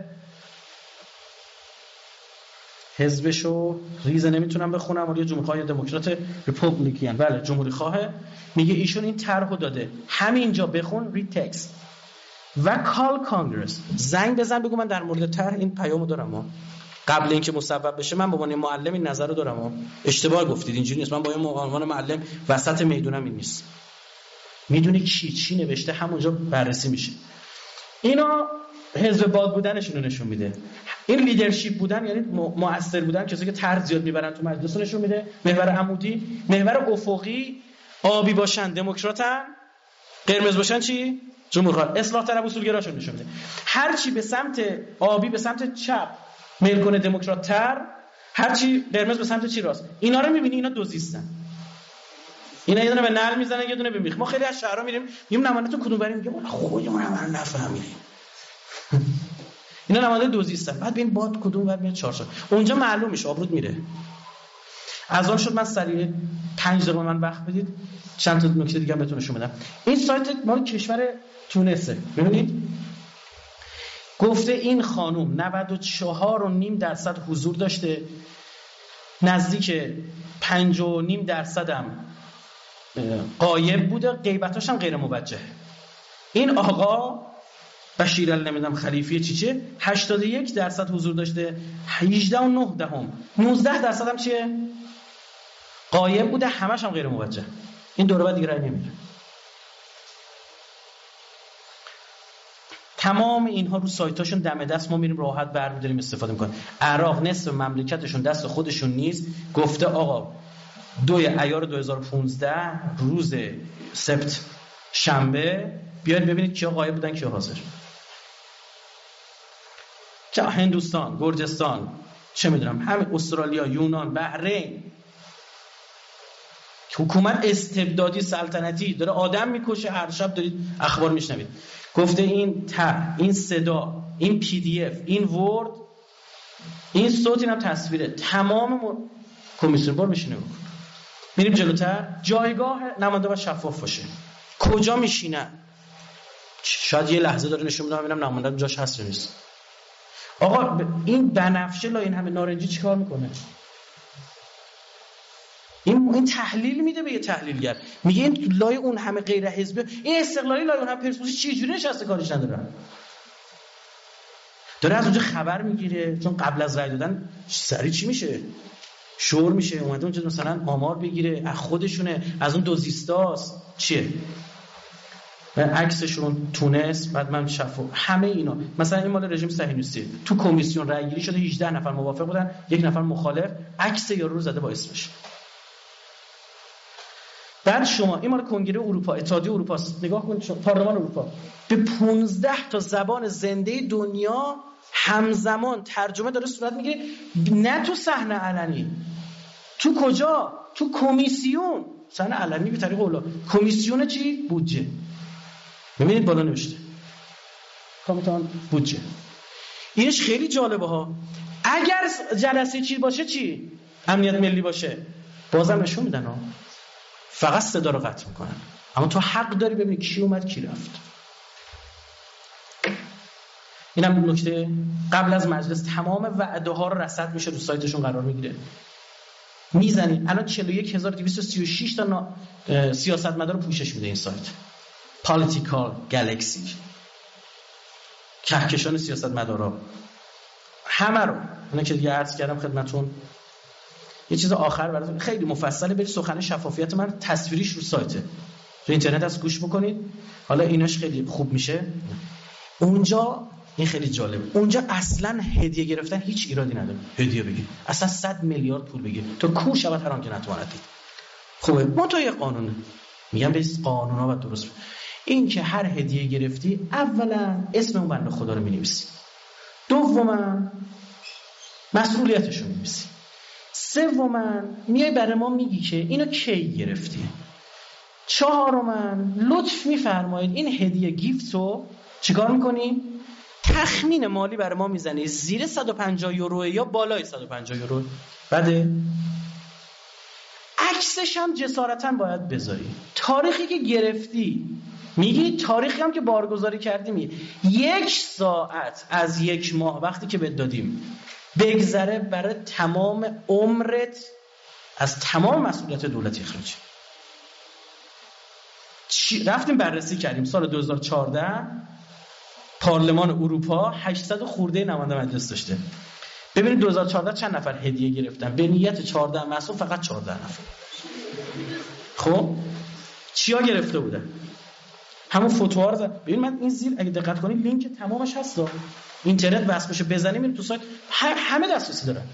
حزبشو ریز نمیتونم بخونم، ولی جمهوری‌خواه یا دموکرات ریپابلیکن، بله جمهوری خواه، میگه ایشون این طرحو داده، همینجا بخون ری تکست و کال کانگرس، زنگ بزن بگو من در مورد طرح این پیامو دارم، قبل اینکه مصوب بشه من به عنوان معلم این نظر رو دارم. اشتباه گفتید، اینجوری نیست. من با این عنوان معلم وسط میدونم این نیست. میدونی کی چی نوشته همونجا بررسی میشه. اینا حزب باد بودنشون رو نشون میده. این لیدرشپ بودن یعنی مؤثر بودن، کسی که طرح زیاد میبرن تو مجلس نشون میده. محور عمودی، محور افقی، آبی باشن دموکراتن، قرمز باشن چی؟ جمهوری‌خواه. اصلاح طلب اصولگراشون نشون میده. هر چی به سمت آبی به سمت چپ میل کنه دموکرات تر، هر چی قرمز به سمت چی راست. اینا رو میبینی، اینا دوزیستن. اینا یه دونه به نعل میزنن، یه دونه به میخ. ما خیلی از شهرها میریم میگیم نماینده‌تون کدوم بریم، میگه خودمون هم نفهمیدیم. اینا نماینده دوزیستن. بعد ببین باد کدوم ور میاد چهار چهار. اونجا معلوم میشه آبرود میره. از اون شد من سریع پنج دقیقه من وقت بدید چند تا نکته دیگه بهتون نشون بدم. این سایت مال کشور تونسه. ببینید گفته این خانوم نود و چهار و نیم درصد حضور داشته، نزدیک پنج و نیم درصد هم غایب بوده، غیبتاش هم غیر موجه. این آقا بشیر نمیدونم خلیفی چی چه هشتاد و یک درصد حضور داشته، هجده و نه دهم، نوزده درصد هم چیه؟ غایب بوده، همش هم غیر موجه. این دوره بعد دیگه رای نمیره. تمام اینها رو سایتاشون دم دست ما میریم راحت برمی‌داریم استفاده می‌کنیم. عراق نصف مملکتشون دست خودشون نیست، گفته آقا دوی ایار دو هزار و پانزده روز سبت شنبه بیاید ببینید کیا غایب بودن کیا حاضر. چه هندوستان، گرجستان، چه میدونم، همه استرالیا، یونان، بحرین، حکومت استبدادی سلطنتی داره آدم میکشه، هر شب دارید اخبار میشنوید. گفته این ته، این صدا، این پی دی اف، این ورد، این صوت، اینم تصویره، تمام م... کمیسیون بار میشینه بکن. میریم جلوتر. جایگاه نماینده باید شفاف باشه. کجا میشینن؟ شاید یه لحظه داره نشون میده ببینم نماینده جاش هست یا نیست. آقا این بنفشه لا این همه نارنجی چیکار میکنه؟ این این تحلیل میده به یه تحلیلگر، میگه این لای اون همه غیر حزبی، این استقلالی لای اون هم پرسپولیس چه جوری نشسته کارش نداره، داره از اونجا خبر میگیره، چون قبل از رای دادن سری چی میشه؟ شور میشه، اومده اونجا مثلا آمار بگیره، از خودشونه، از اون دوزیستاست چیه. و عکسشون تونس، بعد من شفاف همه اینا. مثلا این مال رژیم صهیونیستی، تو کمیسیون رأی گیری شده هجده نفر موافق بودن، یک نفر مخالف، عکس یارو رو زده با اسمش. بعد شما این مال کنگره اروپا، اتحادیه اروپا است، نگاه کنید شما پارلمان اروپا به پانزده تا زبان زنده دنیا همزمان ترجمه داره صورت میگیره، نه تو صحنه علنی. تو کجا؟ تو کمیسیون. صحنه علنی به طریق اولا. کمیسیون چی؟ بودجه. ببینید بالا نوشته کمیتان بودجه. اینش خیلی جالبه ها. اگر جلسه چی باشه، چی؟ امنیت ملی باشه، بازم نشون میدن ها، فقط صدا رو قطع میکنن، اما تو حق داری ببینی کی اومد کی رفت. اینم نکته. قبل از مجلس تمام وعده ها رو رصد میشه، رو سایتشون قرار میگیره، میزنید. الان چهل و یک هزار و دویست و سی و شش تا سیاستمدار رو پوشش میده این سایت. پالیتیکال گالاکسی، کهکشان سیاستمدارا همه رو. اینا که دیگه عرض کردم خدمتتون. یه چیز آخر براتون خیلی مفصله، برید سخن شفافیت من تصویریش رو سایته، تو اینترنت از گوش بکنید. حالا ایناش خیلی خوب میشه اونجا. این خیلی جالبه، اونجا اصلا هدیه گرفتن هیچ ایرادی نداره. هدیه بگیر، اصلا صد میلیارد پول بگیر، تو کو شود هر آن که نتواند. خوبه، ما تو یه قانونه میگم به قانونا باید درست. این که هر هدیه گرفتی، اولا اسم اون بنده خدا رو می‌نویسی، دوما مسئولیتش رو می‌نویسی، سوما میای برای ما میگی که اینو کی گرفتی، چهارما لطف می‌فرمایید این هدیه گیفت رو چیکار می‌کنی؟ تخمین مالی برای ما میزنی، زیر صد و پنجاه یورو یا بالای صد و پنجاه یورو. بعد عکسش هم جسارتاً باید بذاری، تاریخی که گرفتی میگی، تاریخی هم که بارگذاری کردی میگی. یک ساعت از یک ماه وقتی که بهت دادیم بگذره برای تمام عمرت از تمام مسئولیت دولتی اخراجی. رفتیم بررسی کردیم سال دو هزار و چهارده پارلمان اروپا هشتصد خورده نماینده مجلس داشته. ببینید دو هزار و چهارده چند نفر هدیه گرفتن به نیت چهارده مسئول، فقط چهارده نفر. خب چیا گرفته بودن؟ همون فوتوها رو زد. ببین من این زیر اگه دقت کنید لینک تمامش هست، اینترنت وصل بشه بزنیم این تو سایت همه دسترسی دارن.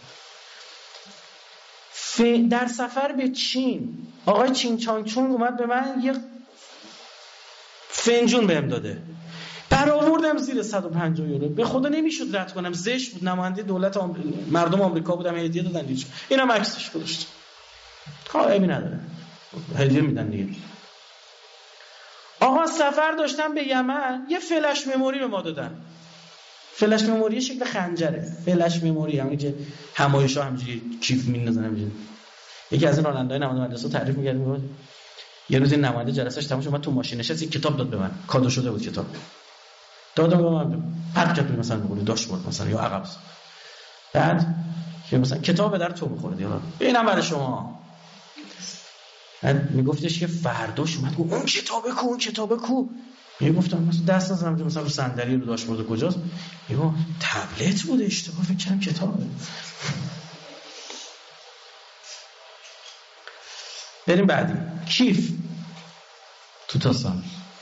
ف... در سفر به چین آقای چین چانگ چونگ اومد به من یه فنجون بهم داده، برآوردم زیر صد و پنجاه یورو. به خدا نمیشد رد کنم، زشت بود. نماینده دولت آمر... مردم آمریکا بودم، هدیه دادن دیگه. اینم عکسش گذاشت. قائمی نداره، هدیه میدن دیگه. آقا سفر داشتم به یمن، یه فلش مموری به ما دادن. فلش مموری شکل خنجره، فلش مموری همین که همایشا همینجوری کیف میندازن همینجوری. یکی از این راننده‌های نماینده مدرسه تعریف می‌کرد، میگفت یه روز این نماینده جلسه‌اش تموم شد، من تو ماشین نشست، یک کتاب داد به من، کادو شده بود کتاب. دادم به من، پرت کرد مثلا بقول داشبورد مثلا یا عقب. بعد که مثلا کتاب در تو می‌خوره دیگه. اینم برای شما. بعد میگفتش که فرداش اومد گفت اون کتابه کو، اون کتابه کو. میگفتم مثلا دست نزدم مثلا رو صندلی رو داشبورد کجاست؟ میگم تبلت بود، اشتباه فکر کردم کتابه. بریم بعدی. کیف توتاسان.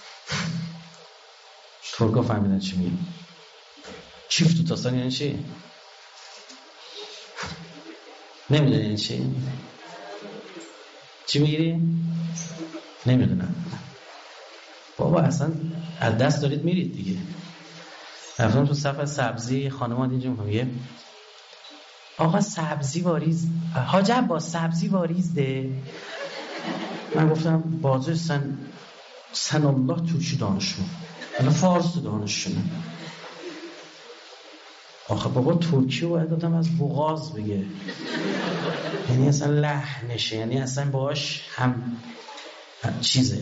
ترکا فهمیدن چی میگه؟ کیف توتاسان یعنی چی؟ نمیدونی یعنی چی؟ چی میگیری؟ نمیدونم. بابا اصلا از دست دارید میرید دیگه. رفتم تو صف سبزی، خانم ها اینجا میگه آقا سبزی واریز، حاج عباس سبزی واریز ده. من گفتم بازه سن سن الله ترکی دانشون، الان فارسی دانشونه. آخه بابا ترکی رو باید آدم از بغاز بگه، یعنی اصلا لحنشه، یعنی اصلا باش هم, هم چیزه.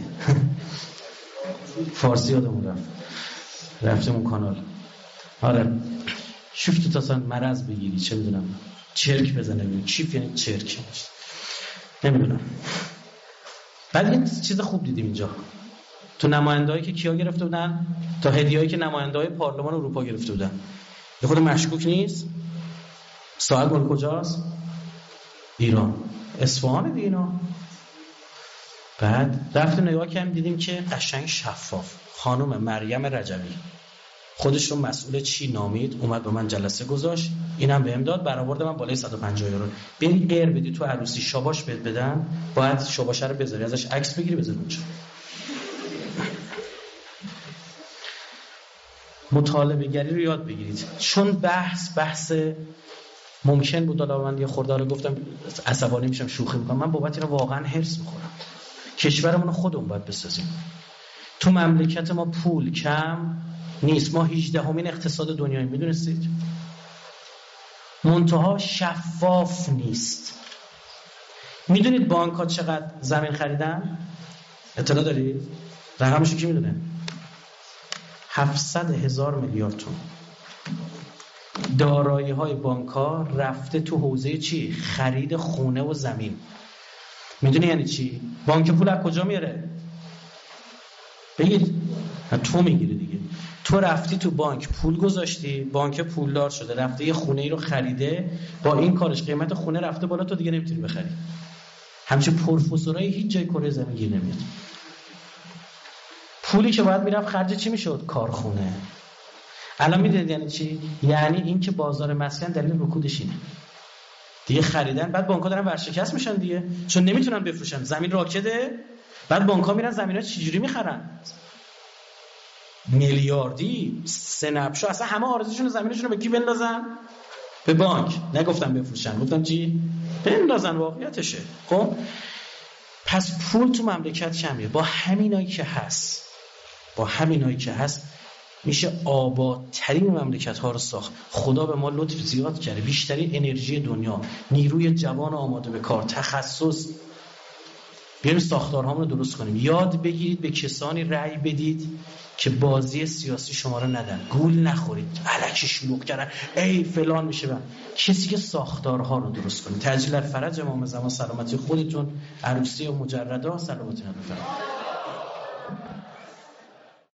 فارسی یادمون رفت، رفتیم اون کانال. آره شفت تو اصلا مرض بگیری، چه میدونم چرک بزنه بگیری. چیف یعنی چرک، نمیدونم. بعد یه چیز خوب دیدیم اینجا تو نماینده‌هایی که کیا گرفته بودن، تا هدیه‌ای که نماینده‌های پارلمان اروپا گرفته بودن. یه خود مشکوک نیست؟ ساعت مال کجاست؟ ایران، اصفهان دیگه اینا. بعد رفتیم نگاه کردیم دیدیم که قشنگ شفاف خانم مریم رجبی خودش رو مسئول چی نامید، اومد به من جلسه گذاشت، اینم بهم داد، برآورد من بالای صد و پنجاه یورو. بری غیر بدی تو عروسی شاباش بهت بدن، باید شاباشه رو بذاری ازش عکس بگیری بذاری اونجا. مطالبه گری رو یاد بگیرید، چون بحث بحث ممکن بود. حالا من یه خورده رو گفتم عصبانی میشم، شوخی میکنم، من بابت اینو واقعا هرس میخورم. کشورمون رو خودمون باید بسازیم. تو مملکت ما پول کم نیست، ما هجدهمین اقتصاد دنیایی، میدونستید؟ منتها شفاف نیست. میدونید بانک ها چقدر زمین خریدن؟ اطلاع دارید؟ رقمشو کی میدونه؟ هفتصد هزار میلیارد تومان. دارایی های بانک ها رفته تو حوزه چی؟ خرید خونه و زمین. میدونی یعنی چی؟ بانک پول از کجا میاره؟ بگید. تو میگیری دیگه. تو رفتی تو بانک پول گذاشتی، بانک پولدار شده، رفته یه خونه ای رو خریده، با این کارش قیمت خونه رفته بالا، تو دیگه نمیتونی بخری. همچنین پروفسورای هیچ جای کره زمین گیر نمیاد. پولی که باید میرفت خرج چی میشد؟ کارخونه. الان میدونید یعنی چی؟ یعنی این که بازار مسکن دلیل رکودش اینه. دیگه خریدن، بعد بانک‌ها دارن ورشکست میشن دیگه، چون نمیتونن بفروشن، زمین راکده. بعد بانک‌ها میرن زمینا چجوری میخرن؟ میلیاردی، سنپشو، اصلا همه آرزوشون زمینشون رو به کی بندازن؟ به بانک. نگفتم بفروشن، گفتم چی؟ بندازن، واقعیتشه. خب پس پول تو مملکت کمیه. با همینایی که هست با همینایی که هست میشه آبادترین مملکت ها رو ساخت. خدا به ما لطف زیاد کرده، بیشترین انرژی دنیا، نیروی جوان آماده به کار، تخصص. بیایم ساختارهامون رو درست کنیم. یاد بگیرید به کسانی رأی بدید که بازی سیاسی شما رو ندن. گول نخورید. الکی شلوغ کردن ای فلان میشه. با کسی که ساختارها رو درست کنید. تعجیل در فرج امام زمان، سلامتی خودتون، عروسی و مجردا، سلامتی بفرمایید.